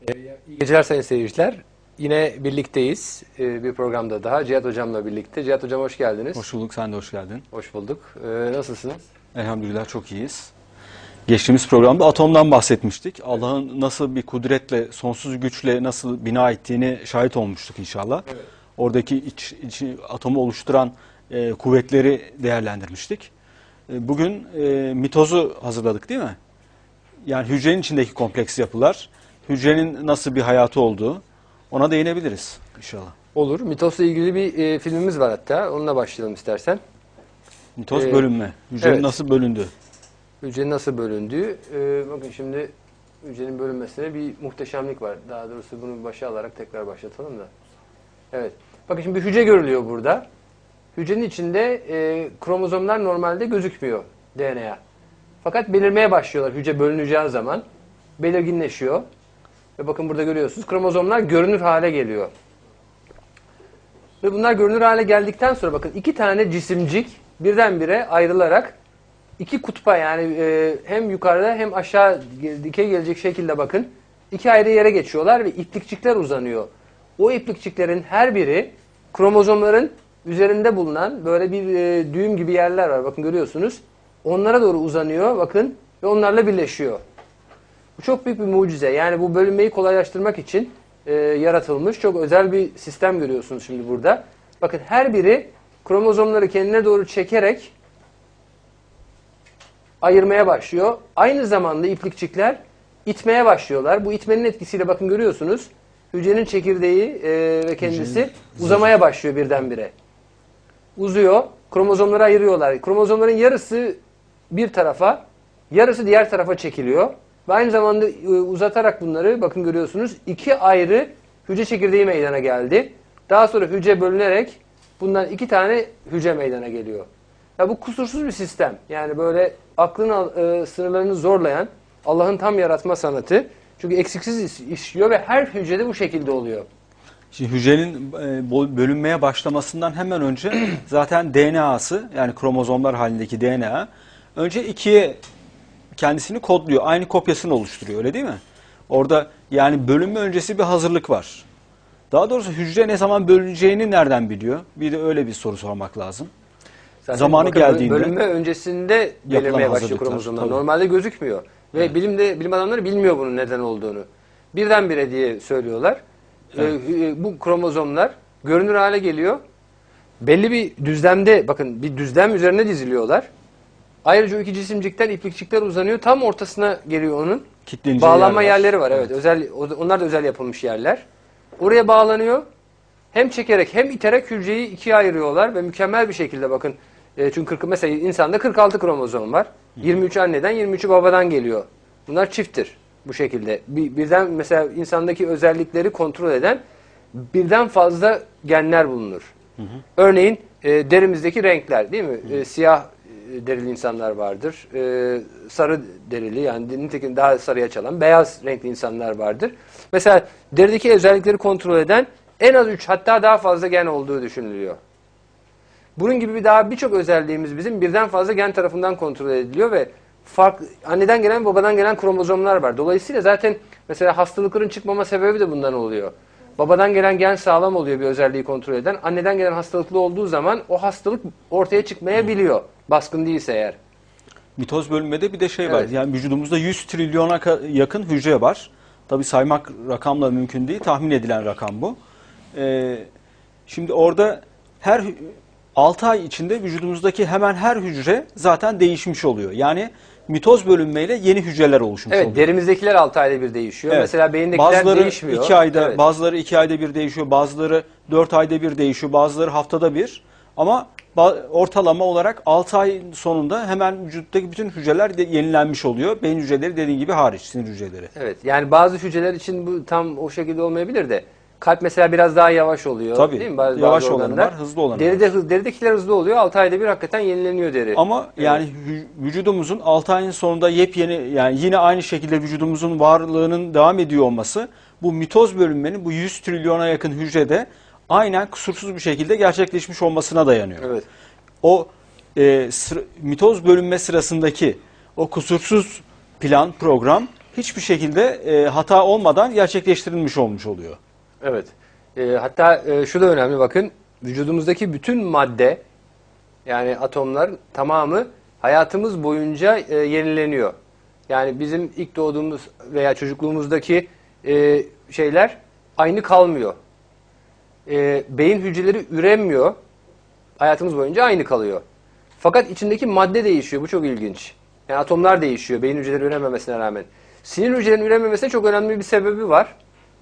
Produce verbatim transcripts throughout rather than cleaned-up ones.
Ee, İyi geceler sayın seyirciler. Yine birlikteyiz. Ee, bir programda daha Cihat Hocam'la birlikte. Cihat Hocam hoş geldiniz. Hoş bulduk, sen de hoş geldin. Hoş bulduk. Ee, nasılsınız? Elhamdülillah çok iyiyiz. Geçtiğimiz programda atomdan bahsetmiştik. Allah'ın nasıl bir kudretle, sonsuz güçle nasıl bina ettiğini şahit olmuştuk inşallah. Evet. Oradaki iç, iç, atomu oluşturan e, kuvvetleri değerlendirmiştik. E, bugün e, mitozu hazırladık değil mi? Yani hücrenin içindeki kompleks yapılar, hücrenin nasıl bir hayatı olduğu, ona değinebiliriz inşallah. Olur. Mitozla ilgili bir e, filmimiz var hatta. Onunla başlayalım istersen. Mitoz Ee, bölünme. Hücrenin evet. nasıl bölündüğü. Hücrenin nasıl bölündüğü. Ee, bakın şimdi hücrenin bölünmesine bir muhteşemlik var. Daha doğrusu bunu başa alarak tekrar başlatalım da. Evet. Bakın şimdi bir hücre görülüyor burada. Hücrenin içinde e, kromozomlar normalde gözükmüyor D N A. Fakat belirmeye başlıyorlar hücre bölüneceği zaman. Belirginleşiyor. Ve bakın burada görüyorsunuz kromozomlar görünür hale geliyor. Ve bunlar görünür hale geldikten sonra bakın iki tane cisimcik birdenbire ayrılarak iki kutba yani e, hem yukarıda hem aşağı dikey gelecek şekilde bakın iki ayrı yere geçiyorlar ve iplikçikler uzanıyor. O iplikçiklerin her biri kromozomların üzerinde bulunan böyle bir e, düğüm gibi yerler var. Bakın görüyorsunuz. Onlara doğru uzanıyor bakın ve onlarla birleşiyor. Bu çok büyük bir mucize. Yani bu bölünmeyi kolaylaştırmak için e, yaratılmış çok özel bir sistem görüyorsunuz şimdi burada. Bakın her biri kromozomları kendine doğru çekerek ayırmaya başlıyor. Aynı zamanda iplikçikler itmeye başlıyorlar. Bu itmenin etkisiyle bakın görüyorsunuz. Hücrenin çekirdeği e, ve kendisi Hücrenin uzamaya başlıyor birdenbire. Uzuyor. Kromozomları ayırıyorlar. Kromozomların yarısı bir tarafa, yarısı diğer tarafa çekiliyor. Ve aynı zamanda e, uzatarak bunları bakın görüyorsunuz iki ayrı hücre çekirdeği meydana geldi. Daha sonra hücre bölünerek bundan iki tane hücre meydana geliyor. Ya bu kusursuz bir sistem. Yani böyle aklın e, sınırlarını zorlayan Allah'ın tam yaratma sanatı. Çünkü eksiksiz işliyor ve her hücrede bu şekilde oluyor. Şimdi hücrenin bölünmeye başlamasından hemen önce zaten D N A'sı yani kromozomlar halindeki D N A önce ikiye kendisini kodluyor. Aynı kopyasını oluşturuyor öyle değil mi? Orada yani bölünme öncesi bir hazırlık var. Daha doğrusu hücre ne zaman bölüneceğini nereden biliyor? Bir de öyle bir soru sormak lazım. Zaten zamanı bakın, geldiğinde bölünme öncesinde belirmeye başlıyor kromozomlar. Tabii. Normalde gözükmüyor. Ve Evet. bilimde bilim adamları bilmiyor bunun neden olduğunu. Birdenbire diye söylüyorlar. Evet. Ee, bu kromozomlar görünür hale geliyor. Belli bir düzlemde bakın bir düzlem üzerine diziliyorlar. Ayrıca o iki cisimcikten iplikçikler uzanıyor. Tam ortasına geliyor onun. Bağlanma yer yerleri var. Evet. evet. Özel onlar da özel yapılmış yerler. Oraya bağlanıyor. Hem çekerek hem iterek hücreyi ikiye ayırıyorlar ve mükemmel bir şekilde bakın. E, çünkü kırk, mesela insanda kırk altı kromozom var. yirmi üç anneden, yirmi üçü babadan geliyor. Bunlar çifttir bu şekilde. Bir, birden mesela insandaki özellikleri kontrol eden birden fazla genler bulunur. Hı hı. Örneğin e, derimizdeki renkler değil mi? E, siyah e, derili insanlar vardır. E, sarı derili yani nitekim daha sarıya çalan beyaz renkli insanlar vardır. Mesela derideki özellikleri kontrol eden en az üç hatta daha fazla gen olduğu düşünülüyor. Bunun gibi bir daha birçok özelliğimiz bizim birden fazla gen tarafından kontrol ediliyor ve farklı, anneden gelen babadan gelen kromozomlar var. Dolayısıyla zaten mesela hastalıkların çıkmama sebebi de bundan oluyor. Babadan gelen gen sağlam oluyor bir özelliği kontrol eden. Anneden gelen hastalıklı olduğu zaman o hastalık ortaya çıkmayabiliyor. Baskın değilse eğer. Mitoz bölünmede bir de şey evet. var. Yani vücudumuzda yüz trilyona yakın hücre var. Tabii saymak rakamla mümkün değil. Tahmin edilen rakam bu. Ee, şimdi orada her altı ay içinde vücudumuzdaki hemen her hücre zaten değişmiş oluyor. Yani mitoz bölünmeyle yeni hücreler oluşmuş evet, oluyor. Evet, derimizdekiler altı ayda bir değişiyor. Evet. Mesela beyindekiler bazıları değişmiyor. Iki ayda, evet. Bazıları iki ayda bir değişiyor, bazıları dört ayda bir değişiyor, bazıları haftada bir. Ama ortalama olarak altı ay sonunda hemen vücuttaki bütün hücreler de yenilenmiş oluyor. Beyin hücreleri dediğin gibi hariç, sinir hücreleri. Evet, yani bazı hücreler için bu tam o şekilde olmayabilir de. Kalp mesela biraz daha yavaş oluyor. Tabii, değil mi? Bazı, yavaş bazı olanı var, hızlı olanı deride, var. Deridekiler hızlı oluyor, altı ayda bir hakikaten yenileniyor deri. Ama evet. yani vücudumuzun altı ayın sonunda yepyeni, yani yine aynı şekilde vücudumuzun varlığının devam ediyor olması, bu mitoz bölünmenin bu yüz trilyona yakın hücrede aynen kusursuz bir şekilde gerçekleşmiş olmasına dayanıyor. Evet. O e, sıra, mitoz bölünme sırasındaki o kusursuz plan, program hiçbir şekilde e, hata olmadan gerçekleştirilmiş olmuş oluyor. Evet. E, hatta e, şu da önemli, bakın. Vücudumuzdaki bütün madde, yani atomlar tamamı hayatımız boyunca e, yenileniyor. Yani bizim ilk doğduğumuz veya çocukluğumuzdaki e, şeyler aynı kalmıyor. E, beyin hücreleri üremiyor. Hayatımız boyunca aynı kalıyor. Fakat içindeki madde değişiyor. Bu çok ilginç. Yani atomlar değişiyor beyin hücreleri ürememesine rağmen. Sinir hücrelerinin ürememesine çok önemli bir sebebi var.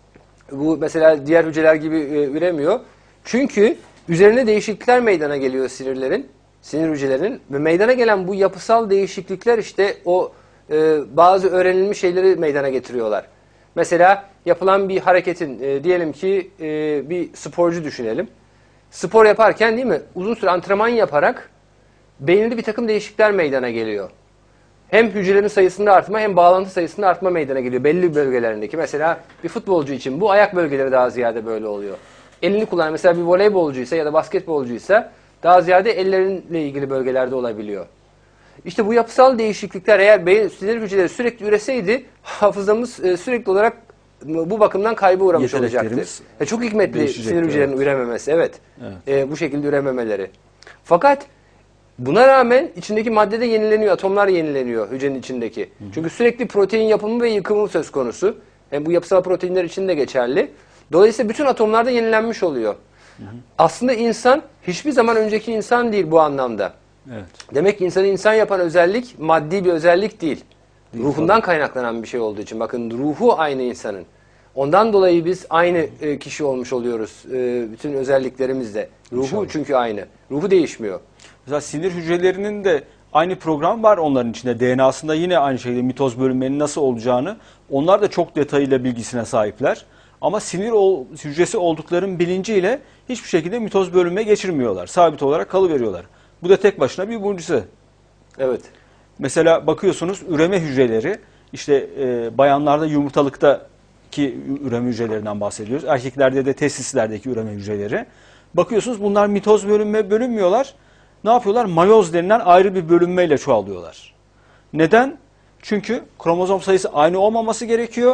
Bu mesela diğer hücreler gibi e, üremiyor. Çünkü üzerine değişiklikler meydana geliyor sinirlerin, sinir hücrelerinin. Ve meydana gelen bu yapısal değişiklikler işte o e, bazı öğrenilmiş şeyleri meydana getiriyorlar. Mesela yapılan bir hareketin, e, diyelim ki e, bir sporcu düşünelim. Spor yaparken değil mi, uzun süre antrenman yaparak beyninde bir takım değişiklikler meydana geliyor. Hem hücrelerin sayısında artma hem bağlantı sayısında artma meydana geliyor belli bölgelerindeki. Mesela bir futbolcu için bu ayak bölgeleri daha ziyade böyle oluyor. Elini kullanan, mesela bir voleybolcuysa ya da basketbolcuysa daha ziyade ellerinle ilgili bölgelerde olabiliyor. İşte bu yapısal değişiklikler eğer beyin sinir hücreleri sürekli üreseydi hafızamız e, sürekli olarak bu bakımdan kaybı uğramış olacaktı. E, çok hikmetli sinir hücrelerinin evet. ürememesi, evet. evet. E, bu şekilde ürememeleri. Fakat buna rağmen içindeki madde de yenileniyor, atomlar yenileniyor hücrenin içindeki. Hı hı. Çünkü sürekli protein yapımı ve yıkımı söz konusu. Hem bu yapısal proteinler için de geçerli. Dolayısıyla bütün atomlar da yenilenmiş oluyor. Hı hı. Aslında insan hiçbir zaman önceki insan değil bu anlamda. Evet. Demek ki insanı insan yapan özellik maddi bir özellik değil. değil Ruhundan tabii. kaynaklanan bir şey olduğu için. Bakın ruhu aynı insanın. Ondan dolayı biz aynı e, kişi olmuş oluyoruz e, bütün özelliklerimizle. Ruhu İnşallah. Çünkü aynı. Ruhu değişmiyor. Mesela sinir hücrelerinin de aynı program var onların içinde. D N A'sında yine aynı şekilde mitoz bölünmenin nasıl olacağını, onlar da çok detayıyla bilgisine sahipler. Ama sinir ol, hücresi olduklarının bilinciyle hiçbir şekilde mitoz bölünme geçirmiyorlar. Sabit olarak kalıveriyorlar. Bu da tek başına bir mucize. Evet. Mesela bakıyorsunuz üreme hücreleri, işte e, bayanlarda yumurtalıktaki üreme hücrelerinden bahsediyoruz. Erkeklerde de testislerdeki üreme hücreleri. Bakıyorsunuz bunlar mitoz bölünme bölünmüyorlar. Ne yapıyorlar? Mayoz denilen ayrı bir bölünmeyle çoğalıyorlar. Neden? Çünkü kromozom sayısı aynı olmaması gerekiyor.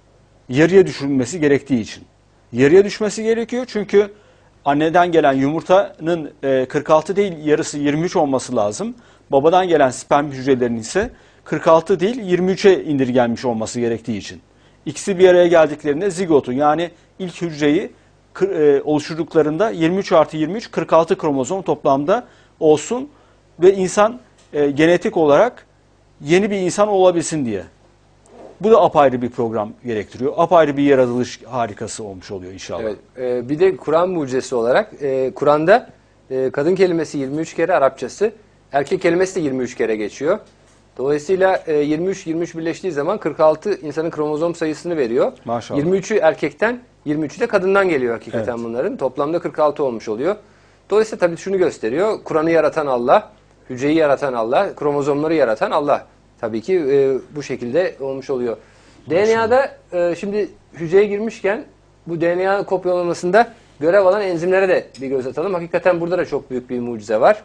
Yarıya düşürülmesi gerektiği için. Yarıya düşmesi gerekiyor çünkü anneden gelen yumurtanın kırk altı değil yarısı yirmi üç olması lazım. Babadan gelen sperm hücrelerinin ise kırk altı değil yirmi üçe indirgenmiş olması gerektiği için. İkisi bir araya geldiklerinde zigotu, yani ilk hücreyi oluşturduklarında yirmi üç artı yirmi üç kırk altı kromozom toplamda olsun ve insan e, genetik olarak yeni bir insan olabilsin diye. Bu da apayrı bir program gerektiriyor. Apayrı bir yaratılış harikası olmuş oluyor inşallah. Evet, e, bir de Kur'an mucizesi olarak e, Kur'an'da e, kadın kelimesi yirmi üç kere, Arapçası, erkek kelimesi de yirmi üç kere geçiyor. Dolayısıyla e, yirmi üç yirmi üç birleştiği zaman kırk altı insanın kromozom sayısını veriyor. Maşallah. yirmi üçü erkekten, yirmi üçü de kadından geliyor hakikaten evet. bunların. Toplamda kırk altı olmuş oluyor. Dolayısıyla tabii şunu gösteriyor. Kur'an'ı yaratan Allah, hücreyi yaratan Allah, kromozomları yaratan Allah. Tabii ki e, bu şekilde olmuş oluyor. D N A'da e, şimdi hücreye girmişken bu D N A kopyalamasında görev alan enzimlere de bir göz atalım. Hakikaten burada da çok büyük bir mucize var.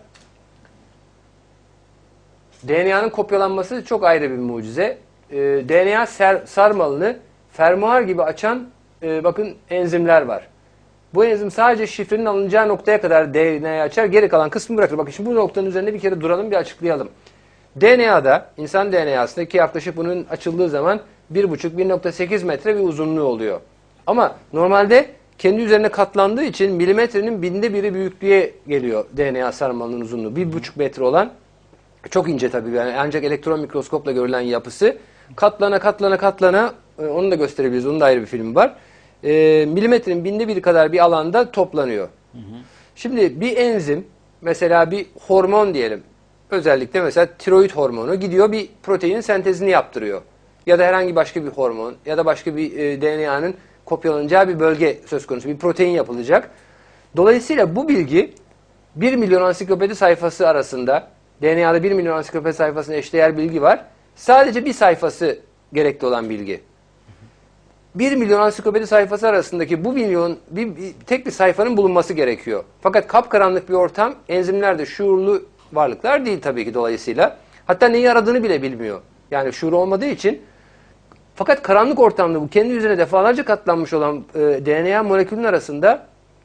D N A'nın kopyalanması çok ayrı bir mucize. E, D N A ser, sarmalını fermuar gibi açan e, bakın enzimler var. Bu enzim sadece şifrenin alınacağı noktaya kadar D N A'yı açar, geri kalan kısmı bırakır. Bakın şimdi bu noktanın üzerinde bir kere duralım, bir açıklayalım. D N A'da, insan D N A'sındaki yaklaşık bunun açıldığı zaman bir buçuk - bir nokta sekiz metre bir uzunluğu oluyor. Ama normalde kendi üzerine katlandığı için milimetrenin binde biri büyüklüğe geliyor D N A sarmalının uzunluğu. bir buçuk metre olan, çok ince tabii, yani ancak elektron mikroskopla görülen yapısı. Katlana katlana katlana, onu da gösterebiliriz, onun da ayrı bir filmi var. E, milimetrenin binde biri kadar bir alanda toplanıyor. Hı hı. Şimdi bir enzim, mesela bir hormon diyelim, özellikle mesela tiroid hormonu gidiyor bir proteinin sentezini yaptırıyor. Ya da herhangi başka bir hormon ya da başka bir e, D N A'nın kopyalanacağı bir bölge söz konusu, bir protein yapılacak. Dolayısıyla bu bilgi bir milyon ansiklopedi sayfası arasında, D N A'da bir milyon ansiklopedi sayfasına eşdeğer bilgi var. Sadece bir sayfası gerekli olan bilgi. bir milyon ansiklopedi sayfası arasındaki bu milyon bir, bir, tek bir sayfanın bulunması gerekiyor. Fakat kapkaranlık bir ortam, enzimler de şuurlu varlıklar değil tabii ki dolayısıyla. Hatta neyi aradığını bile bilmiyor. Yani şuur olmadığı için Fakat karanlık ortamda bu kendi üzerine defalarca katlanmış olan e, D N A molekülünün arasında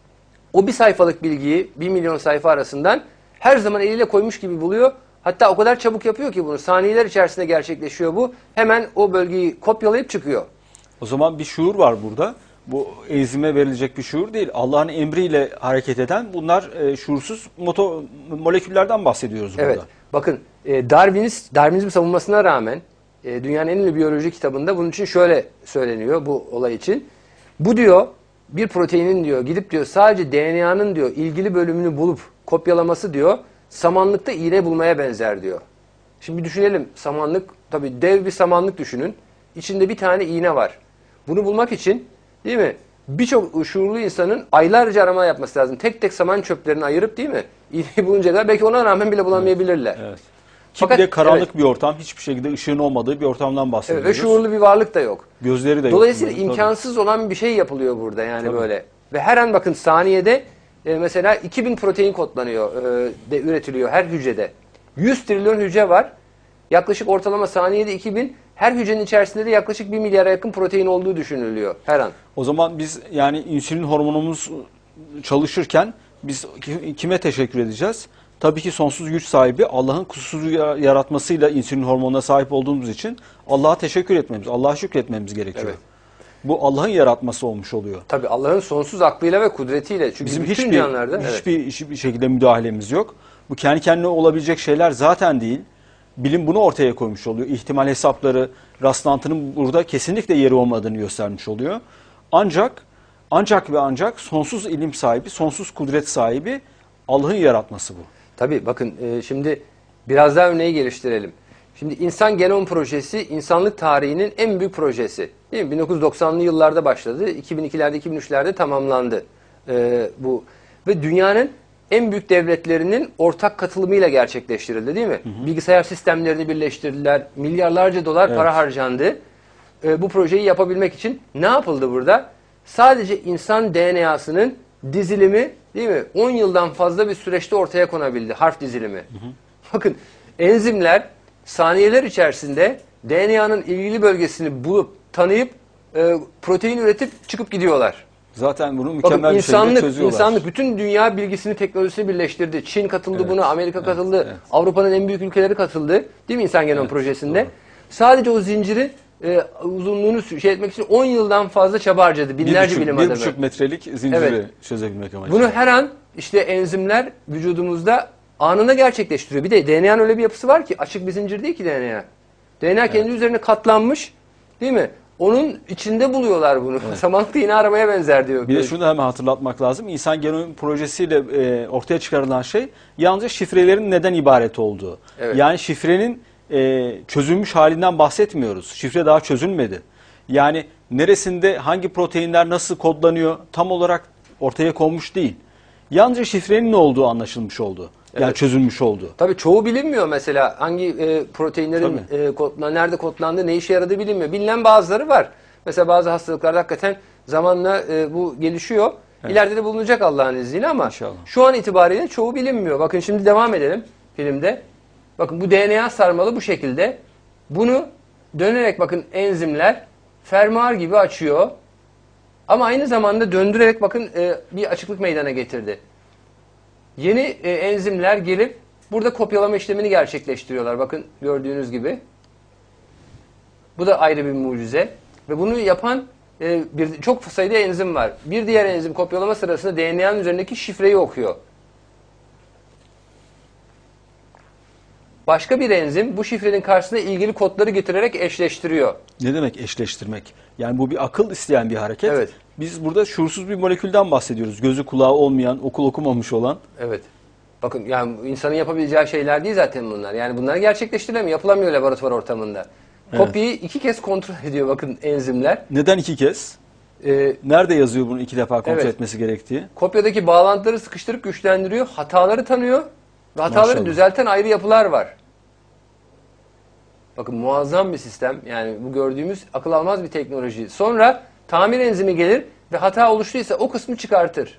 o bir sayfalık bilgiyi bir milyon sayfa arasından her zaman eliyle koymuş gibi buluyor. Hatta o kadar çabuk yapıyor ki bunu. Saniyeler içerisinde gerçekleşiyor bu. Hemen o bölgeyi kopyalayıp çıkıyor. O zaman bir şuur var burada. Bu enzime verilecek bir şuur değil. Allah'ın emriyle hareket eden bunlar e, şuursuz moto, moleküllerden bahsediyoruz burada. Evet. Bakın e, Darwinist, Darwinizm savunmasına rağmen e, dünyanın en ünlü biyoloji kitabında bunun için şöyle söyleniyor bu olay için. Bu diyor bir proteinin diyor gidip diyor sadece D N A'nın diyor ilgili bölümünü bulup kopyalaması diyor samanlıkta iğne bulmaya benzer diyor. Şimdi bir düşünelim, samanlık tabii dev bir samanlık düşünün. İçinde bir tane iğne var. Bunu bulmak için değil mi? Birçok şuurlu insanın aylarca arama yapması lazım. Tek tek saman çöplerini ayırıp değil mi? İğneyi buluncaya kadar belki ona rağmen bile bulamayabilirler. Evet. Ki Fakat, bir de karanlık evet. bir ortam, hiçbir şekilde ışığın olmadığı bir ortamdan Evet, bahsediyoruz. ve şuurlu bir varlık da yok. Gözleri de yok. Dolayısıyla Tabii. imkansız olan bir şey yapılıyor burada yani Tabii. böyle. Ve her an bakın saniyede e, mesela iki bin protein kodlanıyor, e, de üretiliyor her hücrede. yüz trilyon hücre var. Yaklaşık ortalama saniyede iki bin. Her hücrenin içerisinde de yaklaşık bir milyara yakın protein olduğu düşünülüyor her an. O zaman biz yani insülin hormonumuz çalışırken biz kime teşekkür edeceğiz? Tabii ki sonsuz güç sahibi Allah'ın kusursuz yaratmasıyla insülin hormonuna sahip olduğumuz için Allah'a teşekkür etmemiz, Allah'a şükretmemiz gerekiyor. Evet. Bu Allah'ın yaratması olmuş oluyor. Tabii Allah'ın sonsuz aklıyla ve kudretiyle. Çünkü Bizim bütün hiçbir canlılarda hiçbir, evet. hiçbir şekilde müdahalemiz yok. Bu kendi kendine olabilecek şeyler zaten değil. Bilim bunu ortaya koymuş oluyor. İhtimal hesapları, rastlantının burada kesinlikle yeri olmadığını göstermiş oluyor. Ancak ancak ve ancak sonsuz ilim sahibi, sonsuz kudret sahibi Allah'ın yaratması bu. Tabii bakın e, şimdi biraz daha örneği geliştirelim. Şimdi insan genom projesi insanlık tarihinin en büyük projesi. Değil mi? bin dokuz yüz doksanlı yıllarda başladı. iki bin ikilerde iki bin üçlerde tamamlandı. E, bu ve dünyanın en büyük devletlerinin ortak katılımıyla gerçekleştirildi değil mi? Hı hı. Bilgisayar sistemlerini birleştirdiler. Milyarlarca dolar Evet. para harcandı. E, bu projeyi yapabilmek için ne yapıldı burada? Sadece insan D N A'sının dizilimi değil mi? on yıldan fazla bir süreçte ortaya konabildi. Harf dizilimi. Hı hı. Bakın enzimler saniyeler içerisinde D N A'nın ilgili bölgesini bulup tanıyıp e, protein üretip çıkıp gidiyorlar. Zaten bunu mükemmel Bakın, bir şekilde insanlık, çözüyorlar. insanlık bütün dünya bilgisini, teknolojisini birleştirdi. Çin katıldı Evet, buna, Amerika evet, katıldı, evet. Avrupa'nın en büyük ülkeleri katıldı. Değil mi insan genom Evet, projesinde? doğru. Sadece o zinciri e, uzunluğunu şey etmek için on yıldan fazla çaba harcadı. Bir Binlerce buçuk, bilim bir adamı. buçuk metrelik zinciri Evet. çözebilmek amacıyla. Bunu her an işte enzimler vücudumuzda anında gerçekleştiriyor. Bir de D N A'nın öyle bir yapısı var ki açık bir zincir değil ki D N A. D N A kendi Evet. üzerine katlanmış değil mi? Onun içinde buluyorlar bunu. Evet. Samanlıkta iğne aramaya benzer diyor. Bir de şunu da hemen hatırlatmak lazım. İnsan genom projesiyle e, ortaya çıkarılan şey yalnızca şifrelerin neden ibaret olduğu. Evet. Yani şifrenin e, çözülmüş halinden bahsetmiyoruz. Şifre daha çözülmedi. Yani neresinde hangi proteinler nasıl kodlanıyor tam olarak ortaya konmuş değil. Yalnızca şifrenin ne olduğu anlaşılmış oldu. Yani Evet. çözülmüş oldu. Tabii çoğu bilinmiyor mesela. Hangi e, proteinlerin e, kodla- nerede kodlandığı, ne işe yaradığı bilinmiyor. Bilinen bazıları var. Mesela bazı hastalıklarda hakikaten zamanla e, bu gelişiyor. Evet. İleride de bulunacak Allah'ın izniyle ama İnşallah. şu an itibariyle çoğu bilinmiyor. Bakın şimdi devam edelim filmde. Bakın bu D N A sarmalı bu şekilde. Bunu dönerek bakın enzimler fermuar gibi açıyor. Ama aynı zamanda döndürerek bakın e, bir açıklık meydana getirdi. Yeni e, enzimler gelip burada kopyalama işlemini gerçekleştiriyorlar. Bakın gördüğünüz gibi. Bu da ayrı bir mucize. Ve bunu yapan e, bir, çok sayıda enzim var. Bir diğer enzim kopyalama sırasında D N A'nın üzerindeki şifreyi okuyor. Başka bir enzim bu şifrenin karşısına ilgili kodları getirerek eşleştiriyor. Ne demek eşleştirmek? Yani bu bir akıl isteyen bir hareket. Evet. Biz burada şuursuz bir molekülden bahsediyoruz. Gözü kulağı olmayan, okul okumamış olan. Evet. Bakın yani insanın yapabileceği şeyler değil zaten bunlar. Yani bunlar gerçekleştirilemiyor, yapılamıyor laboratuvar ortamında. Evet. Kopyayı iki kez kontrol ediyor bakın enzimler. Neden iki kez? Ee, Nerede yazıyor bunu iki defa kontrol Evet. etmesi gerektiği? kopyadaki bağlantıları sıkıştırıp güçlendiriyor, hataları tanıyor ve hataları Maşallah. düzelten ayrı yapılar var. Bakın muazzam bir sistem. Yani bu gördüğümüz akıl almaz bir teknoloji. Sonra tamir enzimi gelir ve hata oluştuysa o kısmı çıkartır.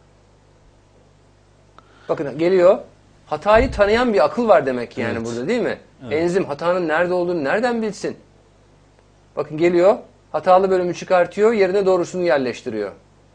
Bakın geliyor. Hatayı tanıyan bir akıl var demek yani Evet. burada değil mi? Evet. Enzim hatanın nerede olduğunu nereden bilsin? Bakın geliyor, hatalı bölümü çıkartıyor, yerine doğrusunu yerleştiriyor.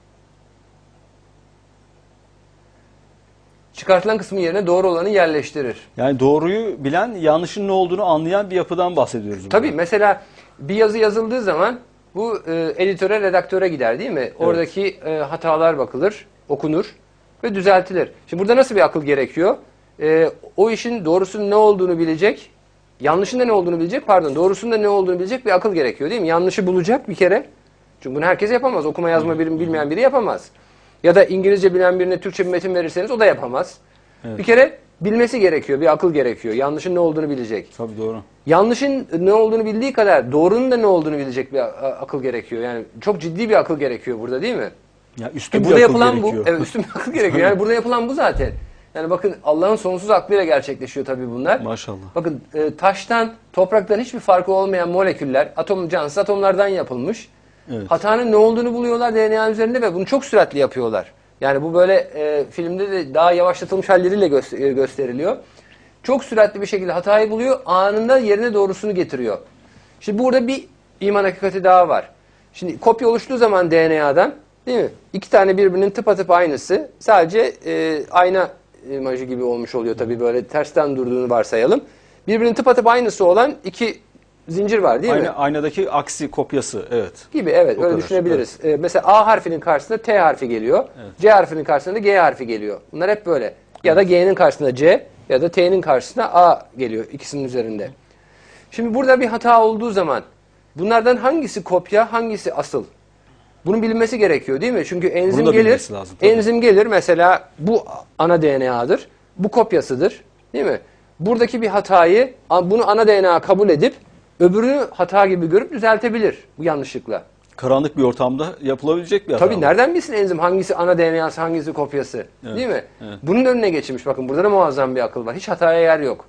Çıkartılan kısmın yerine doğru olanı yerleştirir. Yani doğruyu bilen, yanlışın ne olduğunu anlayan bir yapıdan bahsediyoruz burada. Tabii mesela bir yazı yazıldığı zaman bu e, editöre, redaktöre gider değil mi? Evet. Oradaki e, hatalar bakılır, okunur ve düzeltilir. Şimdi burada nasıl bir akıl gerekiyor? E, o işin doğrusunun ne olduğunu bilecek, yanlışın da ne olduğunu bilecek, pardon doğrusunun da ne olduğunu bilecek bir akıl gerekiyor değil mi? Yanlışı bulacak bir kere. Çünkü bunu herkes yapamaz. Okuma yazma bilim bilmeyen biri yapamaz. Ya da İngilizce bilen birine Türkçe bir metin verirseniz o da yapamaz. Evet. Bir kere bilmesi gerekiyor, bir akıl gerekiyor. Yanlışın ne olduğunu bilecek. Tabii doğru. Yanlışın ne olduğunu bildiği kadar doğrunun da ne olduğunu bilecek bir akıl gerekiyor. Yani çok ciddi bir akıl gerekiyor burada değil mi? Ya üstün e bir burada akıl yapılan gerekiyor. bu. Evet, üstün bir akıl gerekiyor. Yani burada yapılan bu zaten. Yani bakın Allah'ın sonsuz aklıyla gerçekleşiyor tabii bunlar. Maşallah. Bakın e, taştan, topraktan hiçbir farkı olmayan moleküller, atom cansız atomlardan yapılmış. Evet. Hatanın ne olduğunu buluyorlar D N A üzerinde ve bunu çok süratli yapıyorlar. Yani bu böyle e, filmde de daha yavaşlatılmış halleriyle gö- gösteriliyor. Çok süratli bir şekilde hatayı buluyor, anında yerine doğrusunu getiriyor. Şimdi burada bir iman hakikati daha var. Şimdi kopya oluştuğu zaman D N A'dan, değil mi? İki tane birbirinin tıpatıp aynısı, sadece e, ayna imajı gibi olmuş oluyor tabii, böyle tersten durduğunu varsayalım. Birbirinin tıpatıp aynısı olan iki zincir var değil Ayna, mi? Aynadaki aksi kopyası, evet. Gibi, evet, o öyle kadar, düşünebiliriz. Evet. Ee, mesela A harfinin karşısında T harfi geliyor. Evet. C harfinin karşısında G harfi geliyor. Bunlar hep böyle. Ya da G'nin karşısında C ya da T'nin karşısında A geliyor ikisinin üzerinde. Şimdi burada bir hata olduğu zaman bunlardan hangisi kopya, hangisi asıl? Bunun bilinmesi gerekiyor değil mi? Çünkü enzim gelir. Lazım, enzim gelir mesela, bu ana D N A'dır. Bu kopyasıdır. Değil mi? Buradaki bir hatayı, bunu ana D N A kabul edip öbürünü hata gibi görüp düzeltebilir bu yanlışlıkla. Karanlık bir ortamda yapılabilecek bir hata. Tabii nereden bilsin enzim hangisi ana D N A'sı, hangisi kopyası? Evet, değil mi? Evet. Bunun önüne geçilmiş. Bakın burada da muazzam bir akıl var. Hiç hataya yer yok.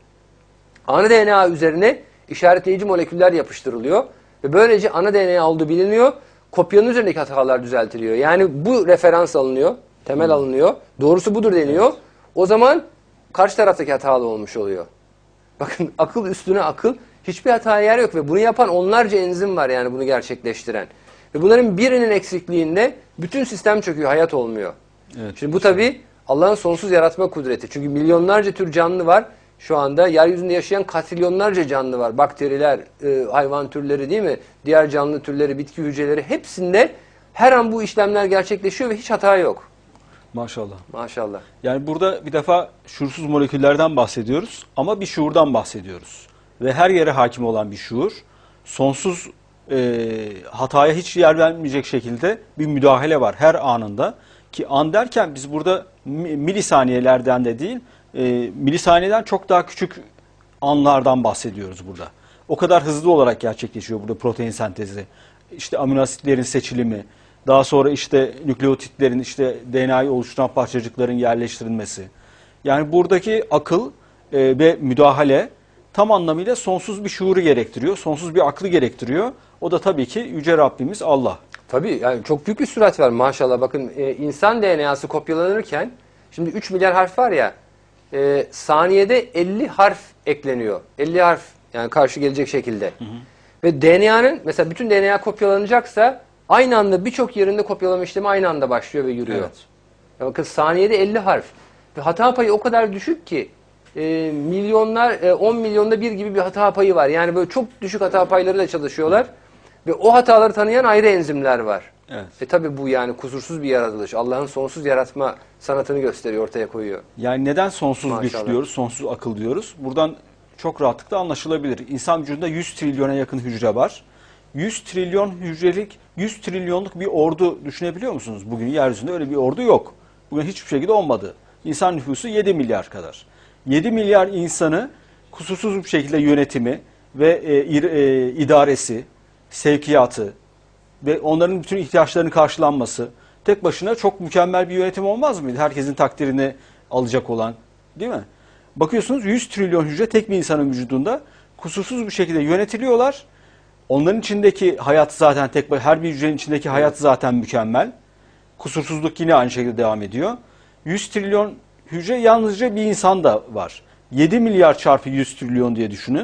Ana D N A üzerine işaretleyici moleküller yapıştırılıyor ve böylece ana D N A olduğu biliniyor. Kopyanın üzerindeki hatalar düzeltiliyor. Yani bu referans alınıyor, temel hmm. alınıyor. Doğrusu budur deniyor. Evet. O zaman karşı taraftaki hatalı olmuş oluyor. Bakın akıl üstüne akıl. Hiçbir hataya yer yok ve bunu yapan onlarca enzim var, yani bunu gerçekleştiren. Ve bunların birinin eksikliğinde bütün sistem çöküyor, hayat olmuyor. Evet, Şimdi bu tabii Allah'ın sonsuz yaratma kudreti. Çünkü milyonlarca tür canlı var. Şu anda yeryüzünde yaşayan katrilyonlarca canlı var. Bakteriler, e, hayvan türleri değil mi? Diğer canlı türleri, bitki hücreleri, hepsinde her an bu işlemler gerçekleşiyor ve hiç hata yok. Maşallah. Maşallah. Yani burada bir defa şuursuz moleküllerden bahsediyoruz ama bir şuurdan bahsediyoruz. Ve her yere hakim olan bir şuur, sonsuz e, hataya hiç yer vermeyecek şekilde bir müdahale var her anında. Ki an derken biz burada milisaniyelerden de değil, e, milisaniyeden çok daha küçük anlardan bahsediyoruz burada. O kadar hızlı olarak gerçekleşiyor burada protein sentezi. İşte amino asitlerin seçilimi, daha sonra işte nükleotitlerin, işte D N A'yı oluşturan parçacıkların yerleştirilmesi. Yani buradaki akıl e, ve müdahale tam anlamıyla sonsuz bir şuuru gerektiriyor, sonsuz bir aklı gerektiriyor. O da tabii ki Yüce Rabbimiz Allah. Tabii yani çok büyük bir sürat var maşallah. Bakın e, insan D N A'sı kopyalanırken, şimdi üç milyar harf var ya, e, saniyede elli harf ekleniyor. elli harf yani karşı gelecek şekilde. Hı hı. Ve D N A'nın mesela bütün D N A kopyalanacaksa aynı anda birçok yerinde kopyalama işlemi aynı anda başlıyor ve yürüyor. Evet. Ya bakın saniyede elli harf. Ve hata payı o kadar düşük ki e, milyonlar, e, on milyonda bir gibi bir hata payı var. Yani böyle çok düşük hata paylarıyla çalışıyorlar. Evet. Ve o hataları tanıyan ayrı enzimler var. Evet. E tabi bu yani kusursuz bir yaratılış. Allah'ın sonsuz yaratma sanatını gösteriyor, ortaya koyuyor. Yani neden sonsuz Maşallah. güç diyoruz, sonsuz akıl diyoruz? Buradan çok rahatlıkla anlaşılabilir. İnsan vücudunda yüz trilyona yakın hücre var. yüz trilyon hücrelik, yüz trilyonluk bir ordu düşünebiliyor musunuz? Bugün yeryüzünde öyle bir ordu yok. Bugün hiçbir şekilde olmadı. İnsan nüfusu yedi milyar kadar. yedi milyar insanı kusursuz bir şekilde yönetimi ve e, e, idaresi, sevkiyatı ve onların bütün ihtiyaçlarının karşılanması tek başına çok mükemmel bir yönetim olmaz mıydı? Herkesin takdirini alacak olan, değil mi? Bakıyorsunuz yüz trilyon hücre tek bir insanın vücudunda kusursuz bir şekilde yönetiliyorlar. Onların içindeki hayat zaten tek, her bir hücrenin içindeki hayat zaten mükemmel. Kusursuzluk yine aynı şekilde devam ediyor. yüz trilyon hücre yalnızca bir insan da var. yedi milyar çarpı yüz trilyon diye düşünün.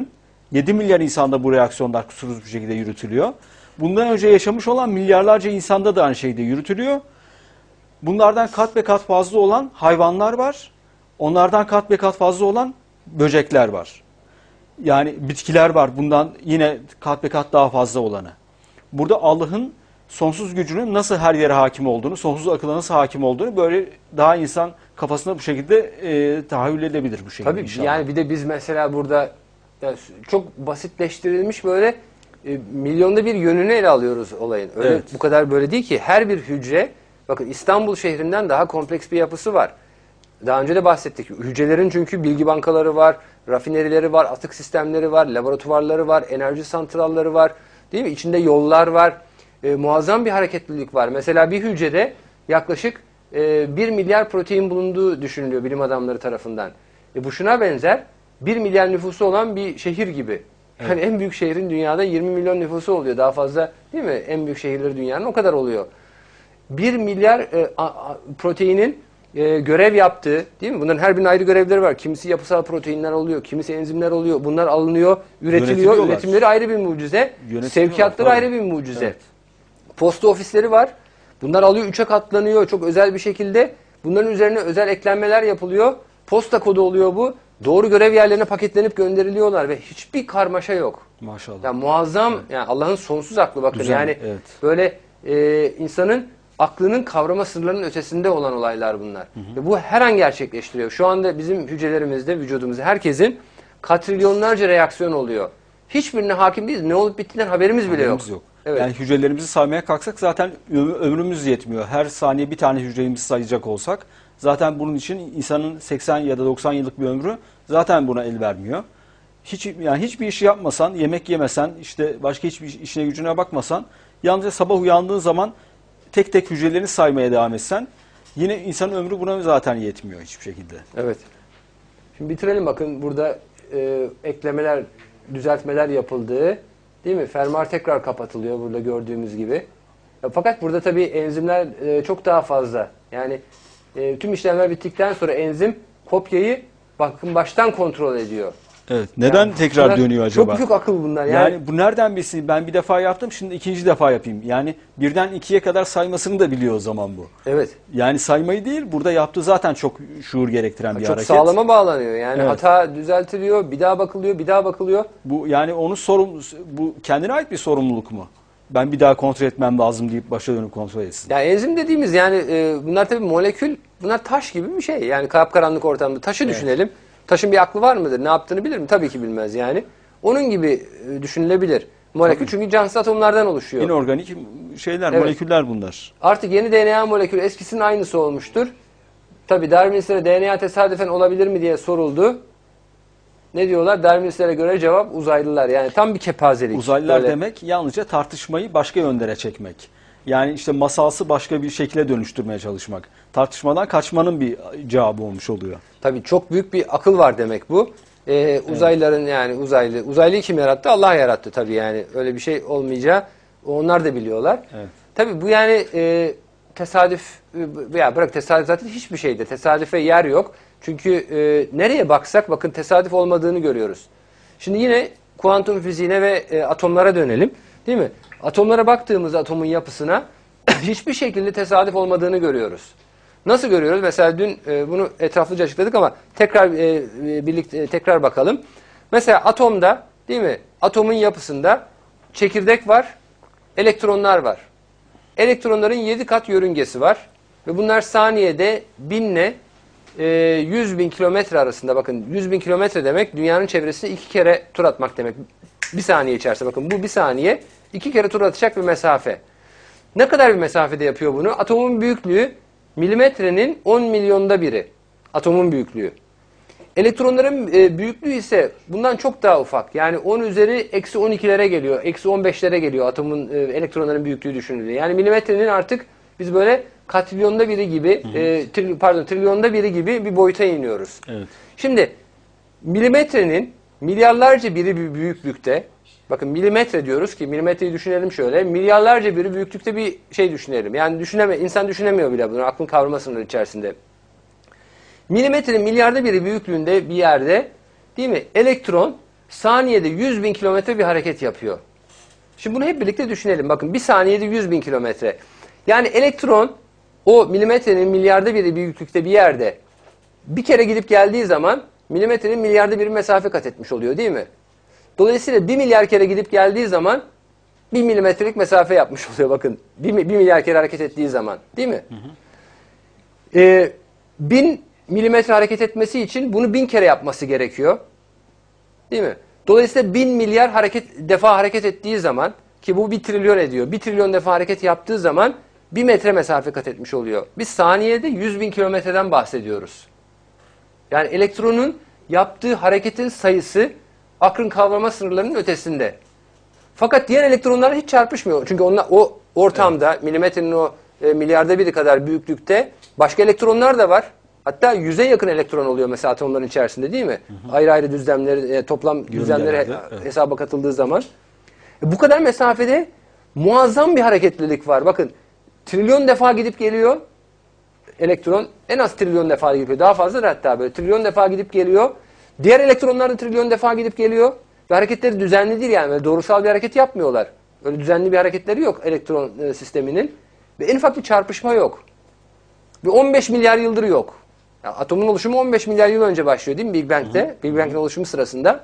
yedi milyar insanda bu reaksiyonlar kusursuz bir şekilde yürütülüyor. Bundan önce yaşamış olan milyarlarca insanda da aynı şekilde yürütülüyor. Bunlardan kat be kat fazla olan hayvanlar var. Onlardan kat be kat fazla olan böcekler var. Yani bitkiler var. Bundan yine kat be kat daha fazla olanı. Burada Allah'ın sonsuz gücünün nasıl her yere hakim olduğunu, sonsuz akıla nasıl hakim olduğunu böyle daha insan kafasında bu şekilde e, tahayyül edebilir bu şekilde Tabii inşallah. yani bir de biz mesela burada yani çok basitleştirilmiş böyle e, milyonda bir yönünü ele alıyoruz olayın. Öyle Evet. bu kadar böyle değil ki. Her bir hücre, bakın İstanbul şehrinden daha kompleks bir yapısı var. Daha önce de bahsettik. Hücrelerin çünkü bilgi bankaları var, rafinerileri var, atık sistemleri var, laboratuvarları var, enerji santralları var. Değil mi? İçinde yollar var. E, muazzam bir hareketlilik var. Mesela bir hücrede yaklaşık e, bir milyar protein bulunduğu düşünülüyor bilim adamları tarafından. E, bu şuna benzer. bir milyar nüfusu olan bir şehir gibi. Yani evet. En büyük şehrin dünyada yirmi milyon nüfusu oluyor. Daha fazla değil mi? En büyük şehirleri dünyanın o kadar oluyor. bir milyar e, a, a, proteinin e, görev yaptığı, değil mi? Bunların her birinin ayrı görevleri var. Kimisi yapısal proteinler oluyor, kimisi enzimler oluyor. Bunlar alınıyor, üretiliyor. Üretimleri ayrı bir mucize. Sevkiyatları ayrı bir mucize. Evet. Posta ofisleri var. Bunlar alıyor, üçe katlanıyor çok özel bir şekilde. Bunların üzerine özel eklenmeler yapılıyor. Posta kodu oluyor bu. Doğru görev yerlerine paketlenip gönderiliyorlar ve hiçbir karmaşa yok. Maşallah. Yani muazzam, evet. Yani Allah'ın sonsuz aklı bakın. Güzel, yani evet. Böyle e, insanın aklının kavrama sınırlarının ötesinde olan olaylar bunlar. Hı hı. Ve bu her an gerçekleştiriyor. Şu anda bizim hücrelerimizde, vücudumuzda herkesin katrilyonlarca reaksiyon oluyor. Hiçbirine hakim değiliz. Ne olup bittiğinden haberimiz bile haberimiz yok. yok. Evet. Yani hücrelerimizi saymaya kalksak zaten ömrümüz yetmiyor. Her saniye bir tane hücremizi sayacak olsak zaten bunun için insanın seksen ya da doksan yıllık bir ömrü zaten buna el vermiyor. Hiç yani hiçbir işi yapmasan, yemek yemesen, işte başka hiçbir işine gücüne bakmasan, yalnızca sabah uyandığın zaman tek tek hücrelerini saymaya devam etsen yine insanın ömrü buna zaten yetmiyor hiçbir şekilde. Evet. Şimdi bitirelim bakın burada e, eklemeler, düzeltmeler yapıldığı, değil mi? Fermuar tekrar kapatılıyor burada gördüğümüz gibi. Ya, fakat burada tabii enzimler e, çok daha fazla. Yani e, tüm işlemler bittikten sonra enzim kopyayı bakın baştan kontrol ediyor. Evet. Neden yani, tekrar dönüyor acaba? Çok büyük akıl bunlar. Yani, yani bu nereden bilsin? Ben bir defa yaptım, şimdi ikinci defa yapayım. Yani birden ikiye kadar saymasını da biliyor o zaman bu. Evet. Yani saymayı değil, burada yaptığı zaten çok şuur gerektiren bir çok hareket. Çok sağlama bağlanıyor. Yani evet. Hata düzeltiliyor, bir daha bakılıyor, bir daha bakılıyor. Bu yani onun sorum, bu kendine ait bir sorumluluk mu? Ben bir daha kontrol etmem lazım deyip başa dönüp kontrol etsin. Ya enzim dediğimiz yani e, bunlar tabii molekül, bunlar taş gibi bir şey. Yani kapkaranlık ortamda taşı evet. düşünelim. Taşın bir aklı var mıdır? Ne yaptığını bilir mi? Tabii ki bilmez yani. Onun gibi düşünülebilir. Molekül tabii. Çünkü cansız atomlardan oluşuyor. İnorganik şeyler, evet. moleküller bunlar. Artık yeni D N A molekülü eskisinin aynısı olmuştur. Tabii Darwinistlere D N A tesadüfen olabilir mi diye soruldu. Ne diyorlar? Darwinistlere göre cevap uzaylılar. Yani tam bir kepazelik. Uzaylılar böyle. Demek yalnızca tartışmayı başka yönlere çekmek. Yani işte masalsı başka bir şekilde dönüştürmeye çalışmak. Tartışmadan kaçmanın bir cevabı olmuş oluyor. Tabii çok büyük bir akıl var demek bu. Ee, uzaylıların evet. yani uzaylı. Uzaylıyı kim yarattı? Allah yarattı tabii yani. Öyle bir şey olmayacağı onlar da biliyorlar. Evet. Tabii bu yani e, tesadüf veya bırak tesadüf zaten hiçbir şeyde. Tesadüfe yer yok. Çünkü e, nereye baksak bakın tesadüf olmadığını görüyoruz. Şimdi yine kuantum fiziğine ve e, atomlara dönelim. Değil mi? Atomlara baktığımızda atomun yapısına hiçbir şekilde tesadüf olmadığını görüyoruz. Nasıl görüyoruz? Mesela dün e, bunu etraflıca açıkladık ama tekrar e, birlikte e, tekrar bakalım. Mesela atomda, değil mi? Atomun yapısında çekirdek var, elektronlar var. Elektronların yedi kat yörüngesi var ve bunlar saniyede binle e, yüz bin kilometre arasında. Bakın yüz bin kilometre demek dünyanın çevresinde iki kere tur atmak demek. Bir saniye içerisinde bakın bu bir saniye iki kere tur atacak bir mesafe. Ne kadar bir mesafede yapıyor bunu? Atomun büyüklüğü milimetrenin on milyonda biri. Atomun büyüklüğü. Elektronların e, büyüklüğü ise bundan çok daha ufak. Yani on üzeri eksi on ikilere geliyor. Eksi on beşlere geliyor atomun e, elektronların büyüklüğü düşünülüyor. Yani milimetrenin artık biz böyle katrilyonda biri gibi, hı hı. E, tri, pardon trilyonda biri gibi bir boyuta iniyoruz. Evet. Şimdi milimetrenin milyarlarca biri bir büyüklükte, bakın milimetre diyoruz ki milimetreyi düşünelim şöyle, milyarlarca biri büyüklükte bir şey düşünelim. Yani düşüneme, insan düşünemiyor bile bunu aklın kavrama sınırları içerisinde. Milimetrenin milyarda biri büyüklüğünde bir yerde, değil mi? Elektron saniyede yüz bin kilometre bir hareket yapıyor. Şimdi bunu hep birlikte düşünelim. Bakın bir saniyede yüz bin kilometre. Yani elektron o milimetrenin milyarda biri büyüklükte bir yerde bir kere gidip geldiği zaman milimetrenin milyarda bir mesafe kat etmiş oluyor değil mi? Dolayısıyla bir milyar kere gidip geldiği zaman bir milimetrelik mesafe yapmış oluyor bakın. Bir, bir milyar kere hareket ettiği zaman değil mi? Hı hı. Ee, bin milimetre hareket etmesi için bunu bin kere yapması gerekiyor. Değil mi? Dolayısıyla bin milyar hareket defa hareket ettiği zaman ki bu bir trilyon ediyor. Bir trilyon defa hareket yaptığı zaman bir metre mesafe kat etmiş oluyor. Biz saniyede yüz bin kilometreden bahsediyoruz. Yani elektronun yaptığı hareketin sayısı aklın kavrama sınırlarının ötesinde. Fakat diğer elektronlarla hiç çarpışmıyor. Çünkü onlar o ortamda evet. milimetrenin o e, milyarda biri kadar büyüklükte başka elektronlar da var. Hatta yüze yakın elektron oluyor mesela atomların içerisinde değil mi? Hı hı. Ayrı ayrı düzlemleri, e, toplam düzlemleri he, evet. hesaba katıldığı zaman. E, bu kadar mesafede muazzam bir hareketlilik var. Bakın trilyon defa gidip geliyor elektron. En az trilyon defa gidip geliyor. Daha fazla da hatta böyle trilyon defa gidip geliyor. Diğer elektronlar da trilyon defa gidip geliyor. Ve hareketleri düzenli değil yani. Böyle doğrusal bir hareket yapmıyorlar. Öyle düzenli bir hareketleri yok elektron e, sisteminin. Ve en ufak bir çarpışma yok. Ve on beş milyar yıldır yok. Yani atomun oluşumu on beş milyar yıl önce başlıyor değil mi Big Bang'de? Hı hı. Big Bang'in oluşumu sırasında.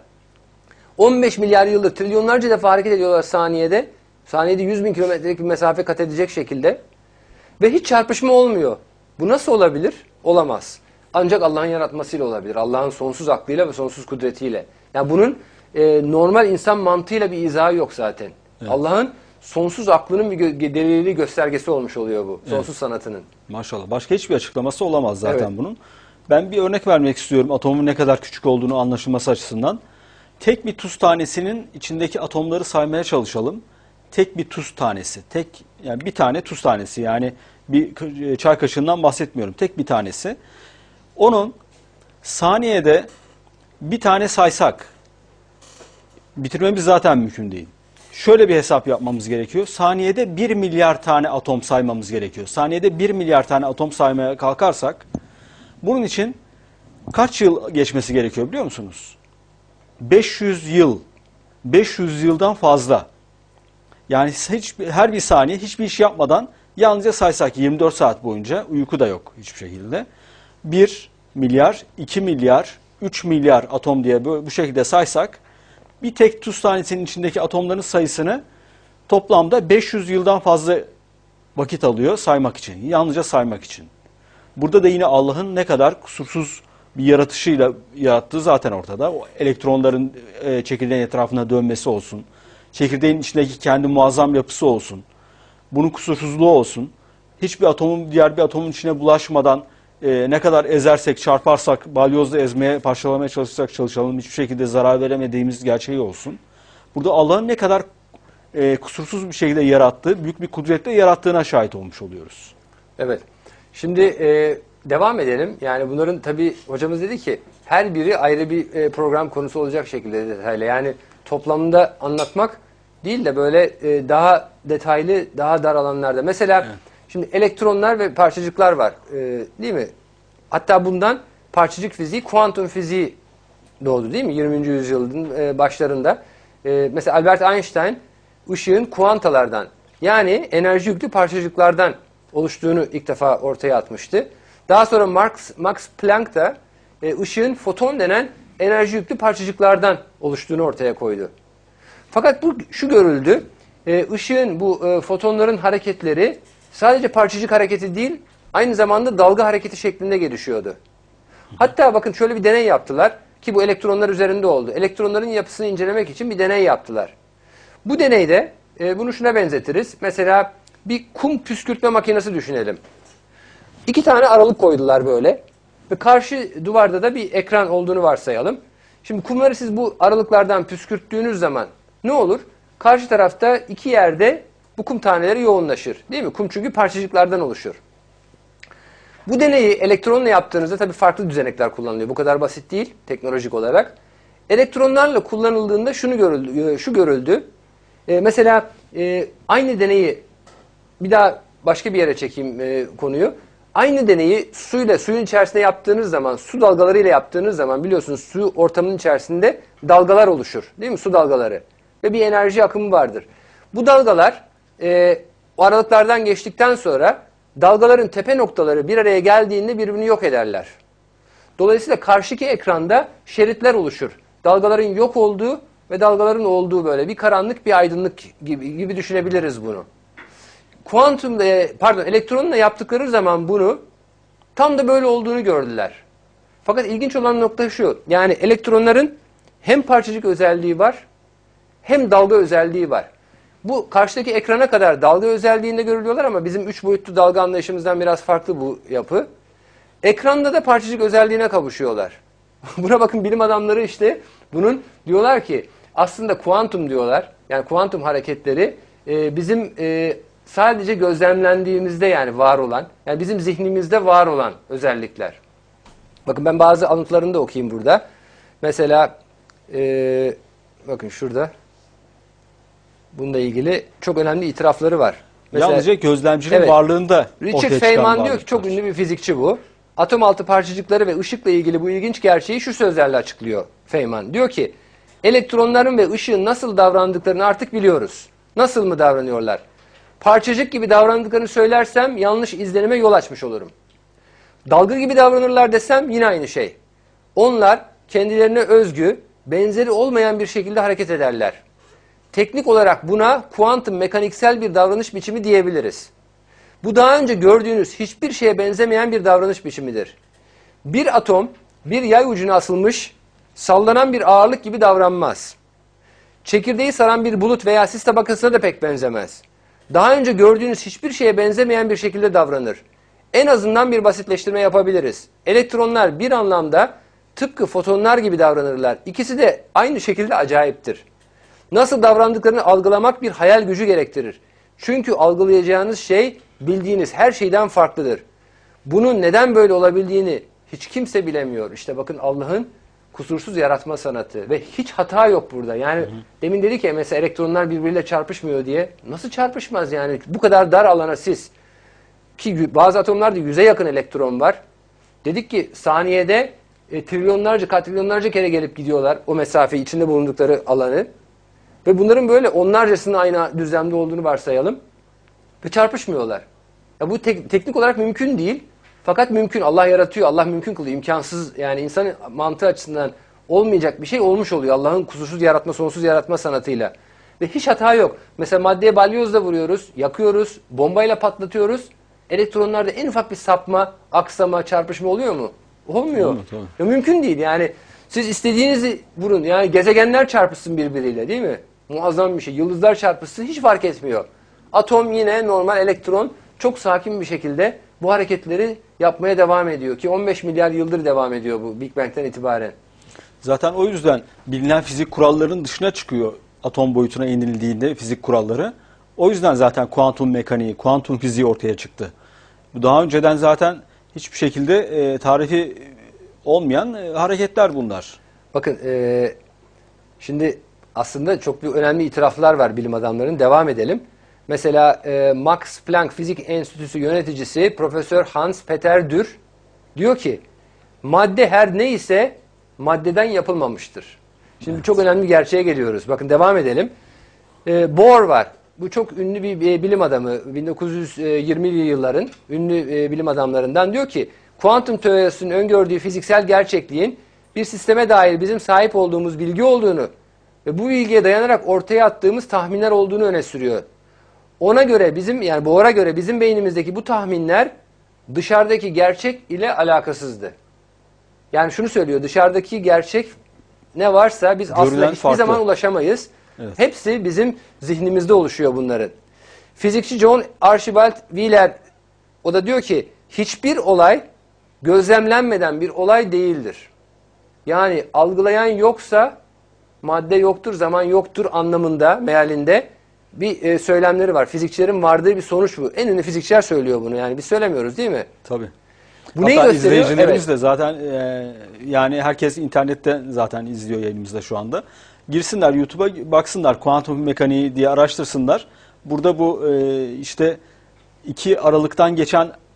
on beş milyar yıldır trilyonlarca defa hareket ediyorlar saniyede. Saniyede yüz bin kilometrelik bir mesafe kat edecek şekilde. Ve hiç çarpışma olmuyor. Bu nasıl olabilir? Olamaz. Ancak Allah'ın yaratmasıyla olabilir. Allah'ın sonsuz aklıyla ve sonsuz kudretiyle. Yani bunun e, normal insan mantığıyla bir izahı yok zaten. Evet. Allah'ın sonsuz aklının bir gö delili göstergesi olmuş oluyor bu. Sonsuz evet. sanatının. Maşallah. Başka hiçbir açıklaması olamaz zaten evet. bunun. Ben bir örnek vermek istiyorum atomun ne kadar küçük olduğunu anlaşılması açısından. Tek bir tuz tanesinin içindeki atomları saymaya çalışalım. Tek bir tuz tanesi. Tek yani bir tane tuz tanesi yani bir çay kaşığından bahsetmiyorum. Tek bir tanesi. Onun saniyede bir tane saysak bitirmemiz zaten mümkün değil. Şöyle bir hesap yapmamız gerekiyor. Saniyede bir milyar tane atom saymamız gerekiyor. Saniyede bir milyar tane atom saymaya kalkarsak bunun için kaç yıl geçmesi gerekiyor biliyor musunuz? beş yüz yıl. beş yüz yıldan fazla. Yani hiç, her bir saniye hiçbir iş yapmadan yalnızca saysak yirmi dört saat boyunca uyku da yok hiçbir şekilde. bir milyar, iki milyar, üç milyar atom diye bu şekilde saysak bir tek tuz tanesinin içindeki atomların sayısını toplamda beş yüz yıldan fazla vakit alıyor saymak için. Yalnızca saymak için. Burada da yine Allah'ın ne kadar kusursuz bir yaratışıyla yarattığı zaten ortada. O elektronların e, çekirdeğin etrafına dönmesi olsun. Çekirdeğin içindeki kendi muazzam yapısı olsun. Bunun kusursuzluğu olsun. Hiçbir atomun diğer bir atomun içine bulaşmadan e, ne kadar ezersek, çarparsak, balyozla ezmeye, parçalamaya çalışırsak çalışalım. Hiçbir şekilde zarar veremediğimiz gerçeği olsun. Burada Allah'ın ne kadar e, kusursuz bir şekilde yarattığı, büyük bir kudretle yarattığına şahit olmuş oluyoruz. Evet. Şimdi e, devam edelim. Yani bunların tabii hocamız dedi ki her biri ayrı bir e, program konusu olacak şekilde detaylı. Yani toplamında anlatmak değil de böyle e, daha detaylı, daha dar alanlarda. Mesela evet. şimdi elektronlar ve parçacıklar var. E, değil mi? Hatta bundan parçacık fiziği, kuantum fiziği doğdu değil mi? yirminci yüzyılın e, başlarında. E, mesela Albert Einstein ışığın kuantalardan yani enerji yüklü parçacıklardan oluştuğunu ilk defa ortaya atmıştı. Daha sonra Max, Max Planck da e, ışığın foton denen enerji yüklü parçacıklardan oluştuğunu ortaya koydu. Fakat bu şu görüldü, e, ışığın bu e, fotonların hareketleri sadece parçacık hareketi değil, aynı zamanda dalga hareketi şeklinde gelişiyordu. Hatta bakın şöyle bir deney yaptılar ki bu elektronlar üzerinde oldu. Elektronların yapısını incelemek için bir deney yaptılar. Bu deneyde e, bunu şuna benzetiriz. Mesela bir kum püskürtme makinesi düşünelim. İki tane aralık koydular böyle. Ve karşı duvarda da bir ekran olduğunu varsayalım. Şimdi kumları siz bu aralıklardan püskürttüğünüz zaman ne olur? Karşı tarafta iki yerde bu kum taneleri yoğunlaşır. Değil mi? Kum çünkü parçacıklardan oluşur. Bu deneyi elektronla yaptığınızda tabii farklı düzenekler kullanılıyor. Bu kadar basit değil teknolojik olarak. Elektronlarla kullanıldığında şunu görüldü, şu görüldü. Ee, mesela e, aynı deneyi bir daha başka bir yere çekeyim e, konuyu. Aynı deneyi suyla, suyun içerisinde yaptığınız zaman, su dalgalarıyla yaptığınız zaman biliyorsunuz su ortamının içerisinde dalgalar oluşur. Değil mi? Su dalgaları. Ve bir enerji akımı vardır. Bu dalgalar e, o aralıklardan geçtikten sonra dalgaların tepe noktaları bir araya geldiğinde birbirini yok ederler. Dolayısıyla karşıki ekranda şeritler oluşur. Dalgaların yok olduğu ve dalgaların olduğu böyle bir karanlık bir aydınlık gibi, gibi düşünebiliriz bunu. Kuantumda, pardon elektronla yaptıkları zaman bunu tam da böyle olduğunu gördüler. Fakat ilginç olan nokta şu. Yani elektronların hem parçacık özelliği var hem dalga özelliği var. Bu karşıdaki ekrana kadar dalga özelliğinde görülüyorlar ama bizim üç boyutlu dalga anlayışımızdan biraz farklı bu yapı. Ekranda da parçacık özelliğine kavuşuyorlar. Buna bakın bilim adamları işte bunun diyorlar ki aslında kuantum diyorlar. Yani kuantum hareketleri e, bizim e, sadece gözlemlendiğimizde yani var olan, yani bizim zihnimizde var olan özellikler. Bakın ben bazı alıntılarını da okuyayım burada. Mesela e, bakın şurada bununla ilgili çok önemli itirafları var. Mesela, Yalnızca gözlemcinin evet, varlığında Richard ortaya çıkan Feynman diyor ki çok varlıklar. ünlü bir fizikçi bu. Atom altı parçacıkları ve ışıkla ilgili bu ilginç gerçeği şu sözlerle açıklıyor Feynman. Diyor ki elektronların ve ışığın nasıl davrandıklarını artık biliyoruz. Nasıl mı davranıyorlar? Parçacık gibi davrandıklarını söylersem yanlış izlenime yol açmış olurum. Dalga gibi davranırlar desem yine aynı şey. Onlar kendilerine özgü, benzeri olmayan bir şekilde hareket ederler. Teknik olarak buna kuantum mekaniksel bir davranış biçimi diyebiliriz. Bu daha önce gördüğünüz hiçbir şeye benzemeyen bir davranış biçimidir. Bir atom bir yay ucuna asılmış, sallanan bir ağırlık gibi davranmaz. Çekirdeği saran bir bulut veya sis tabakasına da pek benzemez. Daha önce gördüğünüz hiçbir şeye benzemeyen bir şekilde davranır. En azından bir basitleştirme yapabiliriz. Elektronlar bir anlamda tıpkı fotonlar gibi davranırlar. İkisi de aynı şekilde acayiptir. Nasıl davrandıklarını algılamak bir hayal gücü gerektirir. Çünkü algılayacağınız şey bildiğiniz her şeyden farklıdır. Bunun neden böyle olabildiğini hiç kimse bilemiyor. İşte bakın Allah'ın kusursuz yaratma sanatı ve hiç hata yok burada. Yani hı hı. Demin dedi ki mesela elektronlar birbiriyle çarpışmıyor diye. Nasıl çarpışmaz yani? Bu kadar dar alana siz ki bazı atomlarda yüze yakın elektron var. Dedik ki saniyede e, trilyonlarca, katrilyonlarca kere gelip gidiyorlar o mesafe içinde bulundukları alanı. Ve bunların böyle onlarcasının aynı düzlemde olduğunu varsayalım. Ve çarpışmıyorlar. Ya bu tek, teknik olarak mümkün değil. Fakat mümkün. Allah yaratıyor. Allah mümkün kılıyor. İmkansız yani insan mantığı açısından olmayacak bir şey olmuş oluyor. Allah'ın kusursuz yaratma, sonsuz yaratma sanatıyla. Ve hiç hata yok. Mesela maddeye balyozla vuruyoruz, yakıyoruz, bombayla patlatıyoruz. Elektronlarda en ufak bir sapma, aksama, çarpışma oluyor mu? Olmuyor. Olmuyor, tamam. Ya mümkün değil. Yani siz istediğinizi vurun. Yani gezegenler çarpışsın birbiriyle değil mi? Muazzam bir şey. Yıldızlar çarpışsın hiç fark etmiyor. Atom yine normal elektron çok sakin bir şekilde bu hareketleri yapmaya devam ediyor ki on beş milyar yıldır devam ediyor bu Big Bang'den itibaren. Zaten o yüzden bilinen fizik kurallarının dışına çıkıyor atom boyutuna inildiğinde fizik kuralları. O yüzden zaten kuantum mekaniği, kuantum fiziği ortaya çıktı. Bu daha önceden zaten hiçbir şekilde e, tarifi olmayan e, hareketler bunlar. Bakın e, şimdi aslında çok bir önemli itiraflar var bilim adamlarının. Devam edelim. Mesela e, Max Planck Fizik Enstitüsü yöneticisi Profesör Hans Peter Dürr diyor ki madde her neyse maddeden yapılmamıştır. Şimdi evet. Çok önemli bir gerçeğe geliyoruz. Bakın devam edelim. E, Bohr var. Bu çok ünlü bir e, bilim adamı. bin dokuz yüz yirmili yılların ünlü e, bilim adamlarından diyor ki kuantum teorisinin öngördüğü fiziksel gerçekliğin bir sisteme dair bizim sahip olduğumuz bilgi olduğunu ve bu bilgiye dayanarak ortaya attığımız tahminler olduğunu öne sürüyor. Ona göre bizim yani Bohr'a göre bizim beynimizdeki bu tahminler dışarıdaki gerçek ile alakasızdı. Yani şunu söylüyor, dışarıdaki gerçek ne varsa biz Görülen aslında hiçbir farklı. zaman ulaşamayız. Evet. Hepsi bizim zihnimizde oluşuyor bunların. Fizikçi John Archibald Wheeler o da diyor ki hiçbir olay gözlemlenmeden bir olay değildir. Yani algılayan yoksa madde yoktur, zaman yoktur anlamında, mealinde bir e, söylemleri var. Fizikçilerin vardığı bir sonuç bu. En ünlü fizikçiler söylüyor bunu. Yani biz söylemiyoruz değil mi? Tabii. Bu Hatta neyi gösteriyor? izleyicilerimiz Evet. de zaten e, yani herkes internetten zaten izliyor yayınımızda şu anda. Girsinler YouTube'a baksınlar kuantum mekaniği diye araştırsınlar. Burada bu e, işte iki aralıktan geçen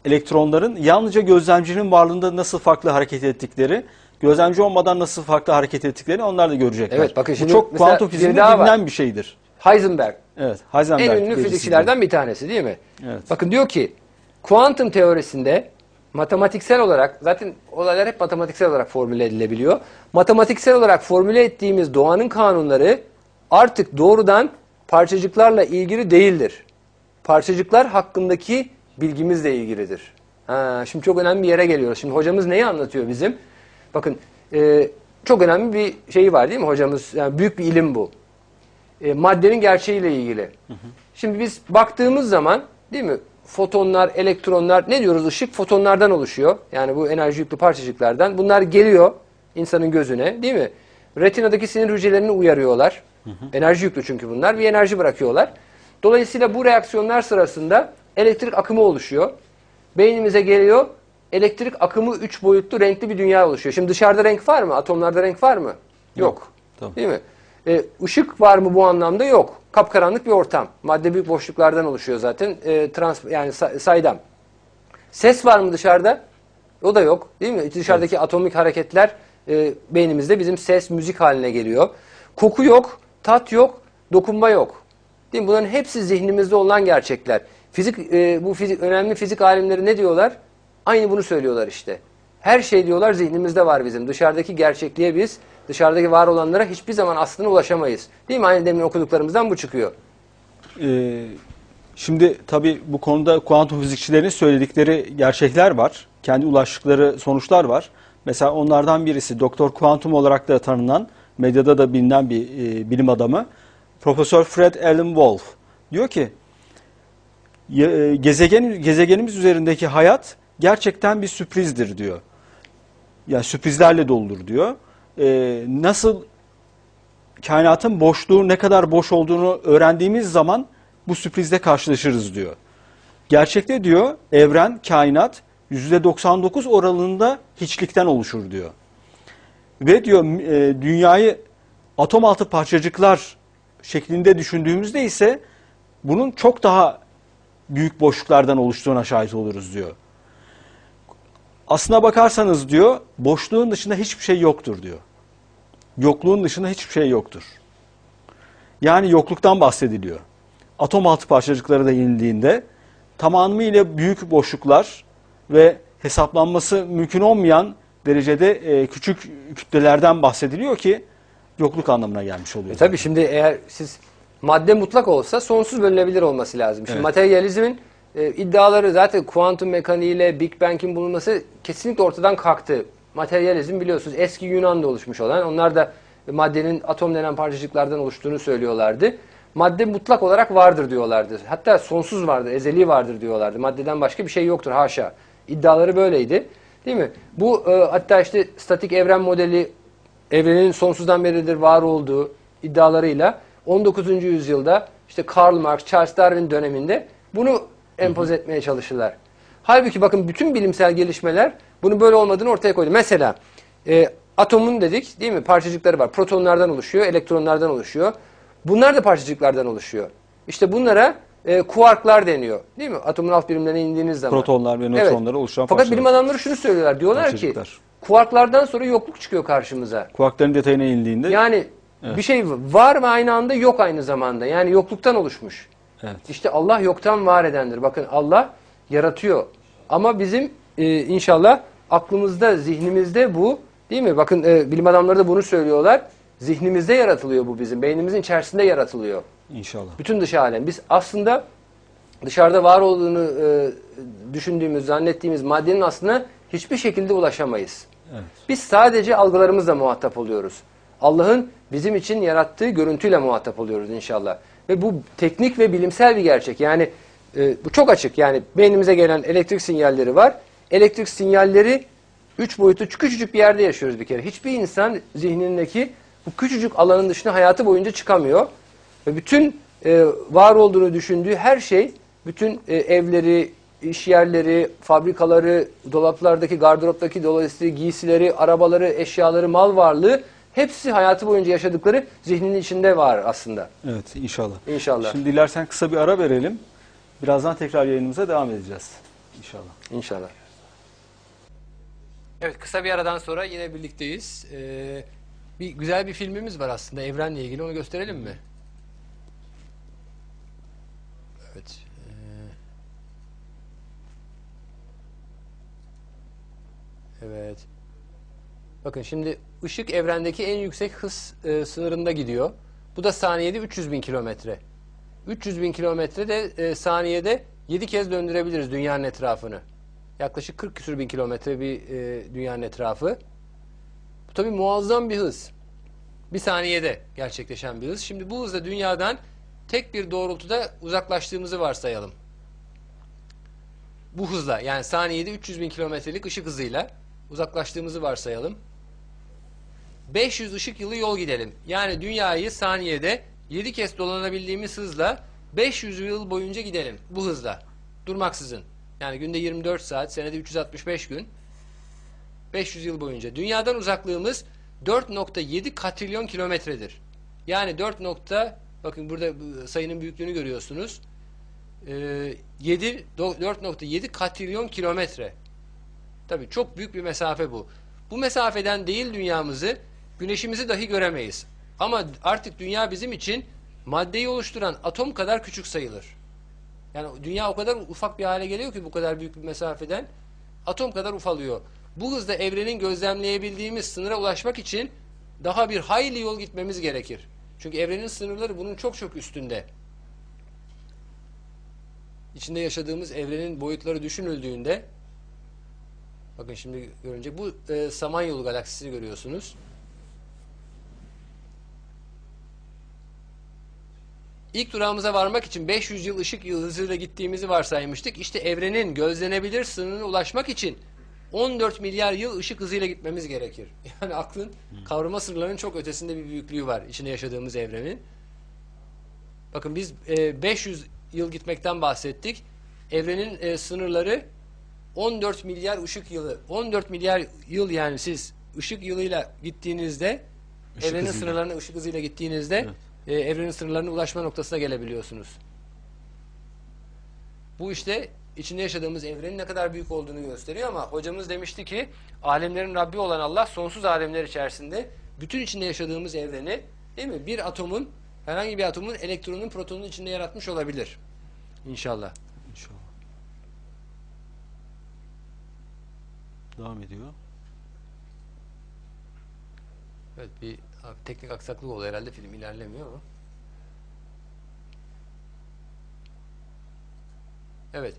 elektronların yalnızca gözlemcinin varlığında nasıl farklı hareket ettikleri, gözlemci olmadan nasıl farklı hareket ettiklerini onlar da görecekler. Evet, bakın şimdi bu çok mesela kuantum bir fiziğinde daha var. bilinen bir şeydir. Heisenberg. Evet, Heisenberg En ünlü birisi fizikçilerden bir tanesi değil mi? Evet. Bakın diyor ki kuantum teorisinde matematiksel olarak, zaten olaylar hep matematiksel olarak formüle edilebiliyor. Matematiksel olarak formüle ettiğimiz doğanın kanunları artık doğrudan parçacıklarla ilgili değildir. Parçacıklar hakkındaki bilgimizle ilgilidir. Ha, şimdi çok önemli bir yere geliyoruz. Şimdi hocamız neyi anlatıyor bizim? Bakın e, çok önemli bir şeyi var değil mi hocamız? Yani büyük bir ilim bu. E, maddenin gerçeğiyle ilgili. Hı hı. Şimdi biz baktığımız zaman değil mi? Fotonlar, elektronlar, ne diyoruz? Işık fotonlardan oluşuyor. Yani bu enerji yüklü parçacıklardan. Bunlar geliyor insanın gözüne değil mi? Retinadaki sinir hücrelerini uyarıyorlar. Hı hı. Enerji yüklü çünkü bunlar. Bir enerji bırakıyorlar. Dolayısıyla bu reaksiyonlar sırasında elektrik akımı oluşuyor. Beynimize geliyor. Elektrik akımı üç boyutlu renkli bir dünya oluşuyor. Şimdi dışarıda renk var mı? Atomlarda renk var mı? Yok. Yok. Tamam. Değil mi? E, ışık var mı bu anlamda? Yok. Kapkaranlık bir ortam. Madde büyük boşluklardan oluşuyor zaten. E, trans, yani saydam. Ses var mı dışarıda? O da yok. Değil mi? Dışarıdaki evet. atomik hareketler e, beynimizde bizim ses, müzik haline geliyor. Koku yok, tat yok, dokunma yok. Değil mi? Bunların hepsi zihnimizde olan gerçekler. Fizik, e, bu fizik, önemli fizik alimleri ne diyorlar? Aynı bunu söylüyorlar işte. Her şey diyorlar zihnimizde var bizim. Dışarıdaki gerçekliğe biz, dışarıdaki var olanlara hiçbir zaman aslında ulaşamayız. Değil mi? Aynı demin okuduklarımızdan bu çıkıyor. Ee, şimdi tabii bu konuda kuantum fizikçilerin söyledikleri gerçekler var. Kendi ulaştıkları sonuçlar var. Mesela onlardan birisi Doktor Kuantum olarak da tanınan, medyada da bilinen bir e, bilim adamı Profesör Fred Alan Wolf. Diyor ki gezegen gezegenimiz üzerindeki hayat gerçekten bir sürprizdir diyor. Yani sürprizlerle doludur diyor. Ee, nasıl kainatın boşluğu ne kadar boş olduğunu öğrendiğimiz zaman bu sürprizle karşılaşırız diyor. Gerçekte diyor evren, kainat yüzde doksan dokuz oranında hiçlikten oluşur diyor. Ve diyor e, dünyayı atom altı parçacıklar şeklinde düşündüğümüzde ise bunun çok daha büyük boşluklardan oluştuğuna şahit oluruz diyor. Aslına bakarsanız diyor, boşluğun dışında hiçbir şey yoktur diyor. Yokluğun dışında hiçbir şey yoktur. Yani yokluktan bahsediliyor. Atom altı parçacıkları da inildiğinde tamamıyla büyük boşluklar ve hesaplanması mümkün olmayan derecede e, küçük kütlelerden bahsediliyor ki yokluk anlamına gelmiş oluyor. E tabii şimdi eğer siz madde mutlak olsa sonsuz bölünebilir olması lazım. Şimdi evet. materyalizmin e, iddiaları zaten kuantum mekaniğiyle Big Bang'in bulunması kesinlikle ortadan kalktı. Materyalizm biliyorsunuz eski Yunan'da oluşmuş olan, onlar da maddenin atom denen parçacıklardan oluştuğunu söylüyorlardı. Madde mutlak olarak vardır diyorlardı. Hatta sonsuz vardır, ezeli vardır diyorlardı. Maddeden başka bir şey yoktur haşa. İddiaları böyleydi. Değil mi? Bu e, hatta işte statik evren modeli, evrenin sonsuzdan beridir var olduğu iddialarıyla on dokuzuncu yüzyılda işte Karl Marx, Charles Darwin döneminde bunu empoze etmeye çalışırlar. Halbuki bakın bütün bilimsel gelişmeler bunun böyle olmadığını ortaya koydu. Mesela e, atomun dedik değil mi? Parçacıkları var. Protonlardan oluşuyor, elektronlardan oluşuyor. Bunlar da parçacıklardan oluşuyor. İşte bunlara e, kuarklar deniyor. Değil mi? Atomun alt birimlerine indiğiniz zaman. Protonlar ve nötronları evet. oluşan Fakat bilim adamları şunu söylüyorlar. Diyorlar ki kuarklardan sonra yokluk çıkıyor karşımıza. Kuarkların detayına indiğinde. Yani evet. bir şey var ve aynı anda yok aynı zamanda. Yani yokluktan oluşmuş. Evet. İşte Allah yoktan var edendir. Bakın Allah yaratıyor. Ama bizim e, inşallah aklımızda, zihnimizde bu değil mi? Bakın e, bilim adamları da bunu söylüyorlar. Zihnimizde yaratılıyor bu bizim. Beynimizin içerisinde yaratılıyor. İnşallah. Bütün dış alem. Biz aslında dışarıda var olduğunu e, düşündüğümüz, zannettiğimiz maddenin aslında hiçbir şekilde ulaşamayız. Evet. Biz sadece algılarımızla muhatap oluyoruz. Allah'ın bizim için yarattığı görüntüyle muhatap oluyoruz inşallah. Ve bu teknik ve bilimsel bir gerçek. Yani e, bu çok açık. Yani beynimize gelen elektrik sinyalleri var. Elektrik sinyalleri üç boyutlu küçücük bir yerde yaşıyoruz bir kere. Hiçbir insan zihnindeki bu küçücük alanın dışına hayatı boyunca çıkamıyor. Ve bütün e, var olduğunu düşündüğü her şey, bütün e, evleri, iş yerleri, fabrikaları, dolaplardaki, gardıroptaki dolayısıyla giysileri, arabaları, eşyaları, mal varlığı hepsi hayatı boyunca yaşadıkları zihninin içinde var aslında. Evet inşallah. İnşallah. Şimdi dilersen kısa bir ara verelim. Birazdan tekrar yayınımıza devam edeceğiz. İnşallah. İnşallah. Evet, kısa bir aradan sonra yine birlikteyiz. Ee, bir güzel bir filmimiz var aslında evrenle ilgili, onu gösterelim mi? Evet. Ee, evet. Bakın şimdi ışık evrendeki en yüksek hız e, sınırında gidiyor. Bu da saniyede üç yüz bin kilometre. üç yüz bin kilometre de e, saniyede yedi kez döndürebiliriz dünyanın etrafını. Yaklaşık kırk küsur bin kilometre bir e, dünyanın etrafı. Bu tabii muazzam bir hız. Bir saniyede gerçekleşen bir hız. Şimdi bu hızla dünyadan tek bir doğrultuda uzaklaştığımızı varsayalım. Bu hızla, yani saniyede üç yüz bin kilometrelik ışık hızıyla uzaklaştığımızı varsayalım. beş yüz ışık yılı yol gidelim. Yani dünyayı saniyede yedi kez dolanabildiğimiz hızla beş yüz yıl boyunca gidelim. Bu hızla. Durmaksızın. Yani günde yirmi dört saat, senede üç yüz altmış beş gün. beş yüz yıl boyunca. Dünyadan uzaklığımız dört nokta yedi katrilyon kilometredir. Yani dört. Bakın burada sayının büyüklüğünü görüyorsunuz. dört nokta yedi katrilyon kilometre. Tabii çok büyük bir mesafe bu. Bu mesafeden değil dünyamızı, güneşimizi dahi göremeyiz. Ama artık dünya bizim için maddeyi oluşturan atom kadar küçük sayılır. Yani dünya o kadar ufak bir hale geliyor ki bu kadar büyük bir mesafeden atom kadar ufalıyor. Bu hızda evrenin gözlemleyebildiğimiz sınıra ulaşmak için daha bir hayli yol gitmemiz gerekir. Çünkü evrenin sınırları bunun çok çok üstünde. İçinde yaşadığımız evrenin boyutları düşünüldüğünde, bakın şimdi görünce bu e, Samanyolu galaksisini görüyorsunuz. İlk durağımıza varmak için beş yüz yıl ışık yılı hızıyla gittiğimizi varsaymıştık. İşte evrenin gözlenebilir sınırına ulaşmak için on dört milyar yıl ışık hızıyla gitmemiz gerekir. Yani aklın kavrama sınırlarının çok ötesinde bir büyüklüğü var içinde yaşadığımız evrenin. Bakın biz e, beş yüz yıl gitmekten bahsettik. Evrenin e, sınırları on dört milyar ışık yılı. on dört milyar yıl, yani siz ışık yılıyla gittiğinizde, Işık evrenin hızıyla. sınırlarına ışık hızıyla gittiğinizde Evet. e, evrenin sınırlarına ulaşma noktasına gelebiliyorsunuz. Bu işte içinde yaşadığımız evrenin ne kadar büyük olduğunu gösteriyor ama hocamız demişti ki alemlerin Rabbi olan Allah sonsuz alemler içerisinde bütün içinde yaşadığımız evreni, değil mi, bir atomun, herhangi bir atomun elektronun protonun içinde yaratmış olabilir. İnşallah. İnşallah. Devam ediyor. Evet, bir teknik aksaklık oldu herhalde, film ilerlemiyor ama. Evet.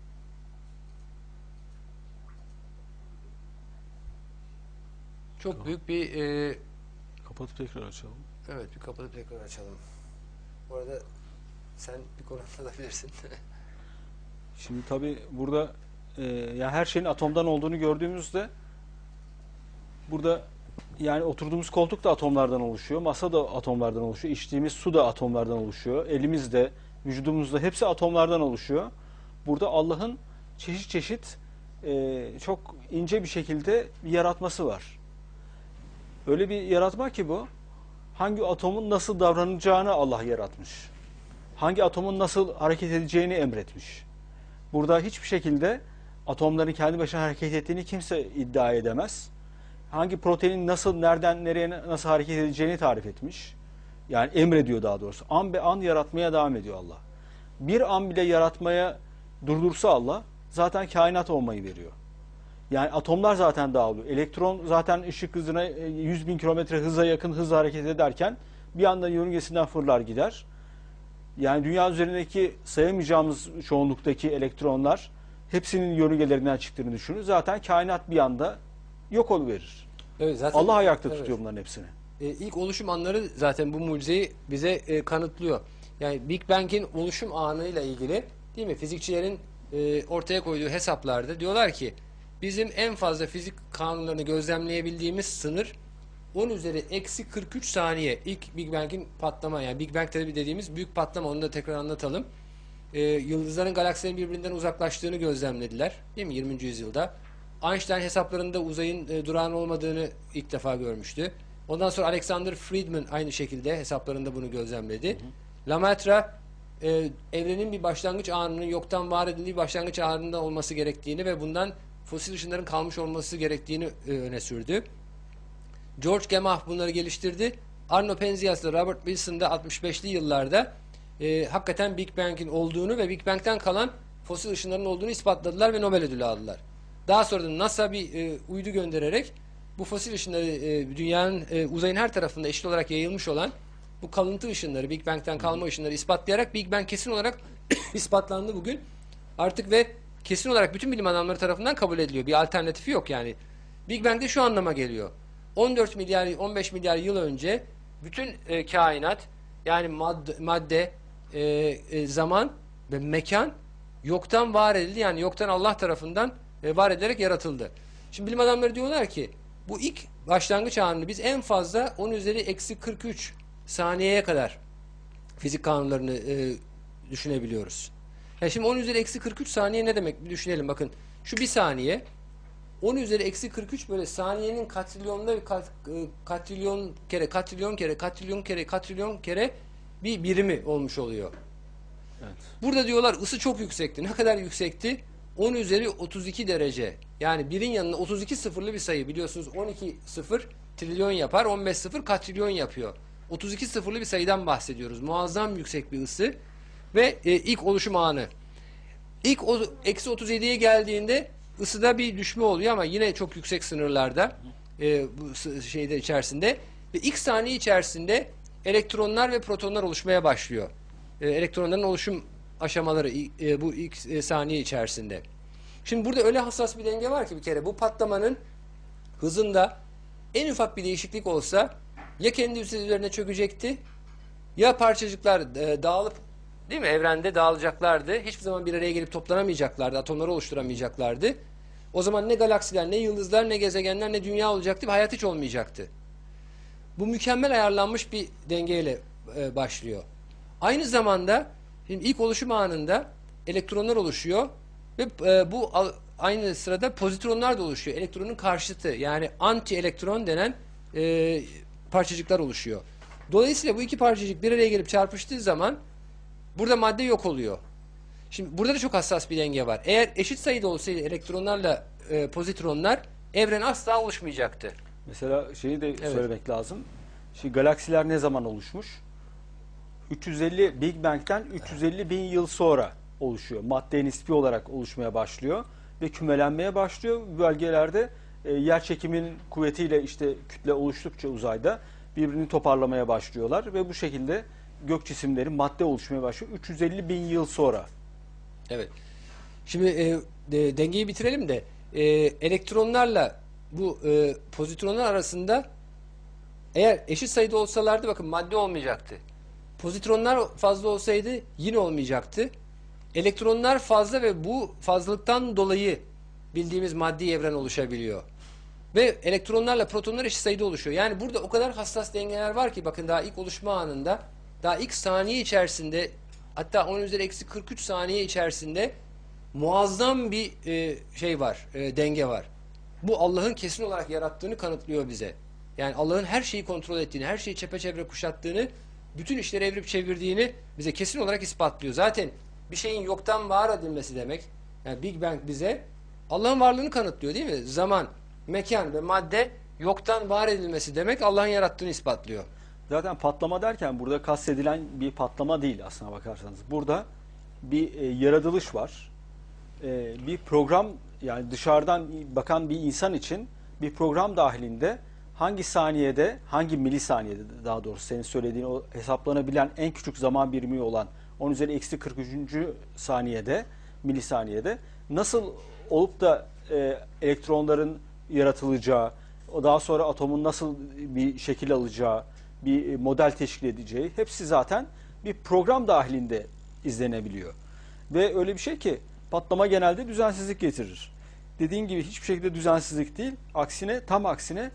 Çok Tamam. büyük bir e, Kapatıp tekrar açalım. evet, bir kapatıp tekrar açalım. Bu arada sen bir konu anlatabilirsin. Şimdi tabii burada e, yani her şeyin atomdan olduğunu gördüğümüzde burada yani oturduğumuz koltuk da atomlardan oluşuyor, masa da atomlardan oluşuyor, içtiğimiz su da atomlardan oluşuyor, elimiz de, vücudumuzda hepsi atomlardan oluşuyor. Burada Allah'ın çeşit çeşit e, çok ince bir şekilde bir yaratması var. Öyle bir yaratma ki bu, hangi atomun nasıl davranacağını Allah yaratmış. Hangi atomun nasıl hareket edeceğini emretmiş. Burada hiçbir şekilde atomların kendi başına hareket ettiğini kimse iddia edemez. Hangi proteinin nasıl, nereden, nereye nasıl hareket edeceğini tarif etmiş. Yani emrediyor daha doğrusu. An be an yaratmaya devam ediyor Allah. Bir an bile yaratmaya durdursa Allah zaten kainat olmayı veriyor. Yani atomlar zaten dağılıyor. Elektron zaten ışık hızına yüz bin kilometre hıza yakın hızla hareket ederken bir anda yörüngesinden fırlar gider. Yani dünya üzerindeki sayamayacağımız çoğunluktaki elektronlar hepsinin yörüngelerinden çıktığını düşünün. Zaten kainat bir anda yok oluverir. Evet, zaten Allah ayakta evet. tutuyor bunların hepsini. E, ilk oluşum anları zaten bu mucizeyi bize e, kanıtlıyor. Yani Big Bang'in oluşum anıyla ilgili, değil mi, fizikçilerin e, ortaya koyduğu hesaplarda diyorlar ki bizim en fazla fizik kanunlarını gözlemleyebildiğimiz sınır on üzeri eksi kırk üç saniye. İlk Big Bang'in patlama, yani Big Bang tabi dediğimiz büyük patlama, onu da tekrar anlatalım. E, yıldızların, galaksilerin birbirinden uzaklaştığını gözlemlediler, değil mi, yirminci yüzyılda. Einstein hesaplarında uzayın e, durağan olmadığını ilk defa görmüştü. Ondan sonra Alexander Friedman aynı şekilde hesaplarında bunu gözlemledi. Hı hı. Lemaitre e, evrenin bir başlangıç anının yoktan var edildiği bir başlangıç anında olması gerektiğini ve bundan fosil ışınların kalmış olması gerektiğini e, öne sürdü. George Gamow bunları geliştirdi. Arno Penzias ile Robert Wilson da altmış beşli yıllarda e, hakikaten Big Bang'in olduğunu ve Big Bang'den kalan fosil ışınların olduğunu ispatladılar ve Nobel ödülü aldılar. Daha sonra da NASA bir e, uydu göndererek bu fosil ışınları e, dünyanın e, uzayın her tarafında eşit olarak yayılmış olan bu kalıntı ışınları, Big Bang'den kalma ışınları ispatlayarak Big Bang kesin olarak ispatlandı bugün. Artık ve kesin olarak bütün bilim adamları tarafından kabul ediliyor. Bir alternatifi yok yani. Big Bang de şu anlama geliyor. on dört milyar, on beş milyar yıl önce bütün e, kainat yani madde, madde e, e, zaman ve mekan yoktan var edildi. Yani yoktan Allah tarafından e, var edilerek yaratıldı. Şimdi bilim adamları diyorlar ki bu ilk başlangıç anını biz en fazla on üzeri eksi kırk üç saniyeye kadar fizik kanunlarını e, düşünebiliyoruz. Yani şimdi on üzeri eksi kırk üç saniye ne demek bir düşünelim. Bakın şu bir saniye on üzeri eksi kırk üç böyle saniyenin katrilyonda kat, e, katrilyon kere katrilyon kere katrilyon kere katrilyon kere bir birimi olmuş oluyor. Evet. Burada diyorlar ısı çok yüksekti. Ne kadar yüksekti? on üzeri otuz iki derece. Yani birin yanına otuz iki sıfırlı bir sayı. Biliyorsunuz on iki sıfır trilyon yapar. on beş sıfır katrilyon yapıyor. otuz iki sıfırlı bir sayıdan bahsediyoruz. Muazzam yüksek bir ısı. Ve e, ilk oluşum anı. İlk eksi otuz yediye geldiğinde ısıda bir düşme oluyor ama yine çok yüksek sınırlarda e, bu şeyde içerisinde. Ve ilk saniye içerisinde elektronlar ve protonlar oluşmaya başlıyor. E, elektronların oluşum aşamaları e, bu ilk e, saniye içerisinde. Şimdi burada öyle hassas bir denge var ki bir kere bu patlamanın hızında en ufak bir değişiklik olsa ya kendi üzerine çökecekti ya parçacıklar e, dağılıp değil mi evrende dağılacaklardı. Hiçbir zaman bir araya gelip toplanamayacaklardı. Atomları oluşturamayacaklardı. O zaman ne galaksiler, ne yıldızlar, ne gezegenler, ne dünya olacaktı ve hayat hiç olmayacaktı. Bu mükemmel ayarlanmış bir dengeyle e, başlıyor. Aynı zamanda şimdi ilk oluşum anında elektronlar oluşuyor ve e, bu aynı sırada pozitronlar da oluşuyor. Elektronun karşıtı yani anti elektron denen e, parçacıklar oluşuyor. Dolayısıyla bu iki parçacık bir araya gelip çarpıştığı zaman burada madde yok oluyor. Şimdi burada da çok hassas bir denge var. Eğer eşit sayıda olsaydı elektronlarla e, pozitronlar evren asla oluşmayacaktı. Mesela şeyi de Evet. söylemek lazım. Şimdi galaksiler ne zaman oluşmuş? üç yüz elli Big Bang'ten üç yüz elli bin yıl sonra oluşuyor. Madde nispi olarak oluşmaya başlıyor ve kümelenmeye başlıyor. Bu bölgelerde e, yer çekiminin kuvvetiyle işte kütle oluştukça uzayda birbirini toparlamaya başlıyorlar ve bu şekilde gök cisimleri madde oluşmaya başlıyor. üç yüz elli bin yıl sonra. Evet. Şimdi e, de, dengeyi bitirelim de e, elektronlarla bu e, pozitronlar arasında eğer eşit sayıda olsalardı bakın madde olmayacaktı. Pozitronlar fazla olsaydı yine olmayacaktı. Elektronlar fazla ve bu fazlalıktan dolayı bildiğimiz maddi evren oluşabiliyor. Ve elektronlarla protonlar eşit sayıda oluşuyor. Yani burada o kadar hassas dengeler var ki bakın daha ilk oluşma anında daha ilk saniye içerisinde hatta on üzeri eksi kırk üç saniye içerisinde muazzam bir e, şey var, e, denge var. Bu Allah'ın kesin olarak yarattığını kanıtlıyor bize. Yani Allah'ın her şeyi kontrol ettiğini, her şeyi çepeçevre kuşattığını, bütün işleri evirip çevirdiğini bize kesin olarak ispatlıyor. Zaten bir şeyin yoktan var edilmesi demek, yani Big Bang bize Allah'ın varlığını kanıtlıyor değil mi? Zaman, mekan ve madde yoktan var edilmesi demek Allah'ın yarattığını ispatlıyor. Zaten patlama derken burada kastedilen bir patlama değil aslına bakarsanız. Burada bir e, yaratılış var. E, bir program yani dışarıdan bakan bir insan için bir program dahilinde hangi saniyede, hangi milisaniyede daha doğrusu senin söylediğin o hesaplanabilen en küçük zaman birimi olan on üzeri eksi kırk üçüncü saniyede, milisaniyede nasıl olup da e, elektronların yaratılacağı, o daha sonra atomun nasıl bir şekil alacağı, bir model teşkil edeceği hepsi zaten bir program dahilinde izlenebiliyor. Ve öyle bir şey ki patlama genelde düzensizlik getirir. Dediğin gibi hiçbir şekilde düzensizlik değil, aksine tam aksine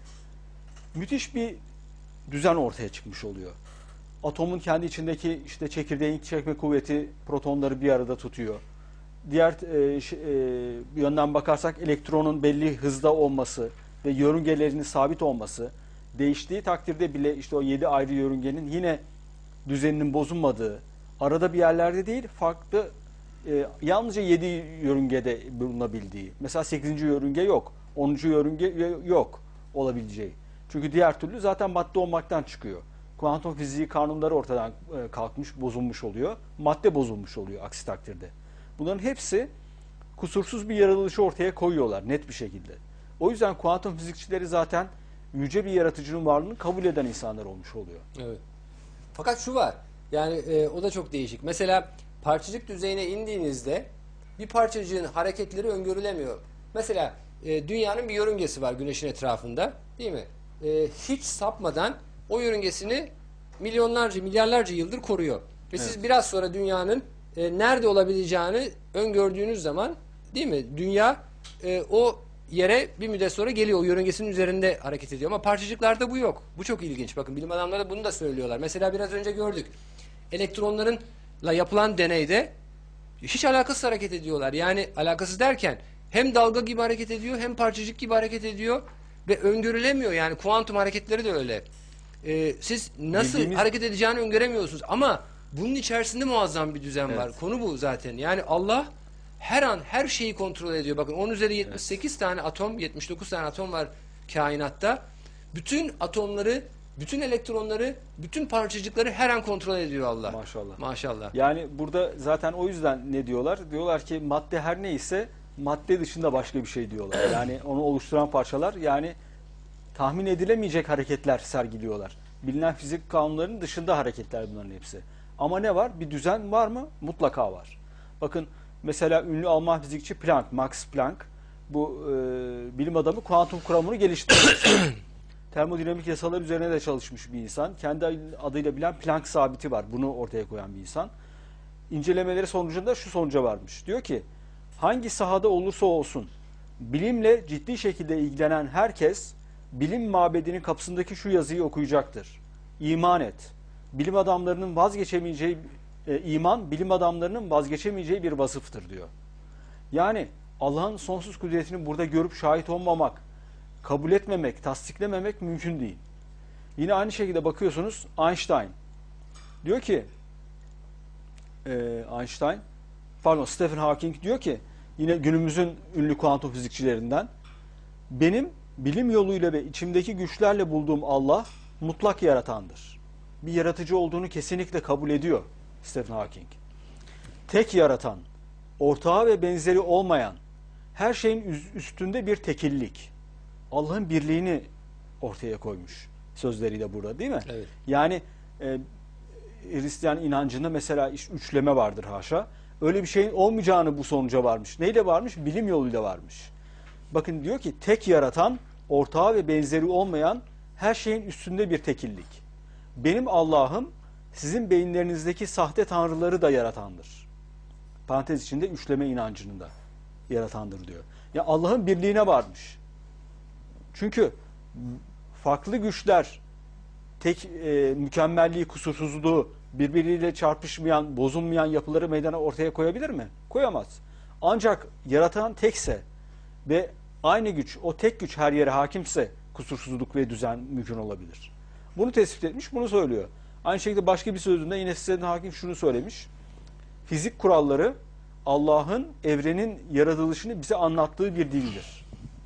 müthiş bir düzen ortaya çıkmış oluyor. Atomun kendi içindeki işte çekirdeğin çekme kuvveti protonları bir arada tutuyor. Diğer e, e, yönden bakarsak elektronun belli hızda olması ve yörüngelerinin sabit olması, değiştiği takdirde bile işte o yedi ayrı yörüngenin yine düzeninin bozulmadığı, arada bir yerlerde değil, farklı e, yalnızca yedi yörüngede bulunabildiği. Mesela sekizinci yörünge yok. onuncu yörünge yok olabileceği. Çünkü diğer türlü zaten madde olmaktan çıkıyor. Kuantum fiziği kanunları ortadan e, kalkmış, bozulmuş oluyor. Madde bozulmuş oluyor aksi takdirde. Bunların hepsi kusursuz bir yaratılışı ortaya koyuyorlar net bir şekilde. O yüzden kuantum fizikçileri zaten yüce bir yaratıcının varlığını kabul eden insanlar olmuş oluyor. Evet. Fakat şu var. Yani e, o da çok değişik. Mesela parçacık düzeyine indiğinizde bir parçacığın hareketleri öngörülemiyor. Mesela e, dünyanın bir yörüngesi var güneşin etrafında, değil mi? E, hiç sapmadan o yörüngesini milyonlarca, milyarlarca yıldır koruyor. Ve Evet. siz biraz sonra dünyanın e, nerede olabileceğini öngördüğünüz zaman, değil mi? Dünya e, o yere bir müddet sonra geliyor. O yörüngesinin üzerinde hareket ediyor. Ama parçacıklarda bu yok. Bu çok ilginç. Bakın bilim adamları da bunu da söylüyorlar. Mesela biraz önce gördük. Elektronlarla yapılan deneyde hiç alakasız hareket ediyorlar. Yani alakasız derken hem dalga gibi hareket ediyor hem parçacık gibi hareket ediyor ve öngörülemiyor. Yani kuantum hareketleri de öyle. Ee, siz nasıl Bildiğimiz... hareket edeceğini öngöremiyorsunuz. Ama bunun içerisinde muazzam bir düzen Evet. var. Konu bu zaten. Yani Allah her an her şeyi kontrol ediyor. Bakın on üzeri yetmiş sekiz evet. tane atom, yetmiş dokuz tane atom var kainatta. Bütün atomları, bütün elektronları, bütün parçacıkları her an kontrol ediyor Allah. Maşallah. Maşallah. Yani burada zaten o yüzden ne diyorlar? Diyorlar ki madde her neyse madde dışında başka bir şey diyorlar. Yani onu oluşturan parçalar, yani tahmin edilemeyecek hareketler sergiliyorlar. Bilinen fizik kanunlarının dışında hareketler bunların hepsi. Ama ne var? Bir düzen var mı? Mutlaka var. Bakın mesela ünlü Alman fizikçi Planck, Max Planck, bu e, bilim adamı kuantum kuramını geliştirmiş. Termodinamik yasalar üzerine de çalışmış bir insan. Kendi adıyla bilen Planck sabiti var. Bunu ortaya koyan bir insan. İncelemeleri sonucunda şu sonuca varmış. Diyor ki, hangi sahada olursa olsun bilimle ciddi şekilde ilgilenen herkes bilim mabedinin kapısındaki şu yazıyı okuyacaktır. İman et. Bilim adamlarının vazgeçemeyeceği e, iman, bilim adamlarının vazgeçemeyeceği bir vasıftır diyor. Yani Allah'ın sonsuz kudretini burada görüp şahit olmamak, kabul etmemek, tasdiklememek mümkün değil. Yine aynı şekilde bakıyorsunuz Einstein. Diyor ki e, Einstein, pardon Stephen Hawking diyor ki, yine günümüzün ünlü kuantum fizikçilerinden, benim bilim yoluyla ve içimdeki güçlerle bulduğum Allah mutlak yaratandır. Bir yaratıcı olduğunu kesinlikle kabul ediyor Stephen Hawking. Tek yaratan, ortağı ve benzeri olmayan, her şeyin üstünde bir tekillik. Allah'ın birliğini ortaya koymuş sözleriyle burada, değil mi? Evet. Yani e, Hristiyan inancında mesela üçleme vardır haşa. Öyle bir şeyin olmayacağını bu sonuca varmış. Neyle varmış? Bilim yoluyla varmış. Bakın diyor ki, tek yaratan, ortağı ve benzeri olmayan, her şeyin üstünde bir tekillik. Benim Allah'ım sizin beyinlerinizdeki sahte tanrıları da yaratandır. Parantez içinde üçleme inancını da yaratandır diyor. Ya Allah'ın birliğine varmış. Çünkü farklı güçler tek e, mükemmelliği, kusursuzluğu, birbiriyle çarpışmayan, bozulmayan yapıları meydana ortaya koyabilir mi? Koyamaz. Ancak yaratan tekse ve aynı güç, o tek güç her yere hakimse kusursuzluk ve düzen mümkün olabilir. Bunu tespit etmiş, bunu söylüyor. Aynı şekilde başka bir sözünde yine Stephen Hawking şunu söylemiş. Fizik kuralları Allah'ın evrenin yaratılışını bize anlattığı bir dildir.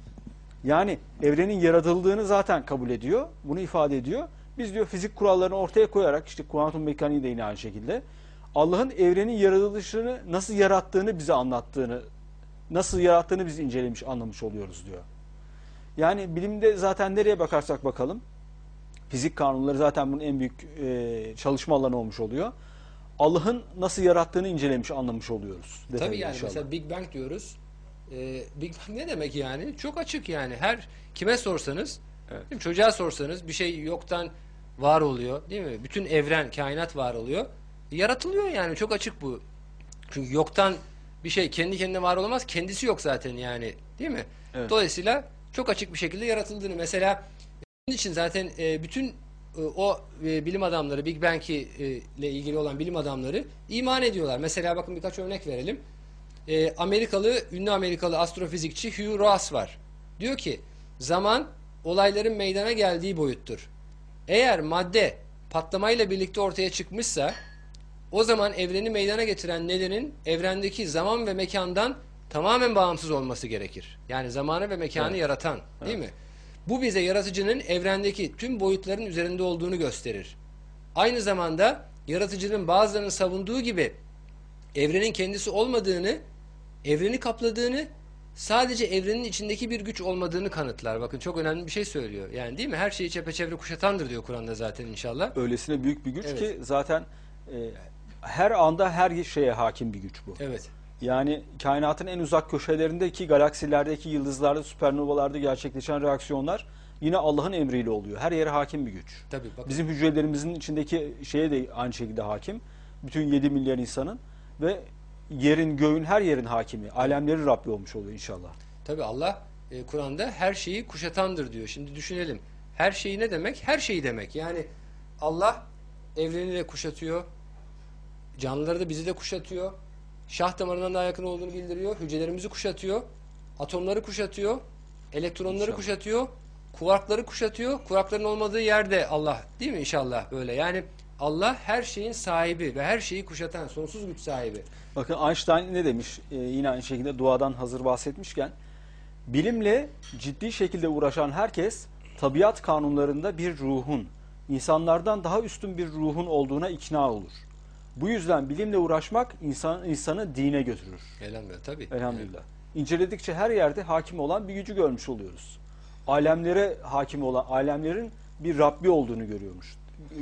Yani evrenin yaratıldığını zaten kabul ediyor, bunu ifade ediyor. Biz diyor fizik kurallarını ortaya koyarak, işte kuantum mekaniği de yine aynı şekilde, Allah'ın evrenin yaratılışını nasıl yarattığını bize anlattığını, nasıl yarattığını biz incelemiş, anlamış oluyoruz diyor. Yani bilimde zaten nereye bakarsak bakalım, fizik kanunları zaten bunun en büyük e, çalışma alanı olmuş oluyor. Allah'ın nasıl yarattığını incelemiş, anlamış oluyoruz. Tabii yani inşallah. Mesela Big Bang diyoruz. Ee, Big Bang ne demek yani? Çok açık yani. Her kime sorsanız, evet. değil mi? Çocuğa sorsanız bir şey yoktan var oluyor, değil mi? Bütün evren, kainat var oluyor. Yaratılıyor yani. Çok açık bu. Çünkü yoktan bir şey kendi kendine var olamaz. Kendisi yok zaten yani. Değil mi? Evet. Dolayısıyla çok açık bir şekilde yaratıldığını. Mesela bunun için zaten e, bütün e, o e, bilim adamları, Big Bang e, ile ilgili olan bilim adamları iman ediyorlar. Mesela bakın birkaç örnek verelim. E, Amerikalı, ünlü Amerikalı astrofizikçi Hugh Ross var. Diyor ki, zaman olayların meydana geldiği boyuttur. Eğer madde patlamayla birlikte ortaya çıkmışsa, o zaman evreni meydana getiren nedenin evrendeki zaman ve mekandan tamamen bağımsız olması gerekir. Yani zamanı ve mekanı Evet. yaratan, değil Evet. mi? Bu bize yaratıcının evrendeki tüm boyutların üzerinde olduğunu gösterir. Aynı zamanda yaratıcının bazılarının savunduğu gibi evrenin kendisi olmadığını, evreni kapladığını, sadece evrenin içindeki bir güç olmadığını kanıtlar. Bakın çok önemli bir şey söylüyor. Yani değil mi? Her şeyi çepeçevre kuşatandır diyor Kur'an'da zaten inşallah. Öylesine büyük bir güç Evet. ki zaten e, her anda her şeye hakim bir güç bu. Evet. Yani kainatın en uzak köşelerindeki galaksilerdeki yıldızlarda, süpernovalarda gerçekleşen reaksiyonlar yine Allah'ın emriyle oluyor. Her yere hakim bir güç. Tabii bakın. Bizim hücrelerimizin içindeki şeye de aynı şekilde hakim. Bütün yedi milyar insanın ve yerin, göğün, her yerin hakimi. Alemlerin Rabbi olmuş oluyor inşallah. Tabii Allah e, Kur'an'da her şeyi kuşatandır diyor. Şimdi düşünelim. Her şeyi ne demek? Her şeyi demek. Yani Allah evreni de kuşatıyor. Canlıları da bizi de kuşatıyor. Şah damarından daha yakın olduğunu bildiriyor. Hücrelerimizi kuşatıyor. Atomları kuşatıyor. Elektronları İnşallah. kuşatıyor. Kuarkları kuşatıyor. Kuarkların olmadığı yerde Allah, değil mi inşallah böyle? Yani Allah her şeyin sahibi ve her şeyi kuşatan sonsuz güç sahibi. Bakın Einstein ne demiş? Ee, yine aynı şekilde duadan hazır bahsetmişken, bilimle ciddi şekilde uğraşan herkes tabiat kanunlarında bir ruhun, insanlardan daha üstün bir ruhun olduğuna ikna olur. Bu yüzden bilimle uğraşmak insan, insanı dine götürür. Elhamdülillah tabii. Elhamdülillah. İnceledikçe her yerde hakim olan bir gücü görmüş oluyoruz. Alemlere hakim olan, alemlerin bir Rabbi olduğunu görüyormuş,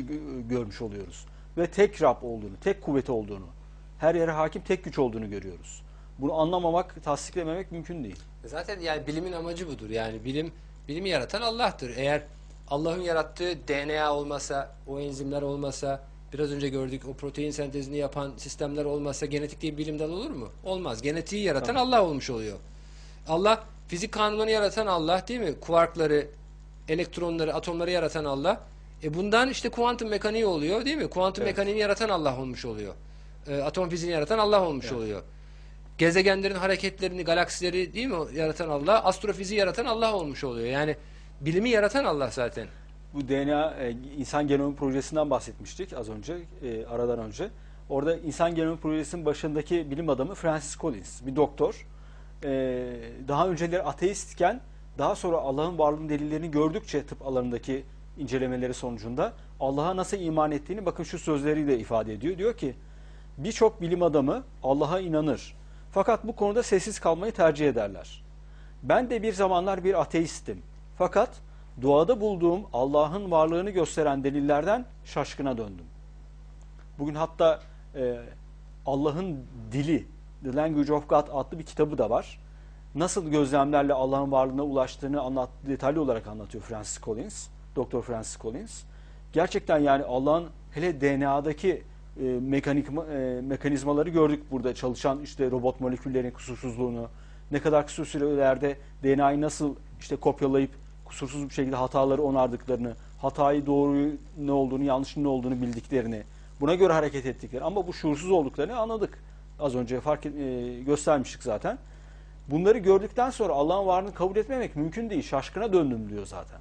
görmüş oluyoruz. Ve tek Rab olduğunu, tek kuvvet olduğunu, her yere hakim tek güç olduğunu görüyoruz. Bunu anlamamak, tasdiklememek mümkün değil. Zaten yani bilimin amacı budur. Yani bilim bilimi yaratan Allah'tır. Eğer Allah'ın yarattığı D N A olmasa, o enzimler olmasa, biraz önce gördük o protein sentezini yapan sistemler olmasa genetik diye bir bilim dalı olur mu? Olmaz. Genetiği yaratan Tamam. Allah olmuş oluyor. Allah fizik kanunlarını yaratan Allah, değil mi? Kuarkları, elektronları, atomları yaratan Allah. E bundan işte kuantum mekaniği oluyor, değil mi? Kuantum Evet. mekaniğini yaratan Allah olmuş oluyor. E, atom fiziğini yaratan Allah olmuş Evet. oluyor. Gezegenlerin hareketlerini, galaksileri, değil mi, yaratan Allah, astrofiziği yaratan Allah olmuş oluyor. Yani bilimi yaratan Allah zaten. Bu D N A, e, insan genomu projesinden bahsetmiştik az önce, e, aradan önce. Orada insan genomu projesinin başındaki bilim adamı Francis Collins, bir doktor. E, daha önceleri ateistken, daha sonra Allah'ın varlığının delillerini gördükçe tıp alanındaki incelemeleri sonucunda Allah'a nasıl iman ettiğini bakın şu sözleriyle ifade ediyor. Diyor ki, birçok bilim adamı Allah'a inanır. Fakat bu konuda sessiz kalmayı tercih ederler. Ben de bir zamanlar bir ateisttim. Fakat doğada bulduğum Allah'ın varlığını gösteren delillerden şaşkına döndüm. Bugün hatta e, Allah'ın Dili, The Language of God adlı bir kitabı da var. Nasıl gözlemlerle Allah'ın varlığına ulaştığını anlat, detaylı olarak anlatıyor Francis Collins, Doktor Francis Collins. Gerçekten yani Allah'ın hele D N A'daki e, mekanik e, mekanizmaları gördük burada, çalışan işte robot moleküllerin kusursuzluğunu, ne kadar kısa sürelerde D N A'yı nasıl işte kopyalayıp kusursuz bir şekilde hataları onardıklarını, hatayı doğruyu ne olduğunu, yanlışın ne olduğunu bildiklerini, buna göre hareket ettiklerini, ama bu şuursuz olduklarını anladık. Az önce fark et, e, göstermiştik zaten. Bunları gördükten sonra Allah'ın varlığını kabul etmemek mümkün değil. Şaşkına döndüm diyor zaten.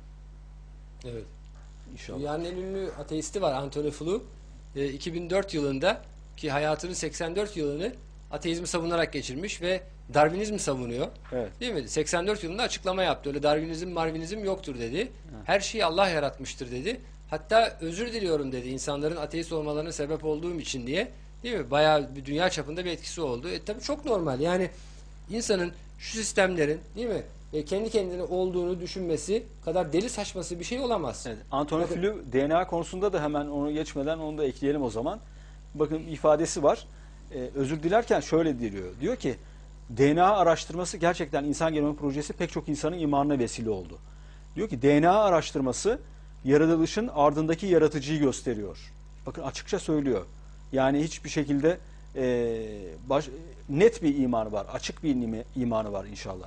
Evet. İnşallah. Dünyanın en ünlü ateisti var Anthony Flew. E, iki bin dört yılında, ki hayatının seksen dört yılını ateizmi savunarak geçirmiş ve Darwinizmi savunuyor. Evet. Değil mi? seksen dört yılında açıklama yaptı. Öyle Darwinizm, Marvinizm yoktur dedi. Her şeyi Allah yaratmıştır dedi. Hatta özür diliyorum dedi, insanların ateist olmalarına sebep olduğum için diye. Değil mi? Bayağı bir dünya çapında bir etkisi oldu. E tabii çok normal. Yani insanın şu sistemlerin, değil mi, e, kendi kendine olduğunu düşünmesi kadar deli saçması bir şey olamaz. Evet. Anthony Bakın- Flew D N A konusunda da hemen onu geçmeden onu da ekleyelim o zaman. Bakın ifadesi var. Ee, özür dilerken şöyle diyor. Diyor ki D N A araştırması gerçekten insan genomu projesi pek çok insanın imanına vesile oldu. Diyor ki D N A araştırması yaratılışın ardındaki yaratıcıyı gösteriyor. Bakın açıkça söylüyor. Yani hiçbir şekilde e, baş, net bir imanı var. Açık bir imanı var inşallah.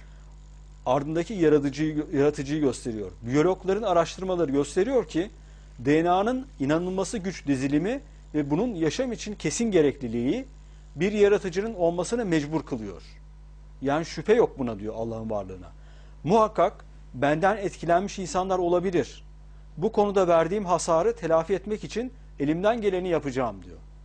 Ardındaki yaratıcıyı, yaratıcıyı gösteriyor. Biyologların araştırmaları gösteriyor ki D N A'nın inanılması güç dizilimi ve bunun yaşam için kesin gerekliliği bir yaratıcının olmasına mecbur kılıyor. Yani şüphe yok buna diyor, Allah'ın varlığına. Muhakkak benden etkilenmiş insanlar olabilir. Bu konuda verdiğim hasarı telafi etmek için elimden geleni yapacağım diyor.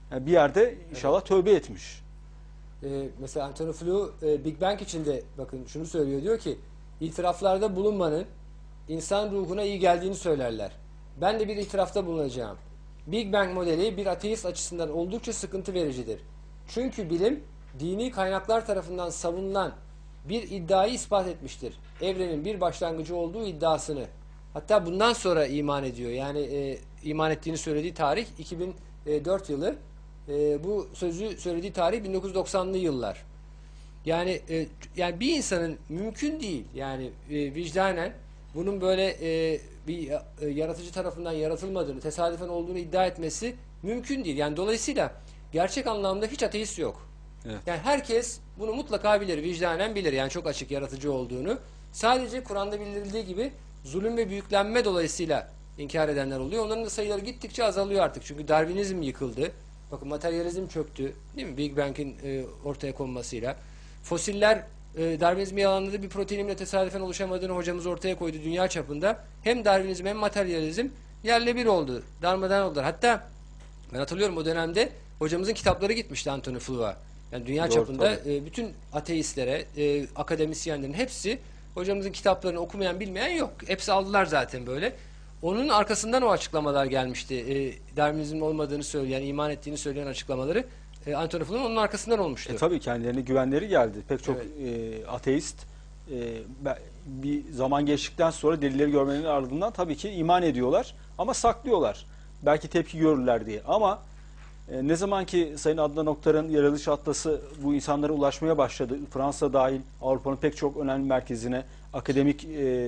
Yani bir yerde inşallah tövbe etmiş. Ee, mesela Anthony Flew e, Big Bang içinde bakın şunu söylüyor, diyor ki itiraflarda bulunmanın insan ruhuna iyi geldiğini söylerler. Ben de bir itirafta bulunacağım. Big Bang modeli bir ateist açısından oldukça sıkıntı vericidir. Çünkü bilim dini kaynaklar tarafından savunulan bir iddiayı ispat etmiştir. Evrenin bir başlangıcı olduğu iddiasını. Hatta bundan sonra iman ediyor. Yani e, iman ettiğini söylediği tarih iki bin dört yılı. E, bu sözü söylediği tarih bin dokuz yüz doksanlı yıllar. Yani e, yani bir insanın mümkün değil. Yani e, vicdanen bunun böyle e, bir e, yaratıcı tarafından yaratılmadığını, tesadüfen olduğunu iddia etmesi mümkün değil. Yani dolayısıyla gerçek anlamda hiç ateist yok. Evet. Yani herkes bunu mutlaka bilir, vicdanen bilir. Yani çok açık yaratıcı olduğunu. Sadece Kur'an'da bildirildiği gibi zulüm ve büyüklenme dolayısıyla inkar edenler oluyor. Onların da sayıları gittikçe azalıyor artık. Çünkü Darwinizm yıkıldı. Bakın materyalizm çöktü. Değil mi? Big Bang'in e, ortaya konmasıyla. Fosiller e, Darwinizmi yalanladı. Bir proteinimle tesadüfen oluşamadığını hocamız ortaya koydu dünya çapında. Hem Darwinizm hem materyalizm yerle bir oldu. Darmadan oldular. Hatta ben hatırlıyorum o dönemde hocamızın kitapları gitmişti Anthony Flew'a. Yani dünya Doğru, çapında tabii. e, bütün ateistlere, e, akademisyenlerin hepsi hocamızın kitaplarını okumayan, bilmeyen yok. Hepsi aldılar zaten böyle. Onun arkasından o açıklamalar gelmişti. E, Darwinizmin olmadığını söyleyen, iman ettiğini söyleyen açıklamaları e, Anthony Flew'un onun arkasından olmuştu. E tabii kendilerine güvenleri geldi. Pek çok Evet. e, ateist e, be- bir zaman geçtikten sonra delilleri görmenin ardından tabii ki iman ediyorlar ama saklıyorlar. Belki tepki görürler diye. Ama e, ne zaman ki Sayın Adnan Oktar'ın Yaratılış Atlası bu insanlara ulaşmaya başladı, Fransa dahil Avrupa'nın pek çok önemli merkezine, akademik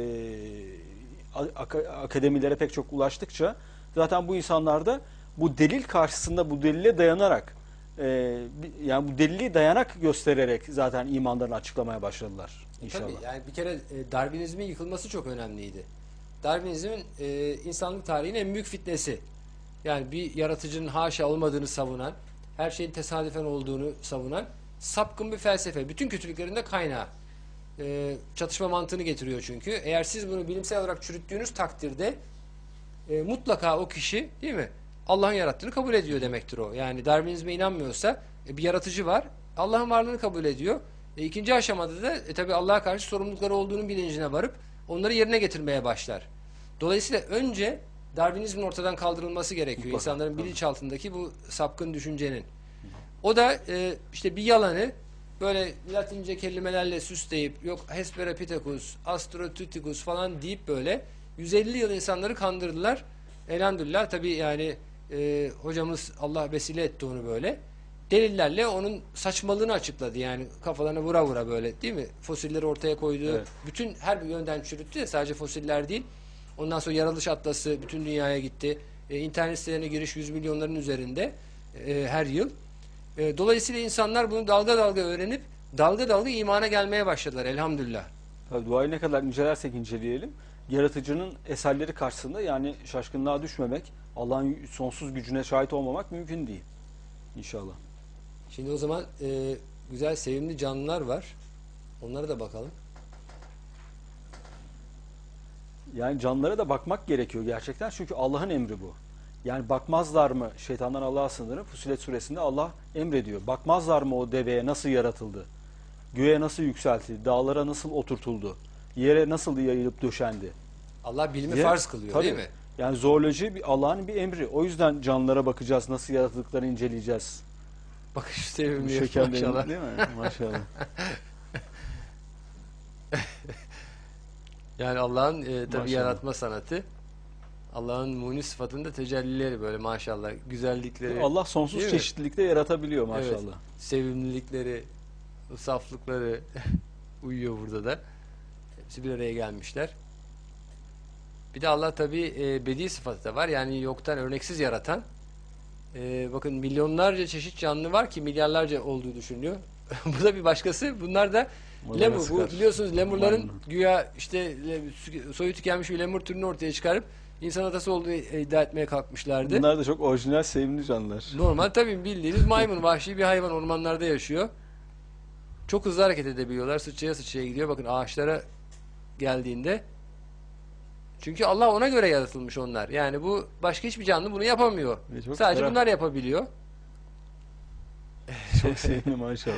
e, ak- akademilere pek çok ulaştıkça zaten bu insanlar da bu delil karşısında bu delile dayanarak e, bi- yani bu delili dayanak göstererek zaten imanlarını açıklamaya başladılar inşallah. Tabii yani bir kere e, Darwinizmin yıkılması çok önemliydi. Darwinizmin e, insanlık tarihinin en büyük fitnesi. Yani bir yaratıcının haşa olmadığını savunan, her şeyin tesadüfen olduğunu savunan sapkın bir felsefe. Bütün kötülüklerin de kaynağı. E, çatışma mantığını getiriyor çünkü. Eğer siz bunu bilimsel olarak çürüttüğünüz takdirde e, mutlaka o kişi, değil mi, Allah'ın yarattığını kabul ediyor demektir o. Yani Darwinizme inanmıyorsa e, bir yaratıcı var. Allah'ın varlığını kabul ediyor. E, ikinci aşamada da e, tabi Allah'a karşı sorumlulukları olduğunun bilincine varıp onları yerine getirmeye başlar. Dolayısıyla önce Darwinizmin ortadan kaldırılması gerekiyor. Mutlaka, İnsanların tabii. bilinçaltındaki bu sapkın düşüncenin. O da e, işte bir yalanı böyle Latince kelimelerle süsleyip yok Hesperipithecus, Australopithecus falan deyip böyle yüz elli yıl insanları kandırdılar. Elhamdülillah tabii yani e, hocamız Allah vesile etti onu böyle. Delillerle onun saçmalığını açıkladı. Yani kafalarına vura vura böyle, değil mi? Fosilleri ortaya koydu. Evet. Bütün her bir yönden çürüttü de sadece fosiller değil. Ondan sonra Yaratılış Atlası bütün dünyaya gitti. E, internet sitelerine giriş yüz milyonların üzerinde e, her yıl. E, dolayısıyla insanlar bunu dalga dalga öğrenip dalga dalga imana gelmeye başladılar elhamdülillah. Tabii duayı ne kadar incelersek inceleyelim, yaratıcının eserleri karşısında yani şaşkınlığa düşmemek, Allah'ın sonsuz gücüne şahit olmamak mümkün değil. İnşallah. Şimdi o zaman e, güzel sevimli canlılar var. Onlara da bakalım. Yani canlılara da bakmak gerekiyor gerçekten çünkü Allah'ın emri bu. Yani bakmazlar mı şeytandan Allah'a sığınırım. Fussilet suresinde Allah emrediyor. Bakmazlar mı o deveye nasıl yaratıldı? Göğe nasıl yükseltildi? Dağlara nasıl oturtuldu? Yere nasıl yayılıp döşendi? Allah bilimi diye- farz kılıyor, Tabii. değil mi? Yani zooloji bir Allah'ın bir emri. O yüzden canlılara bakacağız, nasıl yaratıldıklarını inceleyeceğiz. Bakış Bu sevimli şeker maşallah. değil mi? Maşallah. Yani Allah'ın e, tabii Maşallah. yaratma sanatı. Allah'ın munis sıfatında tecellileri böyle maşallah. Güzellikleri. Allah sonsuz Değil mi? çeşitlilikte yaratabiliyor maşallah. Evet. Sevimlilikleri, saflıkları uyuyor burada da. Hepsi bir araya gelmişler. Bir de Allah tabii e, bedi sıfatı da var. Yani yoktan örneksiz yaratan. E, bakın milyonlarca çeşit canlı var ki milyarlarca olduğu düşünülüyor. Bu da bir başkası. Bunlar da Onlara lemur. Bu sıkar. biliyorsunuz lemurların Maymun. güya işte le- soyu tükenmiş bir lemur türünü ortaya çıkarıp insan atası olduğunu iddia etmeye kalkmışlardı. Bunlar da çok orijinal, sevimli canlılar. Normal tabii bildiğiniz maymun, vahşi bir hayvan, ormanlarda yaşıyor. Çok hızlı hareket edebiliyorlar. Sıçraya sıçraya gidiyor. Bakın ağaçlara geldiğinde. Çünkü Allah ona göre yaratılmış onlar. Yani bu başka hiçbir canlı bunu yapamıyor. Ve çok Sadece ferah. bunlar yapabiliyor. Çok sevimli maşallah.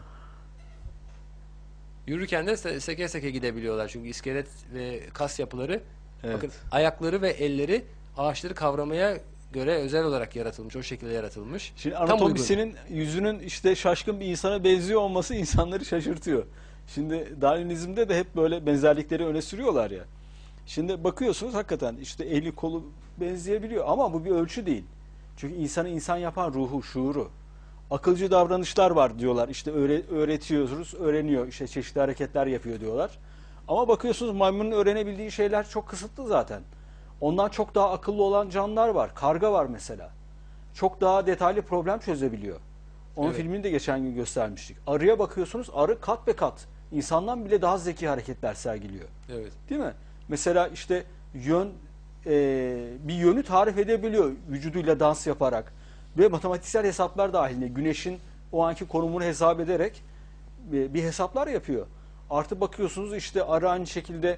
Yürürken de se- seke seke gidebiliyorlar. Çünkü iskelet ve kas yapıları, Evet. bakın ayakları ve elleri ağaçları kavramaya göre özel olarak yaratılmış. O şekilde yaratılmış. Şimdi Tam uygun. anatomisinin yüzünün işte şaşkın bir insana benziyor olması insanları şaşırtıyor. Şimdi Darwinizm'de de hep böyle benzerlikleri öne sürüyorlar ya. Şimdi bakıyorsunuz hakikaten işte eli kolu benzeyebiliyor ama bu bir ölçü değil. Çünkü insanı insan yapan ruhu, şuuru. Akılcı davranışlar var diyorlar. İşte öğre- öğretiyoruz, öğreniyor. İşte çeşitli hareketler yapıyor diyorlar. Ama bakıyorsunuz maymunun öğrenebildiği şeyler çok kısıtlı zaten. Ondan çok daha akıllı olan canlılar var. Karga var mesela. Çok daha detaylı problem çözebiliyor. Onun Evet. filmini de geçen gün göstermiştik. Arıya bakıyorsunuz, arı kat be kat insandan bile daha zeki hareketler sergiliyor. Evet. Değil mi? Mesela işte yön e, bir yönü tarif edebiliyor vücuduyla dans yaparak ve matematiksel hesaplar dahilinde güneşin o anki konumunu hesap ederek bir, bir hesaplar yapıyor. Artı bakıyorsunuz işte arı aynı şekilde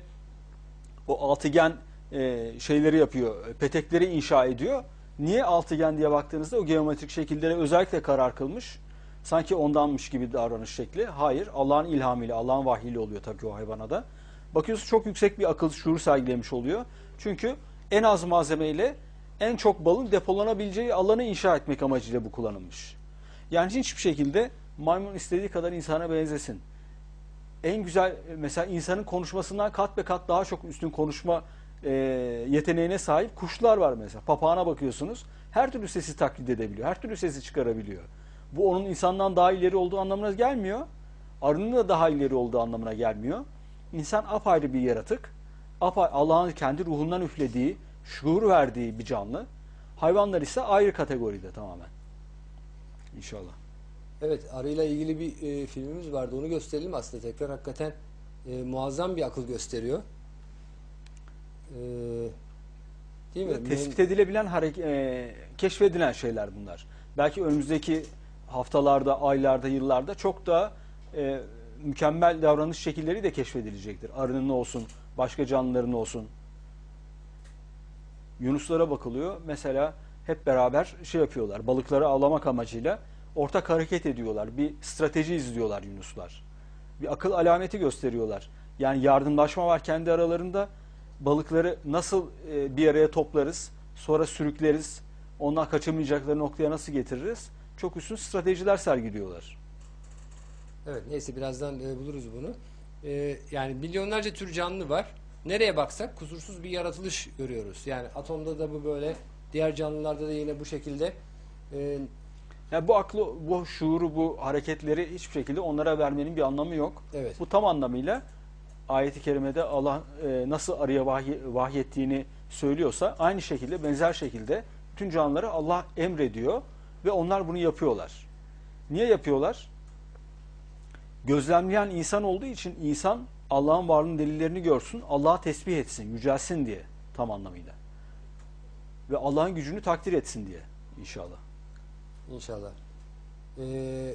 o altıgen e, şeyleri yapıyor, petekleri inşa ediyor. Niye altıgen diye baktığınızda o geometrik şekillere özellikle karar kılmış. Sanki ondanmış gibi davranış şekli. Hayır, Allah'ın ilhamıyla, Allah'ın vahyiyle oluyor tabii o hayvana da. Bakıyorsunuz çok yüksek bir akıl şuur sergilemiş oluyor. Çünkü en az malzemeyle en çok balın depolanabileceği alanı inşa etmek amacıyla bu kullanılmış. Yani hiçbir şekilde maymun istediği kadar insana benzesin. En güzel mesela insanın konuşmasından kat be kat daha çok üstün konuşma e, yeteneğine sahip kuşlar var mesela. Papağana bakıyorsunuz. Her türlü sesi taklit edebiliyor. Her türlü sesi çıkarabiliyor. Bu onun insandan daha ileri olduğu anlamına gelmiyor. Arının da daha ileri olduğu anlamına gelmiyor. İnsan apayrı bir yaratık. Apa- Allah'ın kendi ruhundan üflediği, şuur verdiği bir canlı. Hayvanlar ise ayrı kategoride tamamen. İnşallah. Evet, arıyla ilgili bir e, filmimiz vardı. Onu gösterelim aslında tekrar. Hakikaten e, muazzam bir akıl gösteriyor. E, değil mi? Tespit edilebilen, hareket, e, keşfedilen şeyler bunlar. Belki önümüzdeki haftalarda, aylarda, yıllarda çok daha e, mükemmel davranış şekilleri de keşfedilecektir. Arının olsun, başka canlıların olsun. Yunuslara bakılıyor. Mesela hep beraber şey yapıyorlar. Balıkları avlamak amacıyla ortak hareket ediyorlar. Bir strateji izliyorlar yunuslar. Bir akıl alameti gösteriyorlar. Yani yardımlaşma var kendi aralarında. Balıkları nasıl e, bir araya toplarız, sonra sürükleriz, ondan kaçamayacakları noktaya nasıl getiririz? Çok üstün stratejiler sergiliyorlar. Evet, neyse birazdan e, buluruz bunu. E, yani milyonlarca tür canlı var. Nereye baksak kusursuz bir yaratılış görüyoruz. Yani atomda da bu böyle, diğer canlılarda da yine bu şekilde. E, Yani bu aklı, bu şuuru, bu hareketleri hiçbir şekilde onlara vermenin bir anlamı yok. Evet. Bu tam anlamıyla ayet-i kerimede Allah e, nasıl arıya vahiy, vahyettiğini söylüyorsa aynı şekilde, benzer şekilde bütün canlılara Allah emrediyor ve onlar bunu yapıyorlar. Niye yapıyorlar? Gözlemleyen insan olduğu için insan Allah'ın varlığının delillerini görsün, Allah'ı tesbih etsin, yücelsin diye tam anlamıyla. Ve Allah'ın gücünü takdir etsin diye inşallah. İnşallah. Ee,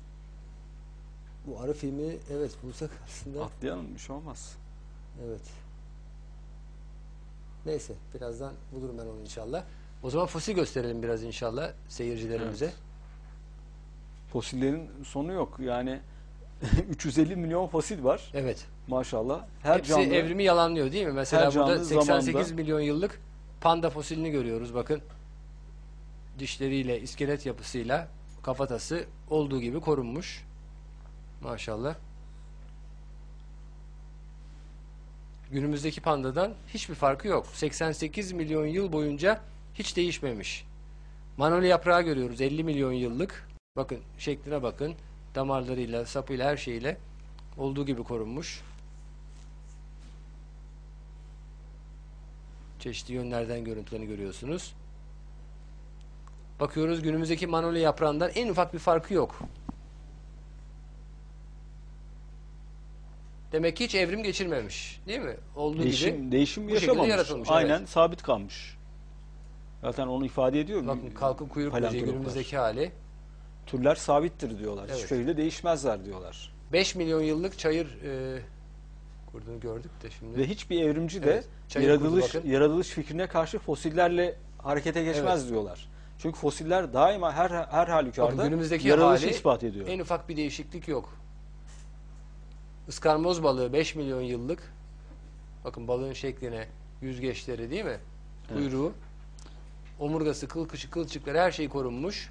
bu arı filmi evet bulsak aslında. Atlayalım, bir şey olmaz. Evet. Neyse birazdan bulurum ben onu inşallah. O zaman fosil gösterelim biraz inşallah seyircilerimize. Evet. Fosillerin sonu yok. Yani üç yüz elli milyon fosil var. Evet. Maşallah. Her Hepsi canlı evrimi yalanlıyor değil mi? Mesela her burada canlı seksen sekiz zamanda- milyon yıllık panda fosilini görüyoruz bakın. Dişleriyle, iskelet yapısıyla kafatası olduğu gibi korunmuş. Maşallah. Günümüzdeki pandadan hiçbir farkı yok. seksen sekiz milyon yıl boyunca hiç değişmemiş. Manolya yaprağı görüyoruz elli milyon yıllık. Bakın şekline bakın. Damarlarıyla, sapıyla, her şeyiyle olduğu gibi korunmuş. Çeşitli yönlerden görüntülerini görüyorsunuz. Bakıyoruz günümüzdeki manolya yaprağından en ufak bir farkı yok. Demek ki hiç evrim geçirmemiş. Değil mi? Olduğu değişim, gibi değişim bu şekilde yaşamamış. yaratılmış. Aynen Evet. sabit kalmış. Zaten onu ifade ediyor. Bakın kalkın kuyruk böceği paleontologlar. günümüzdeki hali. Türler sabittir diyorlar. Evet. Hiçbir şekilde değişmezler diyorlar. beş milyon yıllık çayır e, kurduğunu gördük de şimdi. Ve hiçbir evrimci de Evet, çayır yaratılış kurdu bakın. yaratılış fikrine karşı fosillerle harekete geçmez Evet. diyorlar. Çünkü fosiller daima her her Bakın halükarda günümüzdeki yaratılışı hali ispat ediyor. en ufak bir değişiklik yok. Iskarmoz balığı beş milyon yıllık. Bakın balığın şekline, yüzgeçleri değil mi? Kuyruğu, omurgası, kılkışı, kılçıkları her şey korunmuş.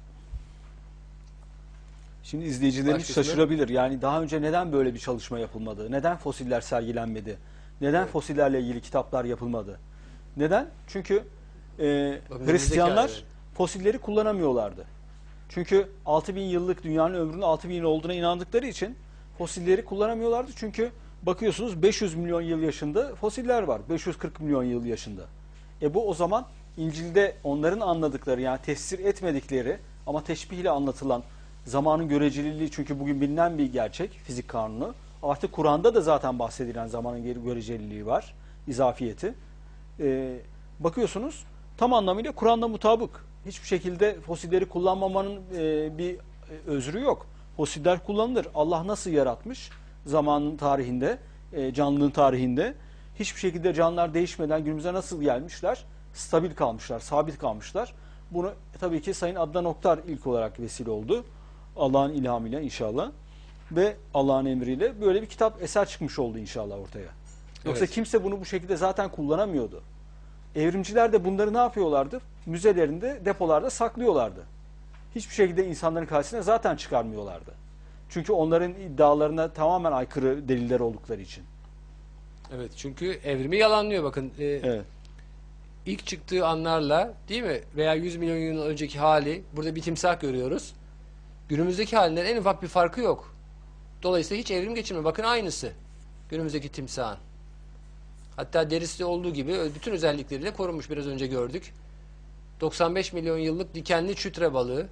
Şimdi izleyicilerimiz Başkasına- şaşırabilir. Yani daha önce neden böyle bir çalışma yapılmadı? Neden fosiller sergilenmedi? Neden Evet. fosillerle ilgili kitaplar yapılmadı? Neden? Çünkü e, Bakın Hristiyanlar önümüzdeki ay, fosilleri kullanamıyorlardı. Çünkü altı bin yıllık dünyanın ömrünün altı bin yıl olduğuna inandıkları için fosilleri kullanamıyorlardı. Çünkü bakıyorsunuz beş yüz milyon yıl yaşında fosiller var. beş yüz kırk milyon yıl yaşında. E bu o zaman İncil'de onların anladıkları, yani tefsir etmedikleri ama teşbihle anlatılan zamanın göreceliliği, çünkü bugün bilinen bir gerçek, fizik kanunu. Artık Kur'an'da da zaten bahsedilen zamanın göreceliliği var, izafiyeti. Ee, bakıyorsunuz tam anlamıyla Kur'an'la mutabık. Hiçbir şekilde fosilleri kullanmamanın e, bir özrü yok. Fosiller kullanılır. Allah nasıl yaratmış zamanın tarihinde, e, canlılığın tarihinde, hiçbir şekilde canlılar değişmeden günümüze nasıl gelmişler? Stabil kalmışlar, sabit kalmışlar. Bunu e, tabii ki Sayın Adnan Oktar ilk olarak vesile oldu. Allah'ın ilhamıyla inşallah ve Allah'ın emriyle böyle bir kitap, eser çıkmış oldu inşallah ortaya. Yoksa Evet. kimse bunu bu şekilde zaten kullanamıyordu. Evrimciler de bunları ne yapıyorlardı? Müzelerinde, depolarda saklıyorlardı. Hiçbir şekilde insanların karşısına zaten çıkarmıyorlardı. Çünkü onların iddialarına tamamen aykırı deliller oldukları için. Evet, çünkü evrimi yalanlıyor bakın. Ee, Evet. İlk çıktığı anlarla değil mi? Veya yüz milyon yıl önceki hali, burada bir timsah görüyoruz. Günümüzdeki halinden en ufak bir farkı yok. Dolayısıyla hiç evrim geçirmiyor. Bakın aynısı. Günümüzdeki timsahın. Hatta derisi de olduğu gibi bütün özellikleriyle korunmuş, biraz önce gördük. doksan beş milyon yıllık dikenli çütre balığı.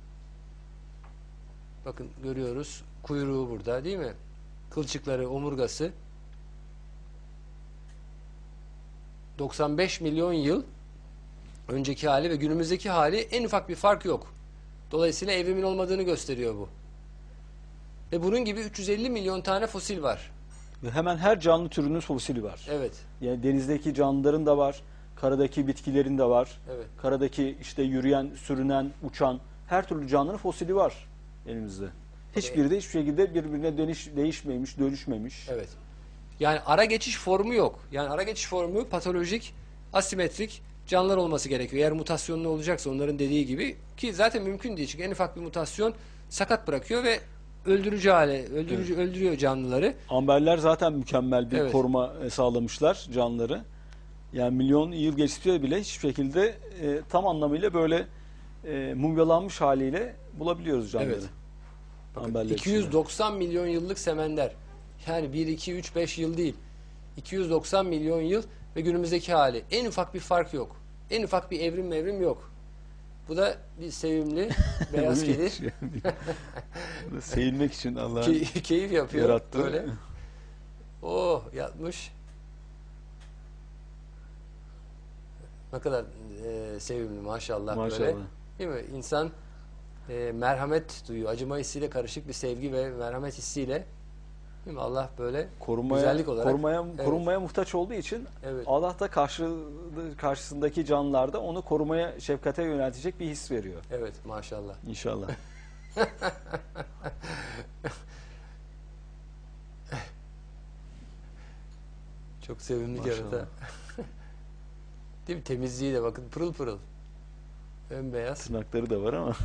Bakın görüyoruz. Kuyruğu burada değil mi? Kılçıkları, omurgası. doksan beş milyon yıl önceki hali ve günümüzdeki hali en ufak bir fark yok. Dolayısıyla evrimin olmadığını gösteriyor bu. Ve bunun gibi üç yüz elli milyon tane fosil var. Ve hemen her canlı türünün fosili var. Evet. Yani denizdeki canlıların da var, karadaki bitkilerin de var. Evet. Karadaki işte yürüyen, sürünen, uçan her türlü canlının fosili var elimizde. Hiçbiri de hiçbir şekilde birbirine dönüş, değişmemiş, dönüşmemiş. Evet. Yani ara geçiş formu yok. Yani ara geçiş formu patolojik, asimetrik canlılar olması gerekiyor. Eğer mutasyonlu olacaksa onların dediği gibi, ki zaten mümkün değil. Çünkü en ufak bir mutasyon sakat bırakıyor ve öldürücü hale, öldürücü öldürüyor canlıları. Amberler zaten mükemmel bir Evet. koruma e, sağlamışlar canlıları. Yani milyon yıl geçtiğinde bile hiçbir şekilde e, tam anlamıyla böyle e, mumyalanmış haliyle bulabiliyoruz canlıları. Evet. Amberler iki yüz içinde. doksan milyon yıllık semender. Yani bir, iki, üç, beş yıl değil. iki yüz doksan milyon yıl ve günümüzdeki hali. En ufak bir fark yok. En ufak bir evrim mevrim yok. Bu da bir sevimli beyaz Bunu kedi. hiç- Bunu Sevilmek için Allah'ın Key- keyif yapıyor. yarattı. Böyle. Oh, yatmış. Ne kadar e, sevimli maşallah, Maşallah. böyle. Değil mi? İnsan e, merhamet duyuyor. Acıma hissiyle karışık bir sevgi ve merhamet hissiyle, değil mi? Allah böyle korumaya güzellik olarak. korumaya Evet. korunmaya muhtaç olduğu için Evet. Allah da karşı karşısındaki canlılarda onu korumaya, şefkate yöneltecek bir his veriyor. Evet, maşallah. İnşallah. Çok sevimli Maşallah. kerata. Değil mi? Temizliği de bakın pırıl pırıl. Bembeyaz. Tırnakları da var ama.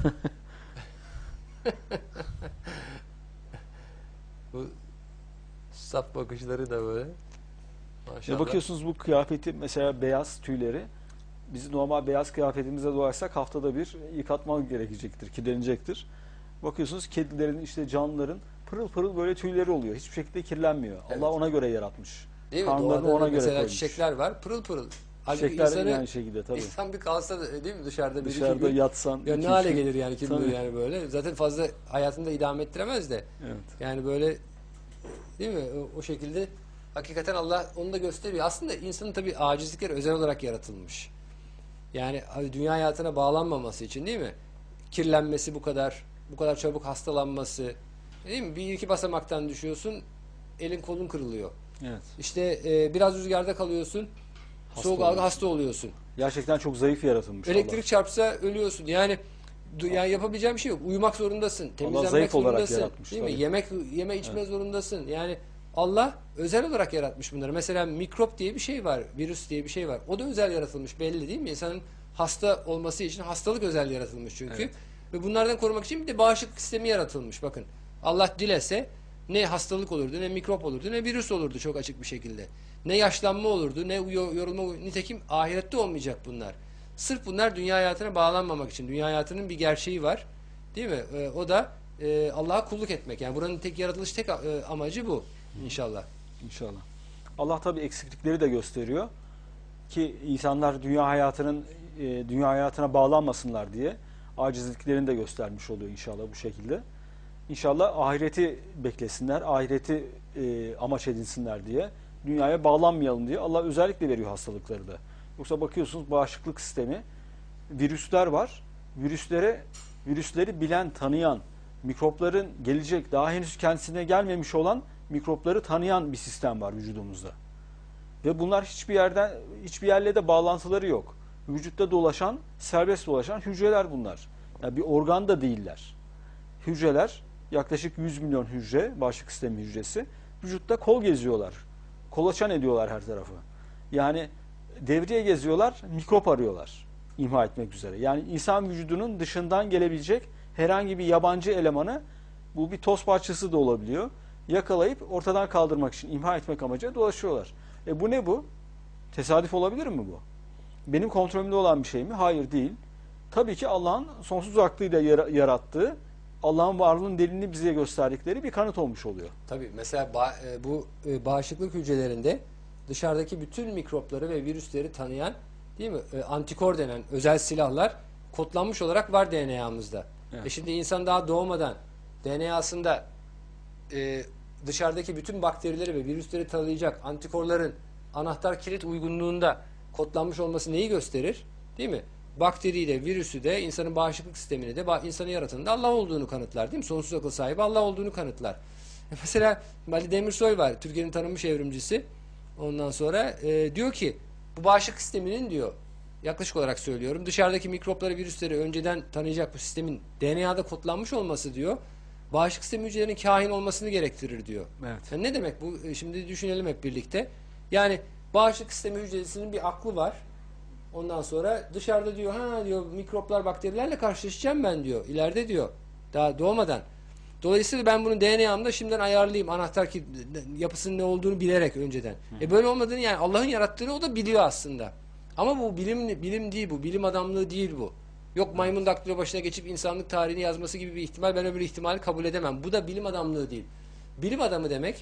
Bu saf bakışları da böyle. Maşallah. Ya bakıyorsunuz bu kıyafeti, mesela beyaz tüyleri, biz normal beyaz kıyafetimize dolaysak haftada bir yıkatmak gerekecektir, kirlenecektir. Bakıyorsunuz kedilerin, işte canlıların pırıl pırıl böyle tüyleri oluyor. Hiçbir şekilde kirlenmiyor. Evet. Allah ona göre yaratmış. Değil mi? Karnlarını Doğada ona da göre mesela koymuş. çiçekler var. Pırıl pırıl. Halbuki Çiçekler insanı, aynı şekilde tabii. insan bir kalsa da, değil mi? Dışarıda bir iki Dışarıda gün. yatsan. Ya iki, ne hale üç gün- gelir yani, kim Tabii. bilir yani böyle. Zaten fazla hayatında idame ettiremez de. Evet. Yani böyle, değil mi? O, o şekilde hakikaten Allah onu da gösteriyor. Aslında insanın tabii acizlikleri özel olarak yaratılmış. Yani dünya hayatına bağlanmaması için, değil mi? Kirlenmesi bu kadar, bu kadar çabuk hastalanması, değil mi? Bir iki basamaktan düşüyorsun, elin kolun kırılıyor. Evet. İşte e, biraz rüzgarda kalıyorsun, Hasta soğuk algı oluyorsun. hasta oluyorsun. Gerçekten çok zayıf yaratılmış. Elektrik Allah. çarpsa ölüyorsun. Yani du- yani yapabileceğin bir şey yok. Uyumak zorundasın. Temizlenmek zayıf olarak zorundasın. yaratmış, Değil mi? tabii. Yemek yeme içme zorundasın. Yani Allah özel olarak yaratmış bunları. Mesela mikrop diye bir şey var. Virüs diye bir şey var. O da özel yaratılmış, belli değil mi? İnsanın hasta olması için hastalık özel yaratılmış çünkü. Evet. Ve bunlardan korumak için bir de bağışıklık sistemi yaratılmış. Bakın, Allah dilese ne hastalık olurdu, ne mikrop olurdu, ne virüs olurdu çok açık bir şekilde. Ne yaşlanma olurdu, ne yo- yorulma. Nitekim ahirette olmayacak bunlar. Sırf bunlar dünya hayatına bağlanmamak için. Dünya hayatının bir gerçeği var. Değil mi? Ee, o da e, Allah'a kulluk etmek. Yani buranın tek yaratılış tek e, amacı bu inşallah. İnşallah. Allah tabii eksiklikleri de gösteriyor ki insanlar dünya hayatının e, dünya hayatına bağlanmasınlar diye acizliklerini de göstermiş oluyor inşallah bu şekilde. İnşallah ahireti beklesinler, ahireti e, amaç edinsinler diye, dünyaya bağlanmayalım diye Allah özellikle veriyor hastalıkları da. Yoksa bakıyorsunuz bağışıklık sistemi, virüsler var. Virüslere virüsleri bilen, tanıyan, mikropların gelecek, daha henüz kendisine gelmemiş olan mikropları tanıyan bir sistem var vücudumuzda. Ve bunlar hiçbir yerden hiçbir yerle de bağlantıları yok. Vücutta dolaşan, serbest dolaşan hücreler bunlar. Yani bir organ da değiller. Hücreler, yaklaşık yüz milyon hücre, bağışıklık sistemi hücresi, vücutta kol geziyorlar. Kolaçan ediyorlar her tarafı. Yani devriye geziyorlar, mikrop arıyorlar imha etmek üzere. Yani insan vücudunun dışından gelebilecek herhangi bir yabancı elemanı, bu bir toz parçası da olabiliyor, yakalayıp ortadan kaldırmak için imha etmek amacıyla dolaşıyorlar. E bu ne bu? Tesadüf olabilir mi bu? Benim kontrolümde olan bir şey mi? Hayır, değil. Tabii ki Allah'ın sonsuz aklıyla yarattığı, Allah'ın varlığının delilini bize gösterdikleri bir kanıt olmuş oluyor. Tabii mesela ba- e, bu e, bağışıklık hücrelerinde dışarıdaki bütün mikropları ve virüsleri tanıyan, değil mi? E, antikor denen özel silahlar kodlanmış olarak var D N A'mızda. Evet. E şimdi insan daha doğmadan D N A'sında e, dışarıdaki bütün bakterileri ve virüsleri tanıyacak antikorların anahtar kilit uygunluğunda kodlanmış olması neyi gösterir? Değil mi? Bakteriyi de, virüsü de, insanın bağışıklık sistemini de, insanı yaratanın da Allah olduğunu kanıtlar, değil mi? Sonsuz akıl sahibi Allah olduğunu kanıtlar. E mesela Ali Demirsoy var, Türkiye'nin tanınmış evrimcisi. Ondan sonra e, diyor ki, bu bağışıklık sisteminin diyor, yaklaşık olarak söylüyorum, dışarıdaki mikropları, virüsleri önceden tanıyacak bu sistemin D N A'da kodlanmış olması diyor, bağışıklık sistemi hücrelerinin kahin olmasını gerektirir diyor. Evet. Yani ne demek bu? E, Şimdi düşünelim hep birlikte. Yani bağışıklık sistemi hücresinin bir aklı var. Ondan sonra dışarıda diyor, ha diyor, mikroplar, bakterilerle karşılaşacağım ben diyor. İleride diyor. Daha doğmadan. Dolayısıyla ben bunu D N A'mda şimdiden ayarlayayım. Anahtar ki yapısının ne olduğunu bilerek önceden. Hı. E böyle olmadığını, yani Allah'ın yarattığını o da biliyor aslında. Ama bu bilim bilim değil bu. Bilim adamlığı değil bu. Yok maymun daktilo başına geçip insanlık tarihini yazması gibi bir ihtimal, ben öbür ihtimali kabul edemem. Bu da bilim adamlığı değil. Bilim adamı demek,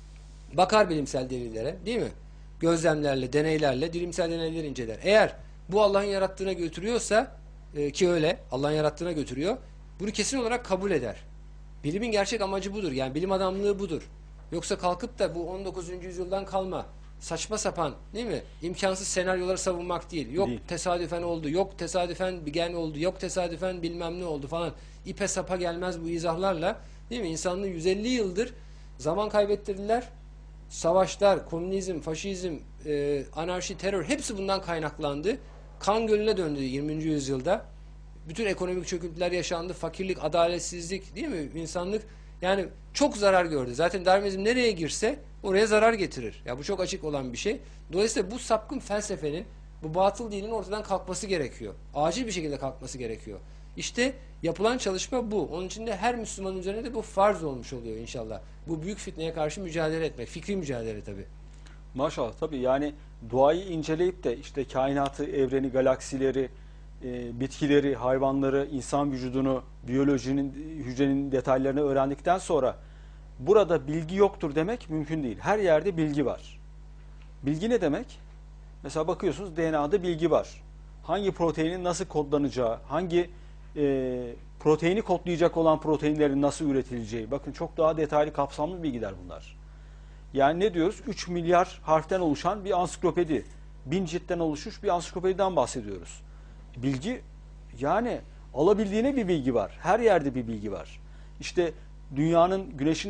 bakar bilimsel delillere, değil mi? Gözlemlerle, deneylerle bilimsel deneyleri inceler. Eğer bu Allah'ın yarattığına götürüyorsa, e, ki öyle, Allah'ın yarattığına götürüyor, bunu kesin olarak kabul eder. Bilimin gerçek amacı budur. Yani bilim adamlığı budur. Yoksa kalkıp da bu on dokuzuncu yüzyıldan kalma saçma sapan, değil mi, İmkansız senaryoları savunmak değil. Yok Değil. tesadüfen oldu, yok tesadüfen bir gen oldu, yok tesadüfen bilmem ne oldu falan. İpe sapa gelmez bu izahlarla, değil mi? İnsanlığı yüz elli yıldır zaman kaybettirdiler. Savaşlar, komünizm, faşizm, e, anarşi, terör, hepsi bundan kaynaklandı. Kan gölüne döndü yirminci yüzyılda. Bütün ekonomik çöküntüler yaşandı. Fakirlik, adaletsizlik, değil mi? İnsanlık yani çok zarar gördü. Zaten Darwinizm nereye girse oraya zarar getirir. Ya bu çok açık olan bir şey. Dolayısıyla bu sapkın felsefenin, bu batıl dinin ortadan kalkması gerekiyor. Acil bir şekilde kalkması gerekiyor. İşte yapılan çalışma bu. Onun için de her Müslümanın üzerine de bu farz olmuş oluyor inşallah. Bu büyük fitneye karşı mücadele etmek. Fikri mücadele tabii. Maşallah, tabii yani doğayı inceleyip de işte kainatı, evreni, galaksileri, e, bitkileri, hayvanları, insan vücudunu, biyolojinin, hücrenin detaylarını öğrendikten sonra burada bilgi yoktur demek mümkün değil. Her yerde bilgi var. Bilgi ne demek? Mesela bakıyorsunuz D N A'da bilgi var. Hangi proteinin nasıl kodlanacağı, hangi e, proteini kodlayacak olan proteinlerin nasıl üretileceği. Bakın çok daha detaylı, kapsamlı bilgiler bunlar. Yani ne diyoruz? üç milyar harften oluşan bir ansiklopedi, bin ciltten oluşmuş bir ansiklopediden bahsediyoruz. Bilgi, yani alabildiğine bir bilgi var. Her yerde bir bilgi var. İşte dünyanın güneşin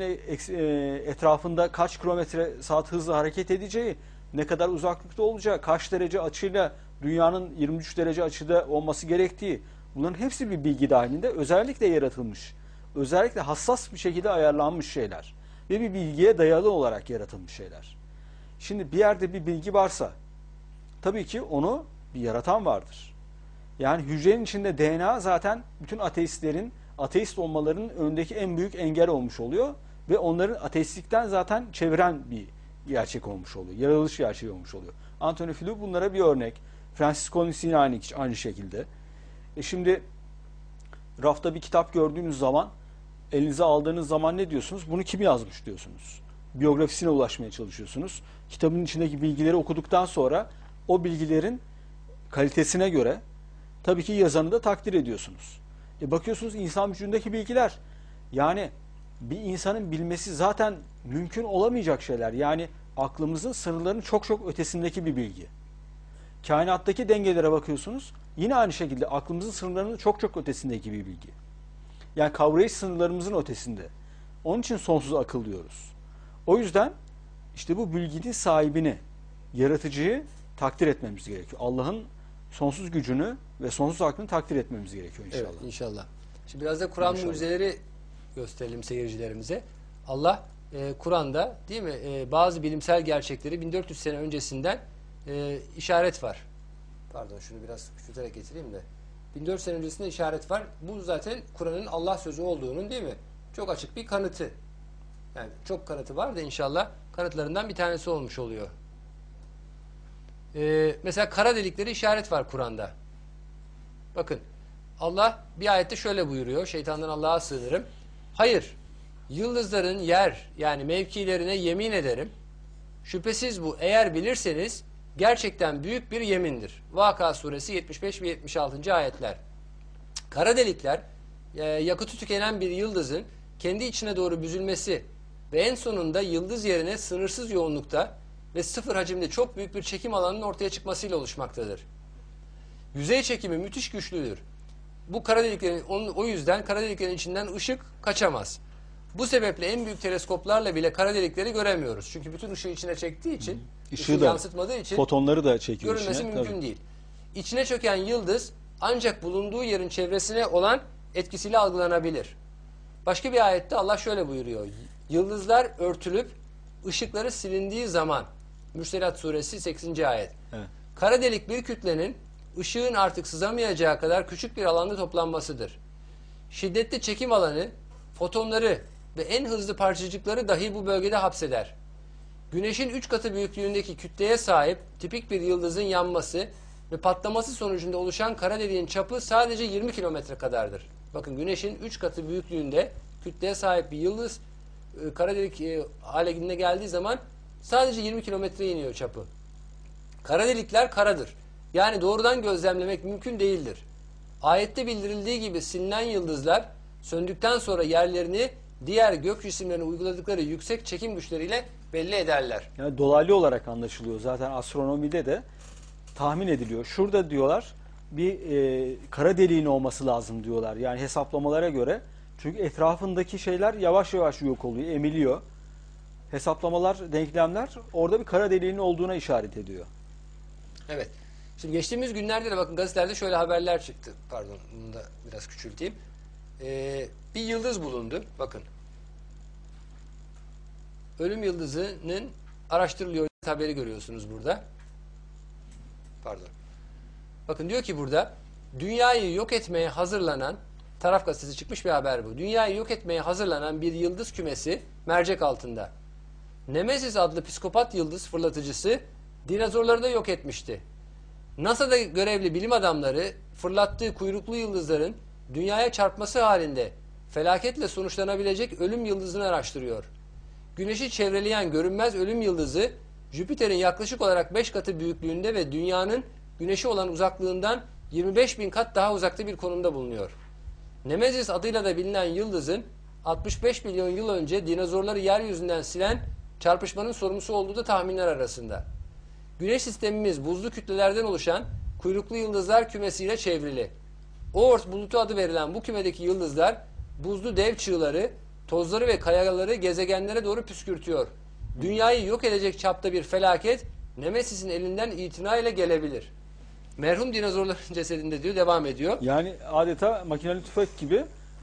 etrafında kaç kilometre saat hızla hareket edeceği, ne kadar uzaklıkta olacağı, kaç derece açıyla dünyanın yirmi üç derece açıda olması gerektiği, bunların hepsi bir bilgi dahilinde özellikle yaratılmış, özellikle hassas bir şekilde ayarlanmış şeyler ve bir bilgiye dayalı olarak yaratılmış şeyler. Şimdi bir yerde bir bilgi varsa tabii ki onu bir yaratan vardır. Yani hücrenin içinde D N A zaten bütün ateistlerin, ateist olmalarının önündeki en büyük engel olmuş oluyor ve onların ateistlikten zaten çeviren bir gerçek olmuş oluyor. Yaratılış gerçeği olmuş oluyor. Anthony Flew bunlara bir örnek. Francis Collins yine aynı, aynı şekilde. E şimdi rafta bir kitap gördüğünüz zaman, elinize aldığınız zaman ne diyorsunuz? Bunu kim yazmış diyorsunuz. Biyografisine ulaşmaya çalışıyorsunuz. Kitabın içindeki bilgileri okuduktan sonra o bilgilerin kalitesine göre tabii ki yazanı da takdir ediyorsunuz. E bakıyorsunuz insan vücudundaki bilgiler, yani bir insanın bilmesi zaten mümkün olamayacak şeyler. Yani aklımızın sınırlarının çok çok ötesindeki bir bilgi. Kainattaki dengelere bakıyorsunuz, yine aynı şekilde aklımızın sınırlarının çok çok ötesindeki bir bilgi. Yani kavrayış sınırlarımızın ötesinde. Onun için sonsuz akıl diyoruz. O yüzden işte bu bilginin sahibini, yaratıcıyı takdir etmemiz gerekiyor. Allah'ın sonsuz gücünü ve sonsuz aklını takdir etmemiz gerekiyor inşallah. Evet, inşallah. Şimdi biraz da Kur'an mucizeleri gösterelim seyircilerimize. Allah e, Kur'an'da değil mi e, bazı bilimsel gerçekleri bin dört yüz sene öncesinden e, işaret var. Pardon, şunu biraz küçülterek getireyim de. bin dört yüz sene öncesinde işaret var. Bu zaten Kur'an'ın Allah sözü olduğunun değil mi? Çok açık bir kanıtı. Yani çok kanıtı var da inşallah kanıtlarından bir tanesi olmuş oluyor. Ee, mesela kara delikleri işaret var Kur'an'da. Bakın Allah bir ayette şöyle buyuruyor. Şeytandan Allah'a sığınırım. Hayır, yıldızların yer yani mevkilerine yemin ederim. Şüphesiz bu eğer bilirseniz gerçekten büyük bir yemindir. Vaka suresi yetmiş beş ve yetmiş altıncı ayetler. Kara delikler e, yakıtı tükenen bir yıldızın kendi içine doğru büzülmesi ve en sonunda yıldız yerine sınırsız yoğunlukta ve sıfır hacimde çok büyük bir çekim alanının ortaya çıkmasıyla oluşmaktadır. Yüzey çekimi müthiş güçlüdür. Bu kara deliklerin, onun, o yüzden kara deliklerin içinden ışık kaçamaz. Bu sebeple en büyük teleskoplarla bile kara delikleri göremiyoruz. Çünkü bütün ışığı içine çektiği için, Işığı ışığı da, yansıtmadığı için fotonları da çekiyor görülmesi içine, mümkün tabii. değil. İçine çöken yıldız ancak bulunduğu yerin çevresine olan etkisiyle algılanabilir. Başka bir ayette Allah şöyle buyuruyor. Yıldızlar örtülüp ışıkları silindiği zaman, Mürselat suresi sekizinci ayet. Evet. Kara delik bir kütlenin ışığın artık sızamayacağı kadar küçük bir alanda toplanmasıdır. Şiddetli çekim alanı fotonları ve en hızlı parçacıkları dahi bu bölgede hapseder. Güneşin üç katı büyüklüğündeki kütleye sahip tipik bir yıldızın yanması ve patlaması sonucunda oluşan kara deliğin çapı sadece yirmi kilometre kadardır. Bakın güneşin üç katı büyüklüğünde kütleye sahip bir yıldız e, kara delik e, haline geldiği zaman sadece yirmi kilometre iniyor çapı. Kara delikler karadır. Yani doğrudan gözlemlemek mümkün değildir. Ayette bildirildiği gibi silinen yıldızlar söndükten sonra yerlerini diğer gök cisimlerine uyguladıkları yüksek çekim güçleriyle belli ederler. Yani dolaylı olarak anlaşılıyor. Zaten astronomide de tahmin ediliyor. Şurada diyorlar bir e, kara deliğin olması lazım diyorlar. Yani hesaplamalara göre. Çünkü etrafındaki şeyler yavaş yavaş yok oluyor, emiliyor. Hesaplamalar, denklemler orada bir kara deliğin olduğuna işaret ediyor. Evet. Şimdi geçtiğimiz günlerde de bakın gazetelerde şöyle haberler çıktı. Pardon, bunu da biraz küçülteyim. Ee, bir yıldız bulundu. Bakın. Ölüm yıldızının araştırılıyor haberi görüyorsunuz burada. Pardon. Bakın diyor ki burada dünyayı yok etmeye hazırlanan, Taraf Gazetesi çıkmış bir haber bu. Dünyayı yok etmeye hazırlanan bir yıldız kümesi mercek altında. Nemesis adlı psikopat yıldız fırlatıcısı dinozorları da yok etmişti. NASA'da görevli bilim adamları fırlattığı kuyruklu yıldızların dünyaya çarpması halinde felaketle sonuçlanabilecek ölüm yıldızını araştırıyor. Güneşi çevreleyen görünmez ölüm yıldızı Jüpiter'in yaklaşık olarak beş katı büyüklüğünde ve dünyanın güneşe olan uzaklığından yirmi beş bin kat daha uzakta bir konumda bulunuyor. Nemesis adıyla da bilinen yıldızın altmış beş milyon yıl önce dinozorları yeryüzünden silen çarpışmanın sorumlusu olduğu da tahminler arasında. Güneş sistemimiz buzlu kütlelerden oluşan kuyruklu yıldızlar kümesiyle çevrili. Oort bulutu adı verilen bu kümedeki yıldızlar buzlu dev çığları, tozları ve kayaları gezegenlere doğru püskürtüyor. Dünyayı yok edecek çapta bir felaket Nemesis'in elinden itina ile gelebilir. merhum dinozorların cesedinde diyor devam ediyor. Yani adeta makineli tüfek gibi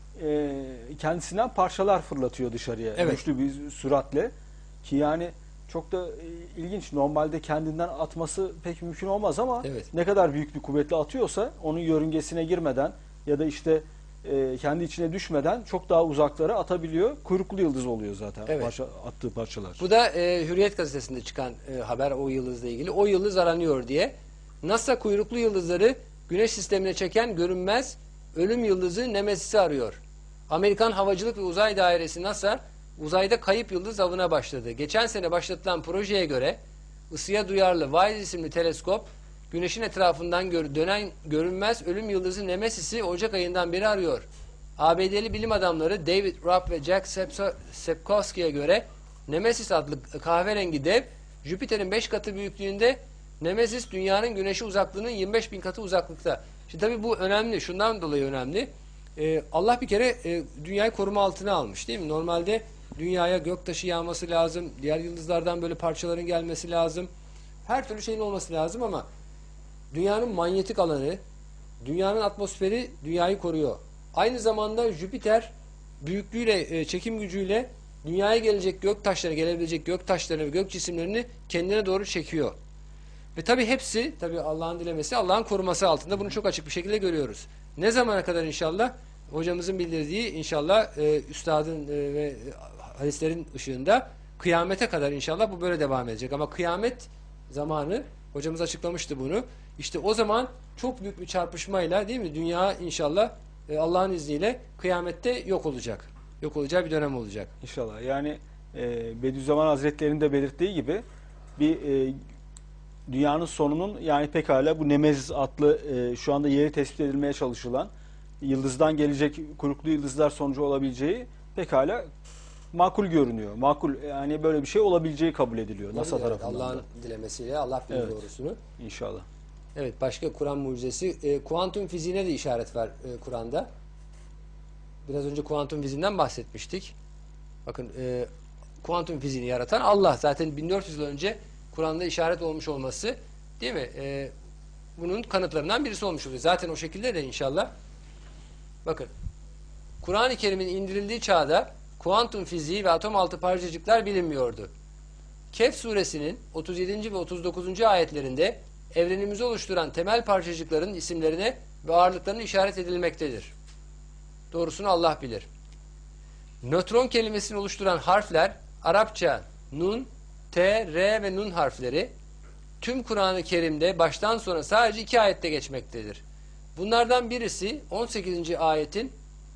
e, kendisinden parçalar fırlatıyor dışarıya. Evet. Güçlü bir süratle. Ki yani çok da e, ilginç. Normalde kendinden atması pek mümkün olmaz ama Evet. ne kadar büyük bir kuvvetle atıyorsa onun yörüngesine girmeden ya da işte e, kendi içine düşmeden çok daha uzaklara atabiliyor. Kuyruklu yıldız oluyor zaten Evet. parça, attığı parçalar. Bu da e, Hürriyet gazetesinde çıkan e, haber o yıldızla ilgili. O yıldız aranıyor diye. NASA kuyruklu yıldızları Güneş sistemine çeken görünmez ölüm yıldızı Nemesis'i arıyor. Amerikan Havacılık ve Uzay Dairesi NASA uzayda kayıp yıldız avına başladı. Geçen sene başlatılan projeye göre ısıya duyarlı WISE isimli teleskop Güneş'in etrafından gör dönen görünmez ölüm yıldızı Nemesis'i Ocak ayından beri arıyor. A B D'li bilim adamları David Rupp ve Jack Sepkowski'ye göre Nemesis adlı kahverengi dev Jüpiter'in beş katı büyüklüğünde. Nemesis dünyanın güneşi uzaklığının yirmi beş bin katı uzaklıkta. Şimdi tabii bu önemli. Şundan dolayı önemli. Ee, Allah bir kere e, dünyayı koruma altına almış değil mi? Normalde dünyaya göktaşı yağması lazım. Diğer yıldızlardan böyle parçaların gelmesi lazım. Her türlü şeyin olması lazım ama dünyanın manyetik alanı, dünyanın atmosferi dünyayı koruyor. Aynı zamanda Jüpiter büyüklüğüyle, e, çekim gücüyle dünyaya gelecek gök taşları, gelebilecek gök taşlarını ve gök cisimlerini kendine doğru çekiyor. Ve tabii hepsi, tabii Allah'ın dilemesi, Allah'ın koruması altında. Bunu çok açık bir şekilde görüyoruz. Ne zamana kadar inşallah? Hocamızın bildirdiği inşallah e, üstadın e, ve hadislerin ışığında kıyamete kadar inşallah bu böyle devam edecek. Ama kıyamet zamanı, hocamız açıklamıştı bunu. İşte o zaman çok büyük bir çarpışmayla değil mi? Dünya inşallah e, Allah'ın izniyle kıyamette yok olacak. Yok olacağı bir dönem olacak. İnşallah. Yani e, Bediüzzaman Hazretleri'nin de belirttiği gibi bir e, dünyanın sonunun yani pekala bu Nemesis adlı e, şu anda yeri tespit edilmeye çalışılan yıldızdan gelecek kuyruklu yıldızlar sonucu olabileceği pekala makul görünüyor. Makul yani böyle bir şey olabileceği kabul ediliyor NASA Evet, tarafından. Allah'ın da. dilemesiyle Allah bilir Evet. doğrusunu. İnşallah. Evet, başka Kur'an mucizesi. E, kuantum fiziğine de işaret var e, Kur'an'da. Biraz önce kuantum fiziğinden bahsetmiştik. Bakın e, kuantum fiziğini yaratan Allah. Zaten bin dört yüz yıl önce Kur'an'da işaret olmuş olması değil mi? E, bunun kanıtlarından birisi olmuş oluyor. Zaten o şekilde de inşallah. Bakın Kur'an-ı Kerim'in indirildiği çağda kuantum fiziği ve atom altı parçacıklar bilinmiyordu. Kehf suresinin otuz yedinci ve otuz dokuzuncu ayetlerinde evrenimizi oluşturan temel parçacıkların isimlerine ve ağırlıklarına işaret edilmektedir. Doğrusunu Allah bilir. Nötron kelimesini oluşturan harfler Arapça nun, t, r ve nun harfleri tüm Kur'an-ı Kerim'de baştan sona sadece iki ayette geçmektedir. Bunlardan birisi on sekizinci ayetin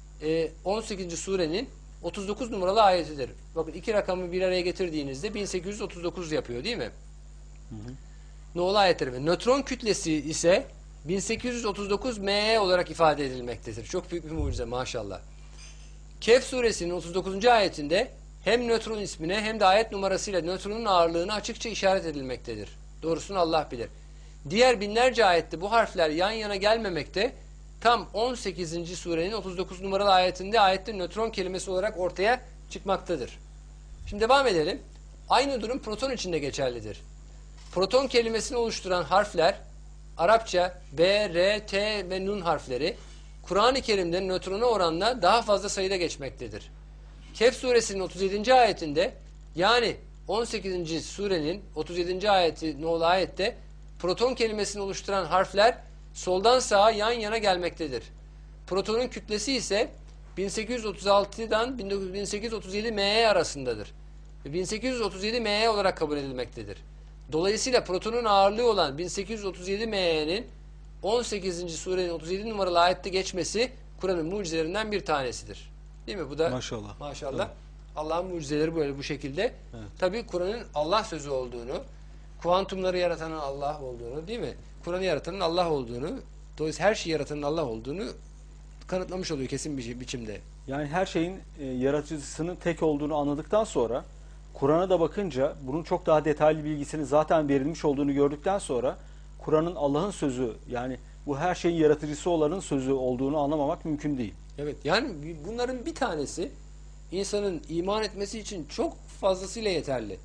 on sekizinci surenin otuz dokuz numaralı ayetidir. Bakın iki rakamı bir araya getirdiğinizde bin sekiz yüz otuz dokuz yapıyor değil mi? Hı hı. Nolu ayetleri ve nötron kütlesi ise bin sekiz yüz otuz dokuz M E olarak ifade edilmektedir. Çok büyük bir mucize maşallah. Kehf suresinin otuz dokuzuncu ayetinde hem nötron ismine hem de ayet numarasıyla nötronun ağırlığını açıkça işaret edilmektedir. Doğrusunu Allah bilir. Diğer binlerce ayette bu harfler yan yana gelmemekte, tam on sekizinci surenin otuz dokuz numaralı ayetinde ayette nötron kelimesi olarak ortaya çıkmaktadır. Şimdi devam edelim. Aynı durum proton için de geçerlidir. Proton kelimesini oluşturan harfler Arapça B, R, T ve Nun harfleri Kur'an-ı Kerim'de nötrona oranla daha fazla sayıda geçmektedir. Kehf suresinin otuz yedinci ayetinde yani on sekizinci surenin otuz yedinci ayeti nolu ayette proton kelimesini oluşturan harfler soldan sağa yan yana gelmektedir. Protonun kütlesi ise bin sekiz yüz otuz altıdan bin sekiz yüz otuz yedi M E arasındadır. Ve bin sekiz yüz otuz yedi M E olarak kabul edilmektedir. Dolayısıyla protonun ağırlığı olan bin sekiz yüz otuz yedi M E'nin on sekizinci surenin otuz yedi numaralı ayette geçmesi Kur'an'ın mucizelerinden bir tanesidir. Değil mi? Bu da Maşallah. Maşallah. Allah'ın mucizeleri böyle bu şekilde. Evet. Tabii Kur'an'ın Allah sözü olduğunu, kuantumları yaratanın Allah olduğunu, değil mi? Kur'an'ı yaratanın Allah olduğunu, dolayısıyla her şeyi yaratanın Allah olduğunu kanıtlamış oluyor kesin bir biçimde. Yani her şeyin e, yaratıcısının tek olduğunu anladıktan sonra Kur'an'a da bakınca bunun çok daha detaylı bilgisinin zaten verilmiş olduğunu gördükten sonra Kur'an'ın Allah'ın sözü yani bu her şeyin yaratıcısı olanın sözü olduğunu anlamamak mümkün değil. Evet, yani bunların bir tanesi insanın iman etmesi için çok fazlasıyla yeterli.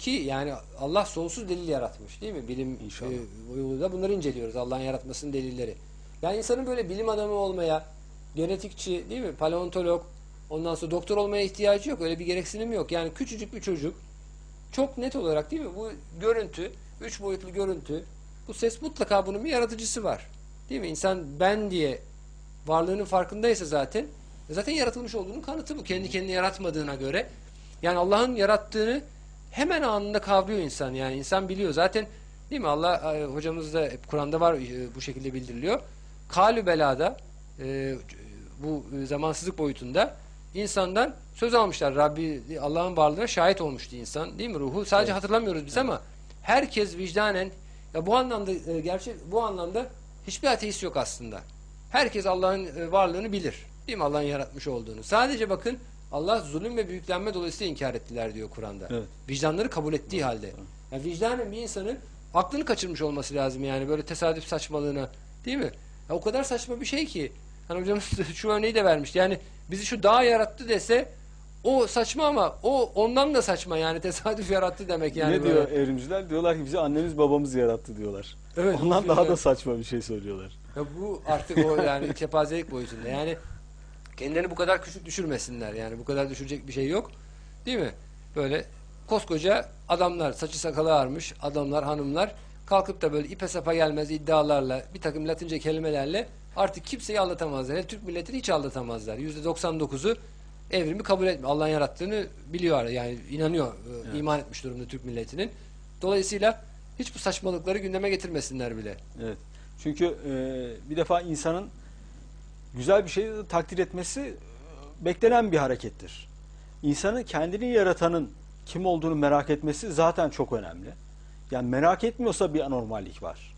Ki yani Allah sonsuz delil yaratmış değil mi? Bilim İnşallah. e, yoluyla bunları inceliyoruz. Allah'ın yaratmasının delilleri. Yani insanın böyle bilim adamı olmaya, genetikçi değil mi? Paleontolog, ondan sonra doktor olmaya ihtiyacı yok. Öyle bir gereksinim yok. Yani küçücük bir çocuk çok net olarak değil mi? Bu görüntü, üç boyutlu görüntü, bu ses mutlaka bunun bir yaratıcısı var. Değil mi? İnsan ben diye varlığının farkındaysa zaten zaten yaratılmış olduğunun kanıtı bu. Kendi kendini yaratmadığına göre. Yani Allah'ın yarattığını hemen anında kavruyor insan. Yani insan biliyor. Zaten değil mi? Allah e, hocamız da hep Kur'an'da var e, bu şekilde bildiriliyor. Kalü belada e, bu zamansızlık boyutunda insandan söz almışlar. Rabbi Allah'ın varlığına şahit olmuştu insan. Değil mi? Ruhu sadece Evet. hatırlamıyoruz biz, evet, ama herkes vicdanen ya bu anlamda e, gerçek bu anlamda hiçbir ateist yok aslında. Herkes Allah'ın e, varlığını bilir. Değil mi? Allah'ın yaratmış olduğunu. Sadece bakın Allah zulüm ve büyüklenme dolayısıyla inkar ettiler diyor Kur'an'da. Evet. Vicdanları kabul ettiği halde. Yani vicdanen bir insanın aklını kaçırmış olması lazım yani böyle tesadüf saçmalığına. Değil mi? Ya o kadar saçma bir şey ki. Hani hocamız şu örneği de vermişti. Yani bizi şu dağ yarattı dese o saçma ama o ondan da saçma yani tesadüf yarattı demek yani. Ne böyle diyor evrimciler? Diyorlar ki bizi annemiz babamız yarattı diyorlar. Evet, Ondan bu daha güzel. da saçma bir şey söylüyorlar. Ya bu artık o yani kepazelik boyutunda. Yani kendilerini bu kadar küçük düşürmesinler. Yani bu kadar düşürecek bir şey yok. Değil mi? Böyle koskoca adamlar, saçı sakalı ağarmış adamlar, hanımlar kalkıp da böyle ipe sapa gelmez iddialarla, bir takım Latince kelimelerle artık kimseyi aldatamazlar. Hele Türk milletini hiç aldatamazlar. yüzde doksan dokuzu evrimi kabul etmiyor. Allah'ın yarattığını biliyor yani inanıyor, Evet. iman etmiş durumda Türk milletinin. Dolayısıyla hiç bu saçmalıkları gündeme getirmesinler bile. Evet. Çünkü e, bir defa insanın güzel bir şeyi takdir etmesi e, beklenen bir harekettir. İnsanın kendini yaratanın kim olduğunu merak etmesi zaten çok önemli. Yani merak etmiyorsa bir anormallik var.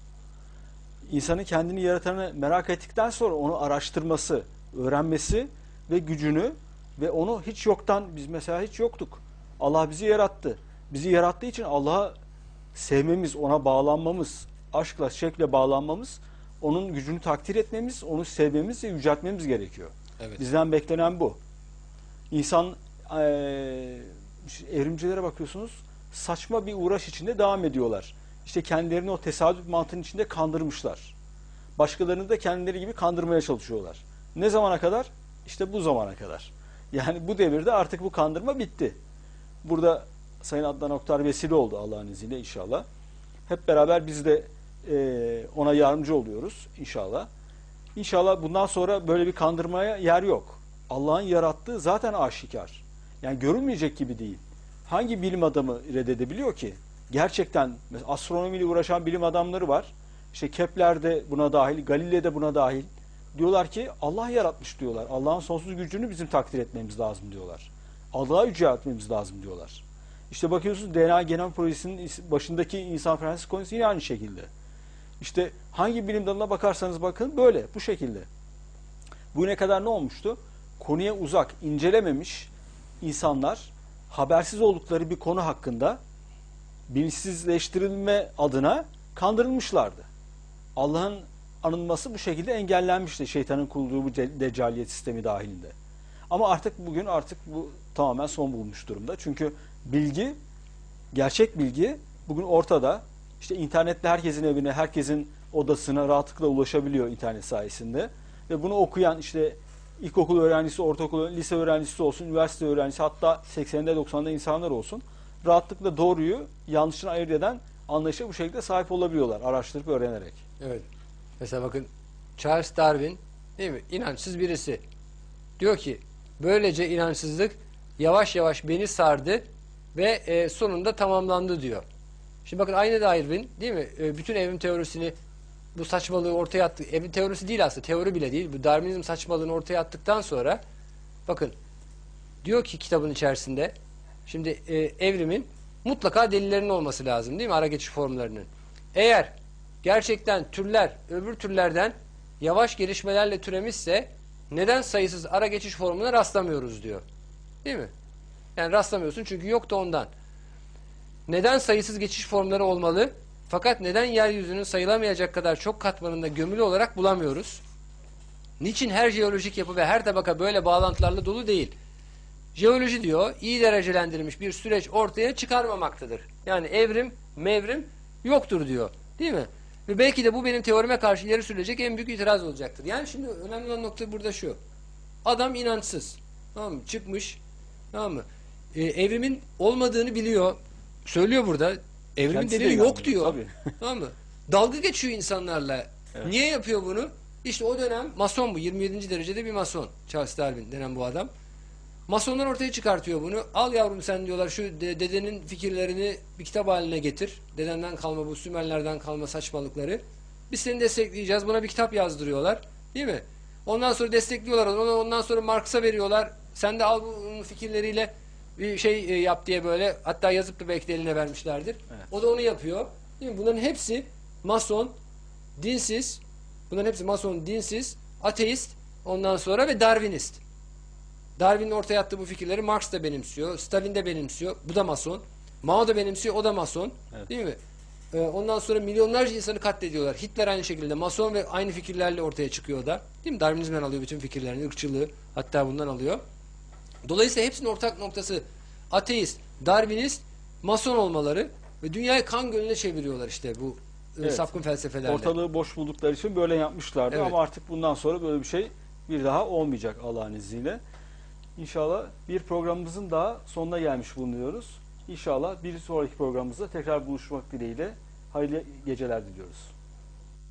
İnsanın kendini yaratanı merak ettikten sonra onu araştırması, öğrenmesi ve gücünü ve onu hiç yoktan, biz mesela hiç yoktuk. Allah bizi yarattı. Bizi yarattığı için Allah'a sevmemiz, ona bağlanmamız, aşkla, şevkle bağlanmamız, onun gücünü takdir etmemiz, onu sevmemiz ve yüceltmemiz gerekiyor. Evet. Bizden beklenen bu. İnsan eee evrimcilere bakıyorsunuz, saçma bir uğraş içinde devam ediyorlar. İşte kendilerini o tesadüf mantığının içinde kandırmışlar. Başkalarını da kendileri gibi kandırmaya çalışıyorlar. Ne zamana kadar? İşte bu zamana kadar. Yani bu devirde artık bu kandırma bitti. Burada Sayın Adnan Oktar vesile oldu Allah'ın izniyle inşallah. Hep beraber biz de e, ona yardımcı oluyoruz inşallah. İnşallah bundan sonra böyle bir kandırmaya yer yok. Allah'ın yarattığı zaten aşikar. Yani görünmeyecek gibi değil. Hangi bilim adamı reddedebiliyor ki? Gerçekten mesela astronomiyle uğraşan bilim adamları var. İşte Kepler de buna dahil, Galileo de buna dahil. Diyorlar ki Allah yaratmış diyorlar. Allah'ın sonsuz gücünü bizim takdir etmemiz lazım diyorlar. Allah'a yüceltmemiz lazım diyorlar. İşte bakıyorsunuz D N A genom projesinin başındaki insan Francis Collins yine aynı şekilde. İşte hangi bilim dalına bakarsanız bakın böyle, bu şekilde. Bugüne kadar ne olmuştu? Konuya uzak, incelememiş insanlar habersiz oldukları bir konu hakkında bilinçsizleştirilme adına kandırılmışlardı. Allah'ın anılması bu şekilde engellenmişti şeytanın kurduğu bu deccaliyet sistemi dahilinde. Ama artık bugün artık bu tamamen son bulmuş durumda. Çünkü bilgi, gerçek bilgi bugün ortada. İşte internetle herkesin evine, herkesin odasına rahatlıkla ulaşabiliyor internet sayesinde. Ve bunu okuyan işte ilkokul öğrencisi, ortaokul, lise öğrencisi olsun, üniversite öğrencisi, hatta seksende doksanında insanlar olsun, rahatlıkla doğruyu yanlışını ayırt eden anlayışa bu şekilde sahip olabiliyorlar, araştırıp öğrenerek. Evet. Mesela bakın Charles Darwin değil mi? İnançsız birisi. Diyor ki böylece inançsızlık yavaş yavaş beni sardı ve e, sonunda tamamlandı diyor. Şimdi bakın aynı Darwin değil mi? E, bütün evrim teorisini bu saçmalığı ortaya attı. Evrim teorisi değil aslında. Teori bile değil. Bu Darwinizm saçmalığını ortaya attıktan sonra bakın diyor ki kitabın içerisinde şimdi e, evrimin mutlaka delillerinin olması lazım değil mi? Ara geçiş formlarının. Eğer gerçekten türler öbür türlerden yavaş gelişmelerle türemişse neden sayısız ara geçiş formuna rastlamıyoruz diyor. Değil mi? Yani rastlamıyorsun çünkü yok da ondan. Neden sayısız geçiş formları olmalı? Fakat neden yeryüzünün sayılamayacak kadar çok katmanında gömülü olarak bulamıyoruz? Niçin her jeolojik yapı ve her tabaka böyle bağlantılarla dolu değil? Jeoloji diyor iyi derecelendirilmiş bir süreç ortaya çıkarmamaktadır. Yani evrim, mevrim yoktur diyor. Değil mi? Ve belki de bu benim teorime karşı ileri sürülecek en büyük itiraz olacaktır. Yani şimdi önemli olan nokta burada şu. Adam inançsız. Tamam mı? Çıkmış. Tamam mı? Ee, evrimin olmadığını biliyor. Söylüyor burada. Evrimin Kendisi de delili yok inanmıyor, diyor. tabii. Tamam mı? Dalga geçiyor insanlarla. Evet. Niye yapıyor bunu? İşte o dönem mason bu. yirmi yedinci derecede bir mason. Charles Darwin denen bu adam. Masonlar ortaya çıkartıyor bunu. Al yavrum sen diyorlar şu de- dedenin fikirlerini bir kitap haline getir. Dedenden kalma bu Sümerlerden kalma saçmalıkları. Biz seni destekleyeceğiz. Buna bir kitap yazdırıyorlar. Değil mi? Ondan sonra destekliyorlar onu. Ondan sonra Marx'a veriyorlar. Sen de al bunun fikirleriyle bir şey e, yap diye böyle. Hatta yazıp da belki de eline vermişlerdir. Evet. O da onu yapıyor. Değil mi? Bunların hepsi mason, dinsiz. Bunların hepsi mason, dinsiz, ateist. Ondan sonra ve Darwinist. Darwin'in ortaya attığı bu fikirleri Marx da benimsiyor. Stalin de benimsiyor. Bu da mason. Mao da benimsiyor. O da mason. Evet. Değil mi? Ee, ondan sonra milyonlarca insanı katlediyorlar. Hitler aynı şekilde mason ve aynı fikirlerle ortaya çıkıyor o da. Değil mi? Darwinizmden alıyor bütün fikirlerini. Irkçılığı hatta bundan alıyor. Dolayısıyla hepsinin ortak noktası ateist, Darwinist, mason olmaları ve dünyayı kan gölüne çeviriyorlar işte bu e, Evet. sapkın felsefelerle. Ortalığı boş buldukları için böyle yapmışlardı Evet. ama artık bundan sonra böyle bir şey bir daha olmayacak Allah'ın izniyle. İnşallah bir programımızın daha sonuna gelmiş bulunuyoruz. İnşallah bir sonraki programımızda tekrar buluşmak dileğiyle hayırlı geceler diliyoruz.